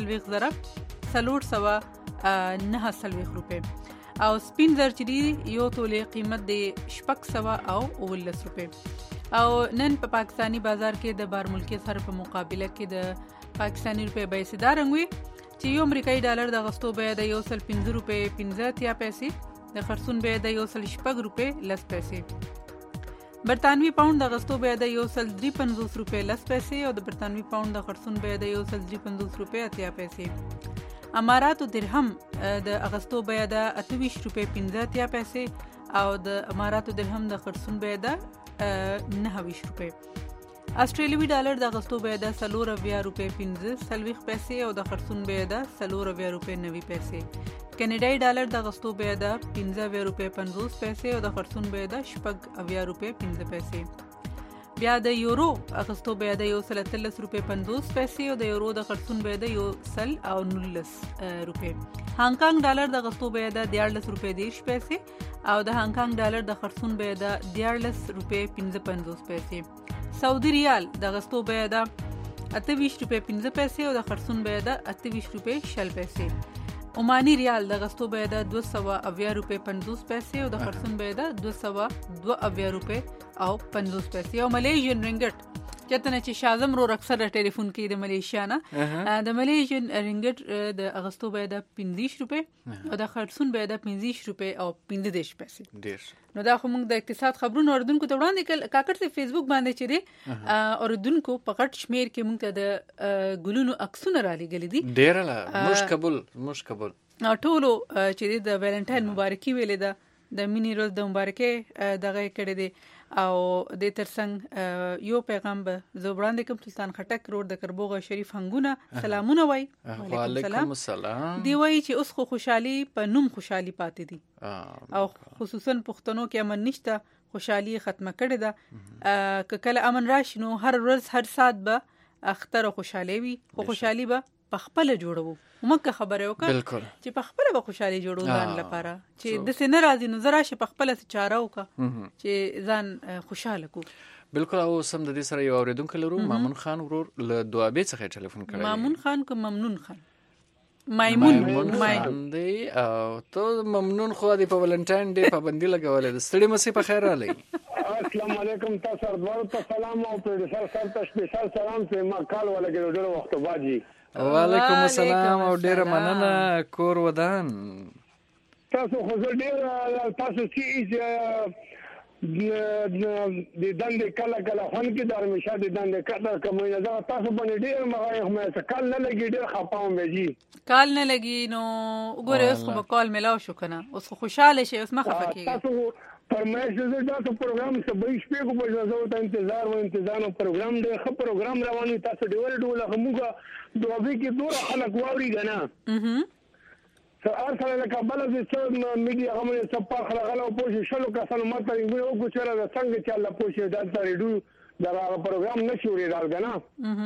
38,449 روپے او سپین زر چې دی یو تولې قیمت د 619 روپے او نن په پاکستانی بازار کې د بار ملکی سره په مقابله کې د پاکستانی روپے به سیده رنګ وي چې یو امریکایي ډالر د اغستو به د 1.15 روپے 15 پیسې د خرڅون به د 1.6 روپے 10 پیسې برطانوي پاوند د اغستو به د 1.53 روپے 10 پیسې او د برطانوي پاوند د خرڅون به د 1.53 روپے 80 پیسې اماراتو درهم د اغستو به د 28 روپے 15 پیسې او د اماراتو درهم د خرڅون به د 29 روپے استرالیوي ډالر د اغستو بیه ده 4.15 روپۍ 15 پیسې او د خرڅون بیه ده 4.90 روپۍ 90 پیسې. کینیډایي ډالر د اغستو بیه ده 15 روپۍ 50 پیسې او د خرڅون بیه ده 8 روپۍ 15 پیسې. بیا د یورو اغستو بیه ده 113 روپۍ 50 پیسې او د یورو د خرڅون بیه ده 119 روپۍ. هانګ کانګ ډالر د اغستو بیه ده 14 روپۍ 10 پیسې او د هانګ کانګ ډالر د خرڅون بیه ده 14 روپۍ 55 پیسې. سعودي ریال د اغستو بیه ده 28 روپۍ 15 پیسې او د خرڅون بیه ده 28 روپۍ 60 پیسې. عمانی ریال د اغستو بیه ده 280 روپۍ 50 پیسې او د خرڅون بیه ده 202 روپۍ او 50 پیسې. او ملیشین رینګټ چتنه چې شازم رو اکثر ټلیفون کې د ملیشیا نه د ملیشین رینګټ د اغستو بیه ده 15 روپۍ او د خرڅون بیه ده 15 روپۍ او 15 پیسې. ډیر نو دا خو موږ د اقتصاد خبرونو اوردونکو ته وړاندې کړل. کاکړ ته فیسبوک باندې چې دی اوردونکو په غټ شمیر کې موږ ته د ګلونو عکسونه را لګلې دي. ډیر لا مش قبول ټولو چې د ویلنټاین مبارکي ویلې ده د مینی روز د مبارکي دغه کړي دي او د ترڅنګ یو پیغام به زه وړاندې کوم. سلطان خټک روډ د کربوغه شریف هنګونه سلامونه وای. وعلیکم السلام. دی وای چې اوس خو خوشحالي په نوم خوشحالي پاتې دي او خصوصا پښتنو کې امن نشته، خوشحالي ختمه کړې ده. که کله امن راشي نو هر ورځ هر ساعت به اختر خوشحالي وي، خو خوشحالي به په خپل جوړو. مکه خبره وکړه چې په خپل به خوشحالي جوړو ځان لپاره چې د سینه راځي نو زرا شي په خپل چاره وکړه چې ځان خوشاله کو. بالکل. او سم د دې سره یو اوریدونکو لرو مامون خان ورور له دوابې څخه ټلیفون کړی. مامون خان کو ممنون خان مایمون دی او ته ممنون خو دی په ولنټاین ډے پابندي لګولې د ستړي مسي په خیر علي. السلام علیکم تاسو ورته ته سلام او پروډوسر سره ته سپیشل سلام چې ما کال ولګې ډېر وخت بعد. وعلیکم السلام او ډیره مننه کور ودان. تاسو خو ډیر تاسو چې د دندې کله خون کې د همیشه د دندې کله کومه دا تاسو باندې ډیر مغه کال نه لګي ډیر خپاوم دی. کال نه لګي نو وګوره اوس خو کال ملاو شو کنه اوس خوشاله شي اوس مخه فکیږي. تاسو فرمایش زه تاسو پروګرام سبې شپې کو په ځو ته انتظار پروګرام دی خو پروګرام رواني تاسو ډول همغه دوبي کې دوه خلک واوري غنا ارسل لك بلد څو میډیا هم څه په خلغله او پوښ شلو کسانو ماته یو ګوچره د څنګه چې الله پوښ د تاریډو دا پروګرام نشوري راغنا.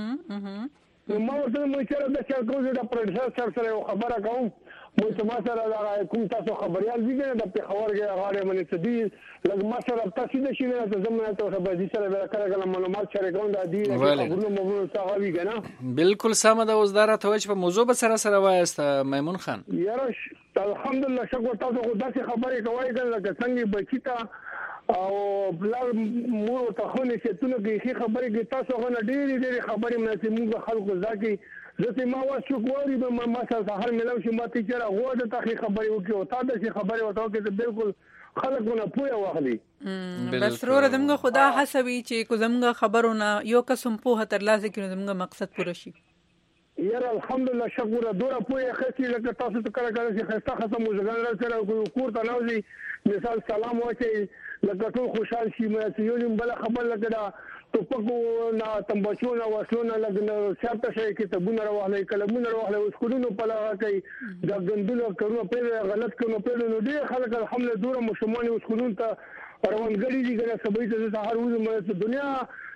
نو ما ورته مې چې دا چې کوم د پروډوسر سره خبره کوم مو ته ما سره دا کوم تاسو خبريال دي نه د پیښور کې غاړه منې څه دي لږ ما سره تاسو د شي نه زمونه ته خبر دي سره کله معلومات شریک کوم دا دي خبرونه مو څه غوي کنه. بالکل سم ده. اوس دره ته چې په موضوع به سره وایست میمون خان. یاره الحمدلله شکر تاسو خو داسې خبرې کوي کنه څنګه بچیتا او بلار مور ته خو نه چې تونه کې خبرې کې تاسو غو نه ډېری خبرې مې چې موږ خلکو ځکه زه ما واسو کوی به ما سره هر ملو چې ما ته چیرې غو د تخې خبرې وکي او تا د خبرې وته کې بالکل خلکونه پوهه واخلي. بس ورو دمغه خدا حسوي چې کو زمغه خبرونه یو قسم په تر لازم کې زمغه مقصد پوره شي. یاره الحمدلله شکر دوره پوهه خسي لکه تاسو ته کله چې خسته ختم وزګان سره کور ته نوځي مثال سلام واچي لکه ټول خوشحال شي مې یو بل خبر لکه ټوپکو نه تمباچو نه وسلونه لګنه شرط شي کې تبونه راوهلې کلمونه راوهلې وسکولونو په لاره کوي د غندلو کړو په غلط کړو په نو دي خلک الحمدلله دوره مشمون وسکولون ته روانګړي دي ګره سبې ته سهار وځم دنیا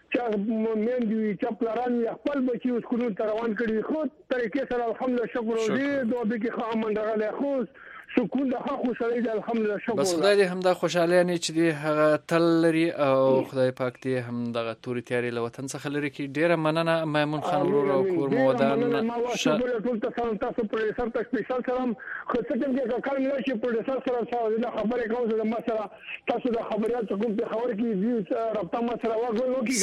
چې مين دي چې پلان خپل بچي وسکولون ته روان کړي خو طریقې سره الحمدلله شکر دې دوه به کې خامن راغله خو سکون د حق خوشالي د الحمدلله شکر. بس خدای دې هم د خوشالۍ نه چې دی هغه تل لري او خدای پاک دې هم دغه توري تیاری له وطن څخه لري کې ډیره مننه میمون خان ورور او کور مودان ټول تاسو پروډوسر ته سپیشل سلام خو څنګه چې کار نه شي پروډوسر سره د خبرې کوم د مسله تاسو د خبريات کوم په خبر کې رابطه ما سره وګورئ.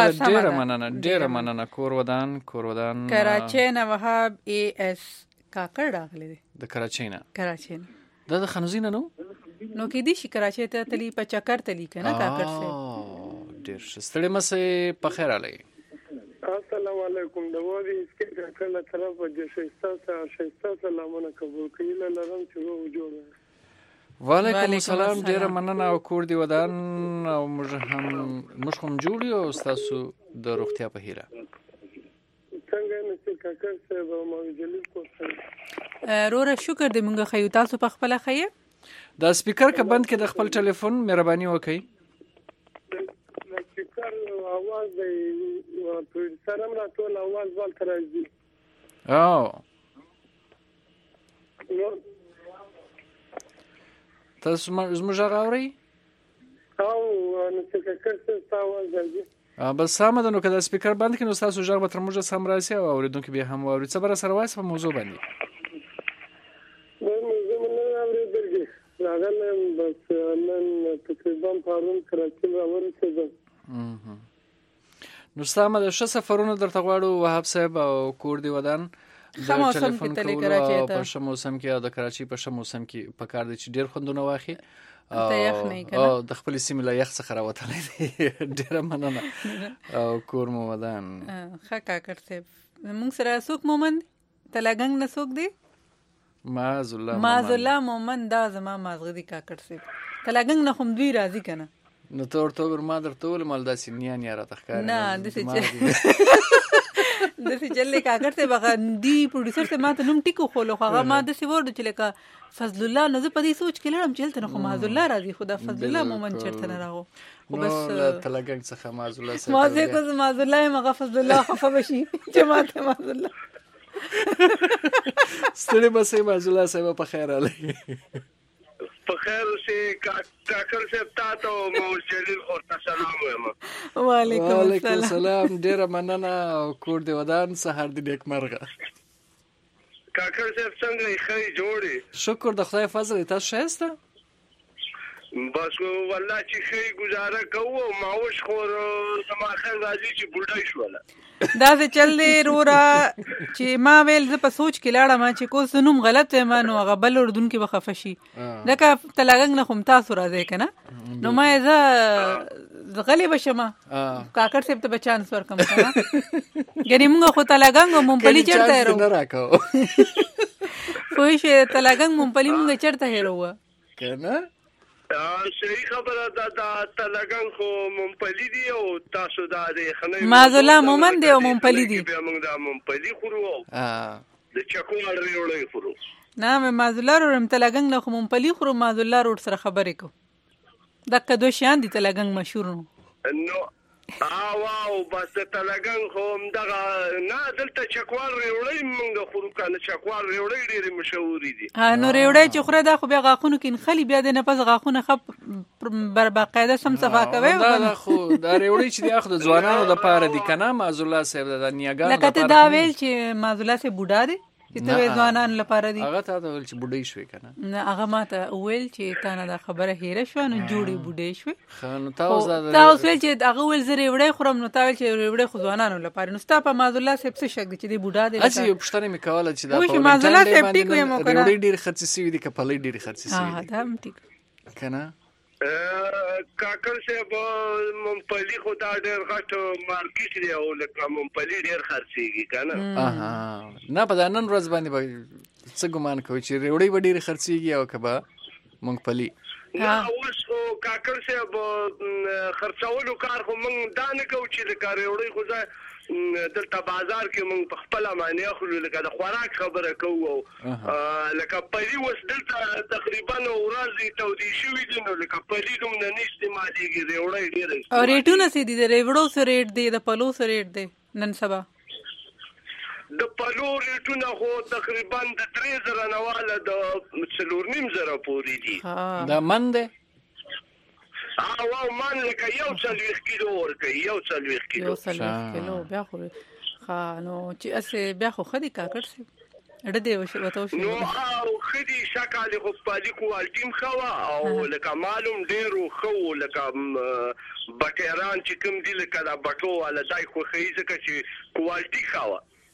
سلام ډیره مننه کور ودان کراچۍ نه وهاب ای اس کاکړ راغلی دی د کراچۍ نه دا د خنوزینه نو کې دي شي کراچۍ ته تلی په چکر تلی کنه کاکړ سه ډیر ستړي مسه په خیر علي. السلام علیکم د وادي اسکه کله طرف د شیستا سلامونه قبول کړئ لرم چې وو جوړه. وعلیکم السلام ډیر مننه او کور دی ودان او موږ هم جوړیو تاسو د روغتیا په هیله. څنګه نشي کاکر صاحب او مولوي جلیل کوڅه روره شکر دې مونږ خیو تاسو په خپل خیه دا سپیکر که بند کې د خپل ټلیفون مهرباني وکړئ. سپیکر आवाज دی په سره نه ټول आवाज ول ترځي. تاسو زموږ غاوري او نو څه کاکر صاحب आवाज دی. بس سمه ده. نو که دا سپیکر بند کړي نو تاسو ژغ به تر موږ سم راسي او اوریدونکو به هم واوري. څه بر سره وایي په موضوع باندې موضوع نه اورېدل راغلم بس نن تقریبا پرون کراچۍ راورسېدم. نو سمه ده. ښه سفرونه درته غواړو وهاب صاحب او کور دی ودان د ټلیفون کولو په ښه موسم کې او د کراچۍ په ښه موسم کې په کار دی چې ډېر خوندونه واخلي او د خپل سیمې له یخ څخه راوتلی دی. ډېره مننه او کور مو ودان. ښه کاکر صاحب موږ سره څوک مومن تلګنګ نه څوک دی؟ معاذ الله مومن دا زما مازغه دی کاکر صاحب. تلګنګ نه خو دوی راځي کنه. نو ته ورته وګوره ما درته وویل مال داسې نیا راته ښکاري. نه داسې چلې کاکر صاحب هغه دی پروډوسر صاحب ما ته نوم ټیکو خولو خو هغه ما داسې ورډو چې لکه فضل الله نو زه په دې سوچ کې لړم چې هلته نه خو معاذ الله راځي خو دا فضل الله مومن چېرته نه راغو. خو بس تلګنګ څخه معاذ الله صاحب ما زه کو معاذ الله یم هغه فضل الله خفه بشي چې ما ته معاذ الله ستړي بسې معاذ الله صاحب په خیر علي. په خیر سي کاکر صاحب تاسو مولوي جلیل ورته سلام وایم. وعلیکم السلام. ډیره مننه او کور دی ودان سحر دی نیک مرغه. کاکر صاحب څنګه ښه جوړي؟ شکر د خدای فضل. تاسو ښه بس والله چې ښه گزاره کوو ماوش خور زما خیر راځي چې بوډای شوله. دا څه چل دی روره چې ما ویل زه په سوچ کې لاړم چې کوس نوم غلط وایم نو هغه بل اردن کې به خفه شي ځکه تلګنګ نه خو تاسو راځئ که نه نو ما زه غلی به شم کاکړ صاحب ته به چانس ورکم که نه ګنې مونږ خو تلګنګ او ممپلي چېرته هېروو پوه شوې تلګنګ ممپلي مونږ چېرته هېروو که نه صحیح خبره ده دا تلګنګ خو ممپلي دي او تاسو دا د معاذ الله مومن دی او ممپلي دي بیا موږ دا ممپلي خورو د چکوال ریوړی خورو نه مې معاذ الله روړم تلګنګ نه خو ممپلي خورو معاذ الله روډ سره خبرې کوو دکه دوه شیان دي تلګنګ مشهور نو واو بس تلګنګ خو همدغه نه دلته چکوال ریوړی موږ خورو کنه چکوال ریوړی ډېرې مشهورې دي نو ریوړی چې خوره دا خو بیا غاښونو کې نښلي بیا د نه پس غاښونه ښه باقاعده سم صفا کوي دا خو دا ریوړی چې دی خو د ځوانانو دپاره دي که نه معاذ الله صاحب د نیاګانو لکه ته دا ویل چې معاذ الله صاحب بوډا دی چې ته ځوانانو لپاره دي هغه تا ته ویل چې بوډۍ شوې که نه نه هغه ما ته وویل چې تا نه دا خبره هېره شوه نو جوړې بوډۍ شوې نو تا اوس ویل چې هغه ویل زه ریوړی خورم نو تا ویل چې ریوړی خو ځوانانو لپاره نو ستا په معاذ الله صاحب څه شک دی چې دی بوډا دی هسې یو پوښتنه مې کوله چې دا په ورنټن ډې باندې ریوړۍ ډېرې خرڅې سوي دي که پلۍ ډېرې خرڅې سوي دي دا هم ټیک که نه کاکړ صاحب ممپلي خو دا ډېر غټ مارکیټ دی او لکه ممپلي ډېر خرڅېږي که نه نه په دا نن ورځ باندې به څه ګمان کوي چې ریوړۍ به ډېرې خرڅېږي او که به مونګپلي نه اوس خو کاکړ صاحب خرڅولو کار خو موږ دا نه کوو چې لکه ریوړۍ خو زه دلته بازار کې موږ په خپله باندې اخلو لکه د خوراک خبره کوو او لکه پلي اوس دلته تقریبا ورځې تودې شوي دي نو لکه پلي دومره نه استعمالېږي ریوړۍ ډېره او ریټونه څه دي د ریوړو څه ریټ دی د پلو څه ریټ دی نن سبا د پلو ریټونه خو تقریبا د 3000 نه واله د 4.5 پورې دي دا من دی واو من لکه 140 کیلو ورکوي 140 کیلو بیا خو نو چې اسې بیا خو ښه دي کاکړ صاحب ډه دی ورته وشي نو ښه دي شکل خو پالي کوالټي هم ښه وه او لکه معلوم ډېرو ښه وو لکه بټیران چې کوم دي لکه دا بټو والا دای خوښوي ځکه چې کوالټي ښه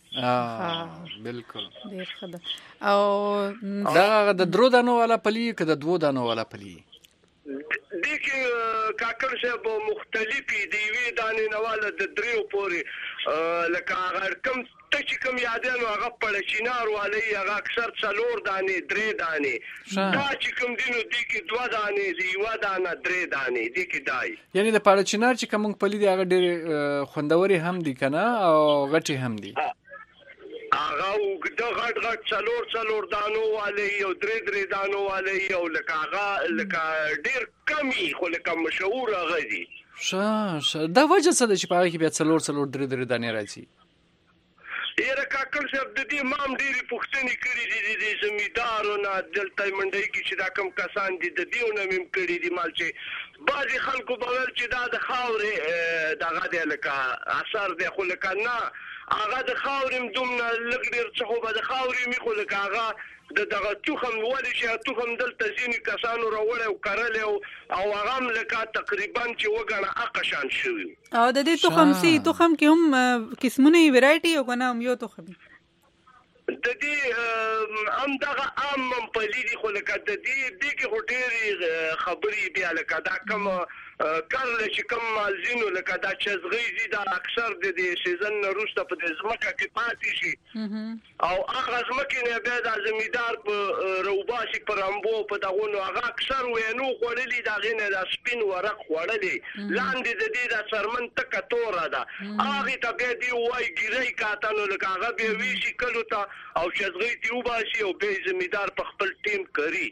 وه بالکل ډېر ښه ده او دا د درو دانو والا پلي که د 2 دانو والا پلي دې کې کاکړ صاحب مختلفې د یوې دانې نه واله د 3 پورې لکه هغه کوم چې کوم یادانو هغه پړچینار والی هغه اکثر 4 دانې 3 دانې دا چې کوم دینو دي کې 2 دانې دی 1 دانه 3 دانې دي کې دای یعنی د پړچینار چې کوم پلی دی هغه ډېر خوندوري هم دي کنه او غټي هم دي هغه د غټ 4 دانو والی او 3 دانو والی او لکه هغه لکه ډېر کمی خو لکه مشهور هغه دي دا وجه څه ده چې په هغه کې بیا 4 3 دانې راځي یره کاکل صاحب د دې مام ډېری پوښتنې کړې دي د زمیدارونو دلته منډي کې چې دا کم کسان دي د دیونه مم کړې دي مال چې بعضی خلکو په ول چې دا د خاورې دغه د لکه اثر دی خو لکه نه هغه د خاورې دومره لګ ډېر څه خو به د خاورې می خو لکه هغه دغه توخم ولې چې توخم دلته ځینې کسانو راوړی او کرلی او هغه هم لکه تقریبا چې وګڼه اقشان شوي او د دې توخم کې هم قسمونه یې ویرایټي او کنه هم یو توخم د دې هم دغه عام ممپلي دي خو لکه د دې کې خو ډېرې خبرې بیا لکه دا کوم کله چې کوم مالزینو لکه دا چزغیزي دا اکثر د سیزن وروسته په ځمکه کې پاتې شي او هغه ځمکې نه بیا د زمیندار په روباسي پر امبو په دغونو هغه اکثر وینو خوړلي دا غینه د سپین ورق خوړلي لاندې د دې د سرمن تکه توره ده هغه ته بیا دی وای ګیرای کاتنو لکه هغه به ویشي کلو ته او چزغی دی وباسي او به زمیندار په خپل ټیم کوي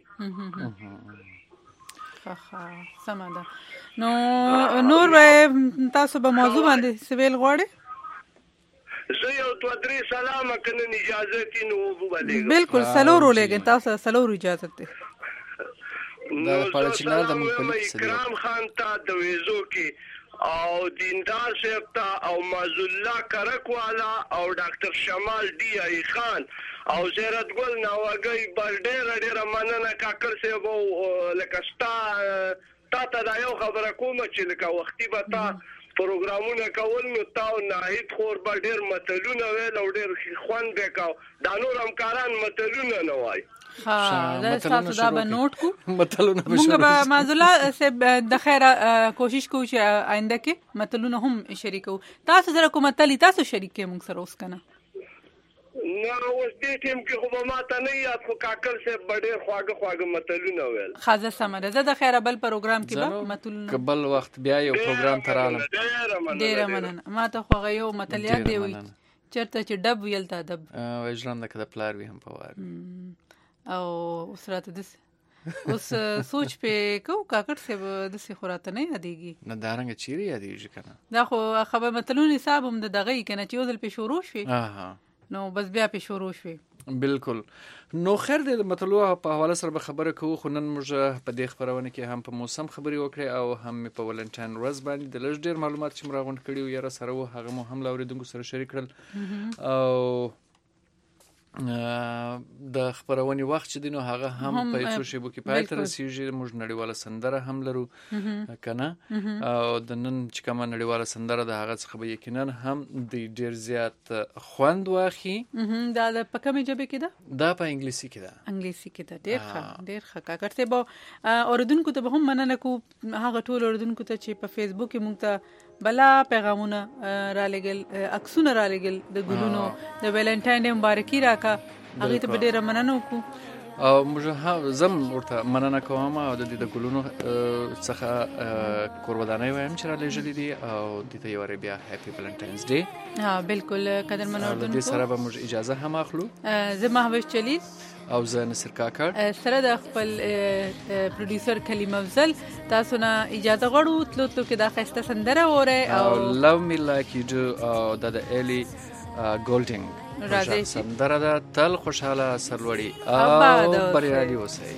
سمه ده نو نور تاسو به موضوع باندې سویل غواړئ زه یو 2-3 سلام کنه اجازه تینو وبلګم بالکل سلورو لګن تاسو سلورو اجازه ته دا پړچینار د مپلی کرام خان ته د ویزو کې او دیندار صاحب ته او مازالله کرکوالا او ډاکټر شمال ډی ای خان او زیرت ګل نواګي ډېر مننه کاکر صاحب لکه ستا ته دا یو خبره کوم چې لکه وختي به تا پروګرامونه کول نو تا ناهید خور به ډېر متلونه ویل او ډېر خوند وکاو دا نور همکاران متلونه نه وای دا تاسو دا به نوٹ کو متلونه موږ به مازالله صاحب د خیره کوشش کوو چې آینده کې متلونه هم شریکو تاسو سره کوم متل تاسو شریک موږ سره اوس کنه نه اوس دې ټیم کې خو ما ته نه یاد خو کاکل صاحب ډېر خواږه متلونه ویل خازه سمره زه د خیره بل پروګرام کې به متلونه قبل وخت بیا یو پروګرام ترالم ډېر مننه ما ته خو یو متل یاد دی وي چرته چې ډب ویل تا دب وجران د کده پلار وی هم پوار او اوس راته دس اوس سوچ په کو کاکړ صاحب د سي خوراته نه یادېږي نه دارنګ چیرې یادېږي کنه دا خو خبر متلونه حساب هم د دغه کنه چې ودل په شروع شي نو بس بیا په شروع شي بالکل نو خیر د متلو په حواله سره به خبره کوو خو نن موږ په دې خبرونه کې هم په موسم خبري وکړې او هم په ولنټاین ورځ باندې د لږ ډیر معلومات چې مراغون کړي او یاره سره هغه مو هم لاوریدونکو سره شریک کړل او د خبرونې وخت چې دینو هغه هم په څو شیبو کې پای ته رسیږي موږ نړیواله سندره هم لرو کنه او د نن چې کومه نړیواله سندره د هغه څخه به یقینا هم د ډیر زیات خوند واخی دا په کومه ژبه کې ده دا په انګلیسي کې ده انګلیسي کې ده ډیر ښه کاکړته به اوردونکو ته به هم مننه کو هغه ټول اوردونکو ته چې په فیسبوک کې مونږ ته بلا پیغامونه را لګل عکسونه را لګل د ګلونو د ویلنټاین ډے مبارکي راکا هغه ته ډېر مننه وکړو او موږ زم ورته مننه کوم او د دې د ګلونو څخه قربانای وایم چې را لېږلې دي او د ته یو بیا هپی ویلنټاینز ډے بالکل قدرمن اوردونکو د سره به موږ اجازه هم اخلو زه مهوش چلیل او زه نصر کاکړ سره د خپل پروډوسر کلیم افضل تاسو نه اجازه غواړو تلو کې دا خسته سندره وره او لو می لایک یو ډو او د ایلی ګولډینګ راځي سندره د تل خوشاله سرلوړي او بریالي اوسئ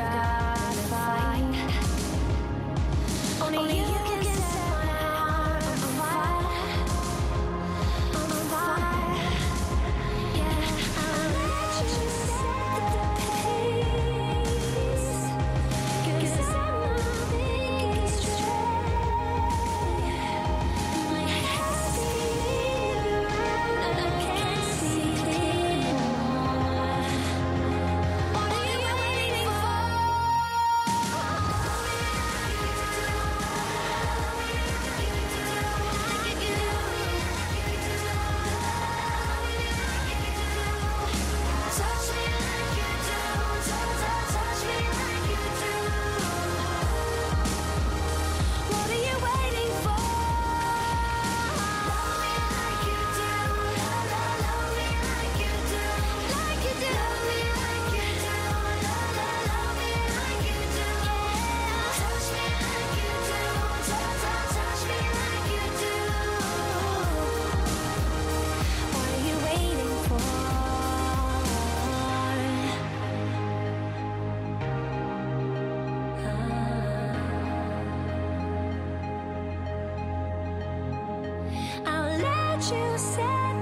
Only you can set my heart you said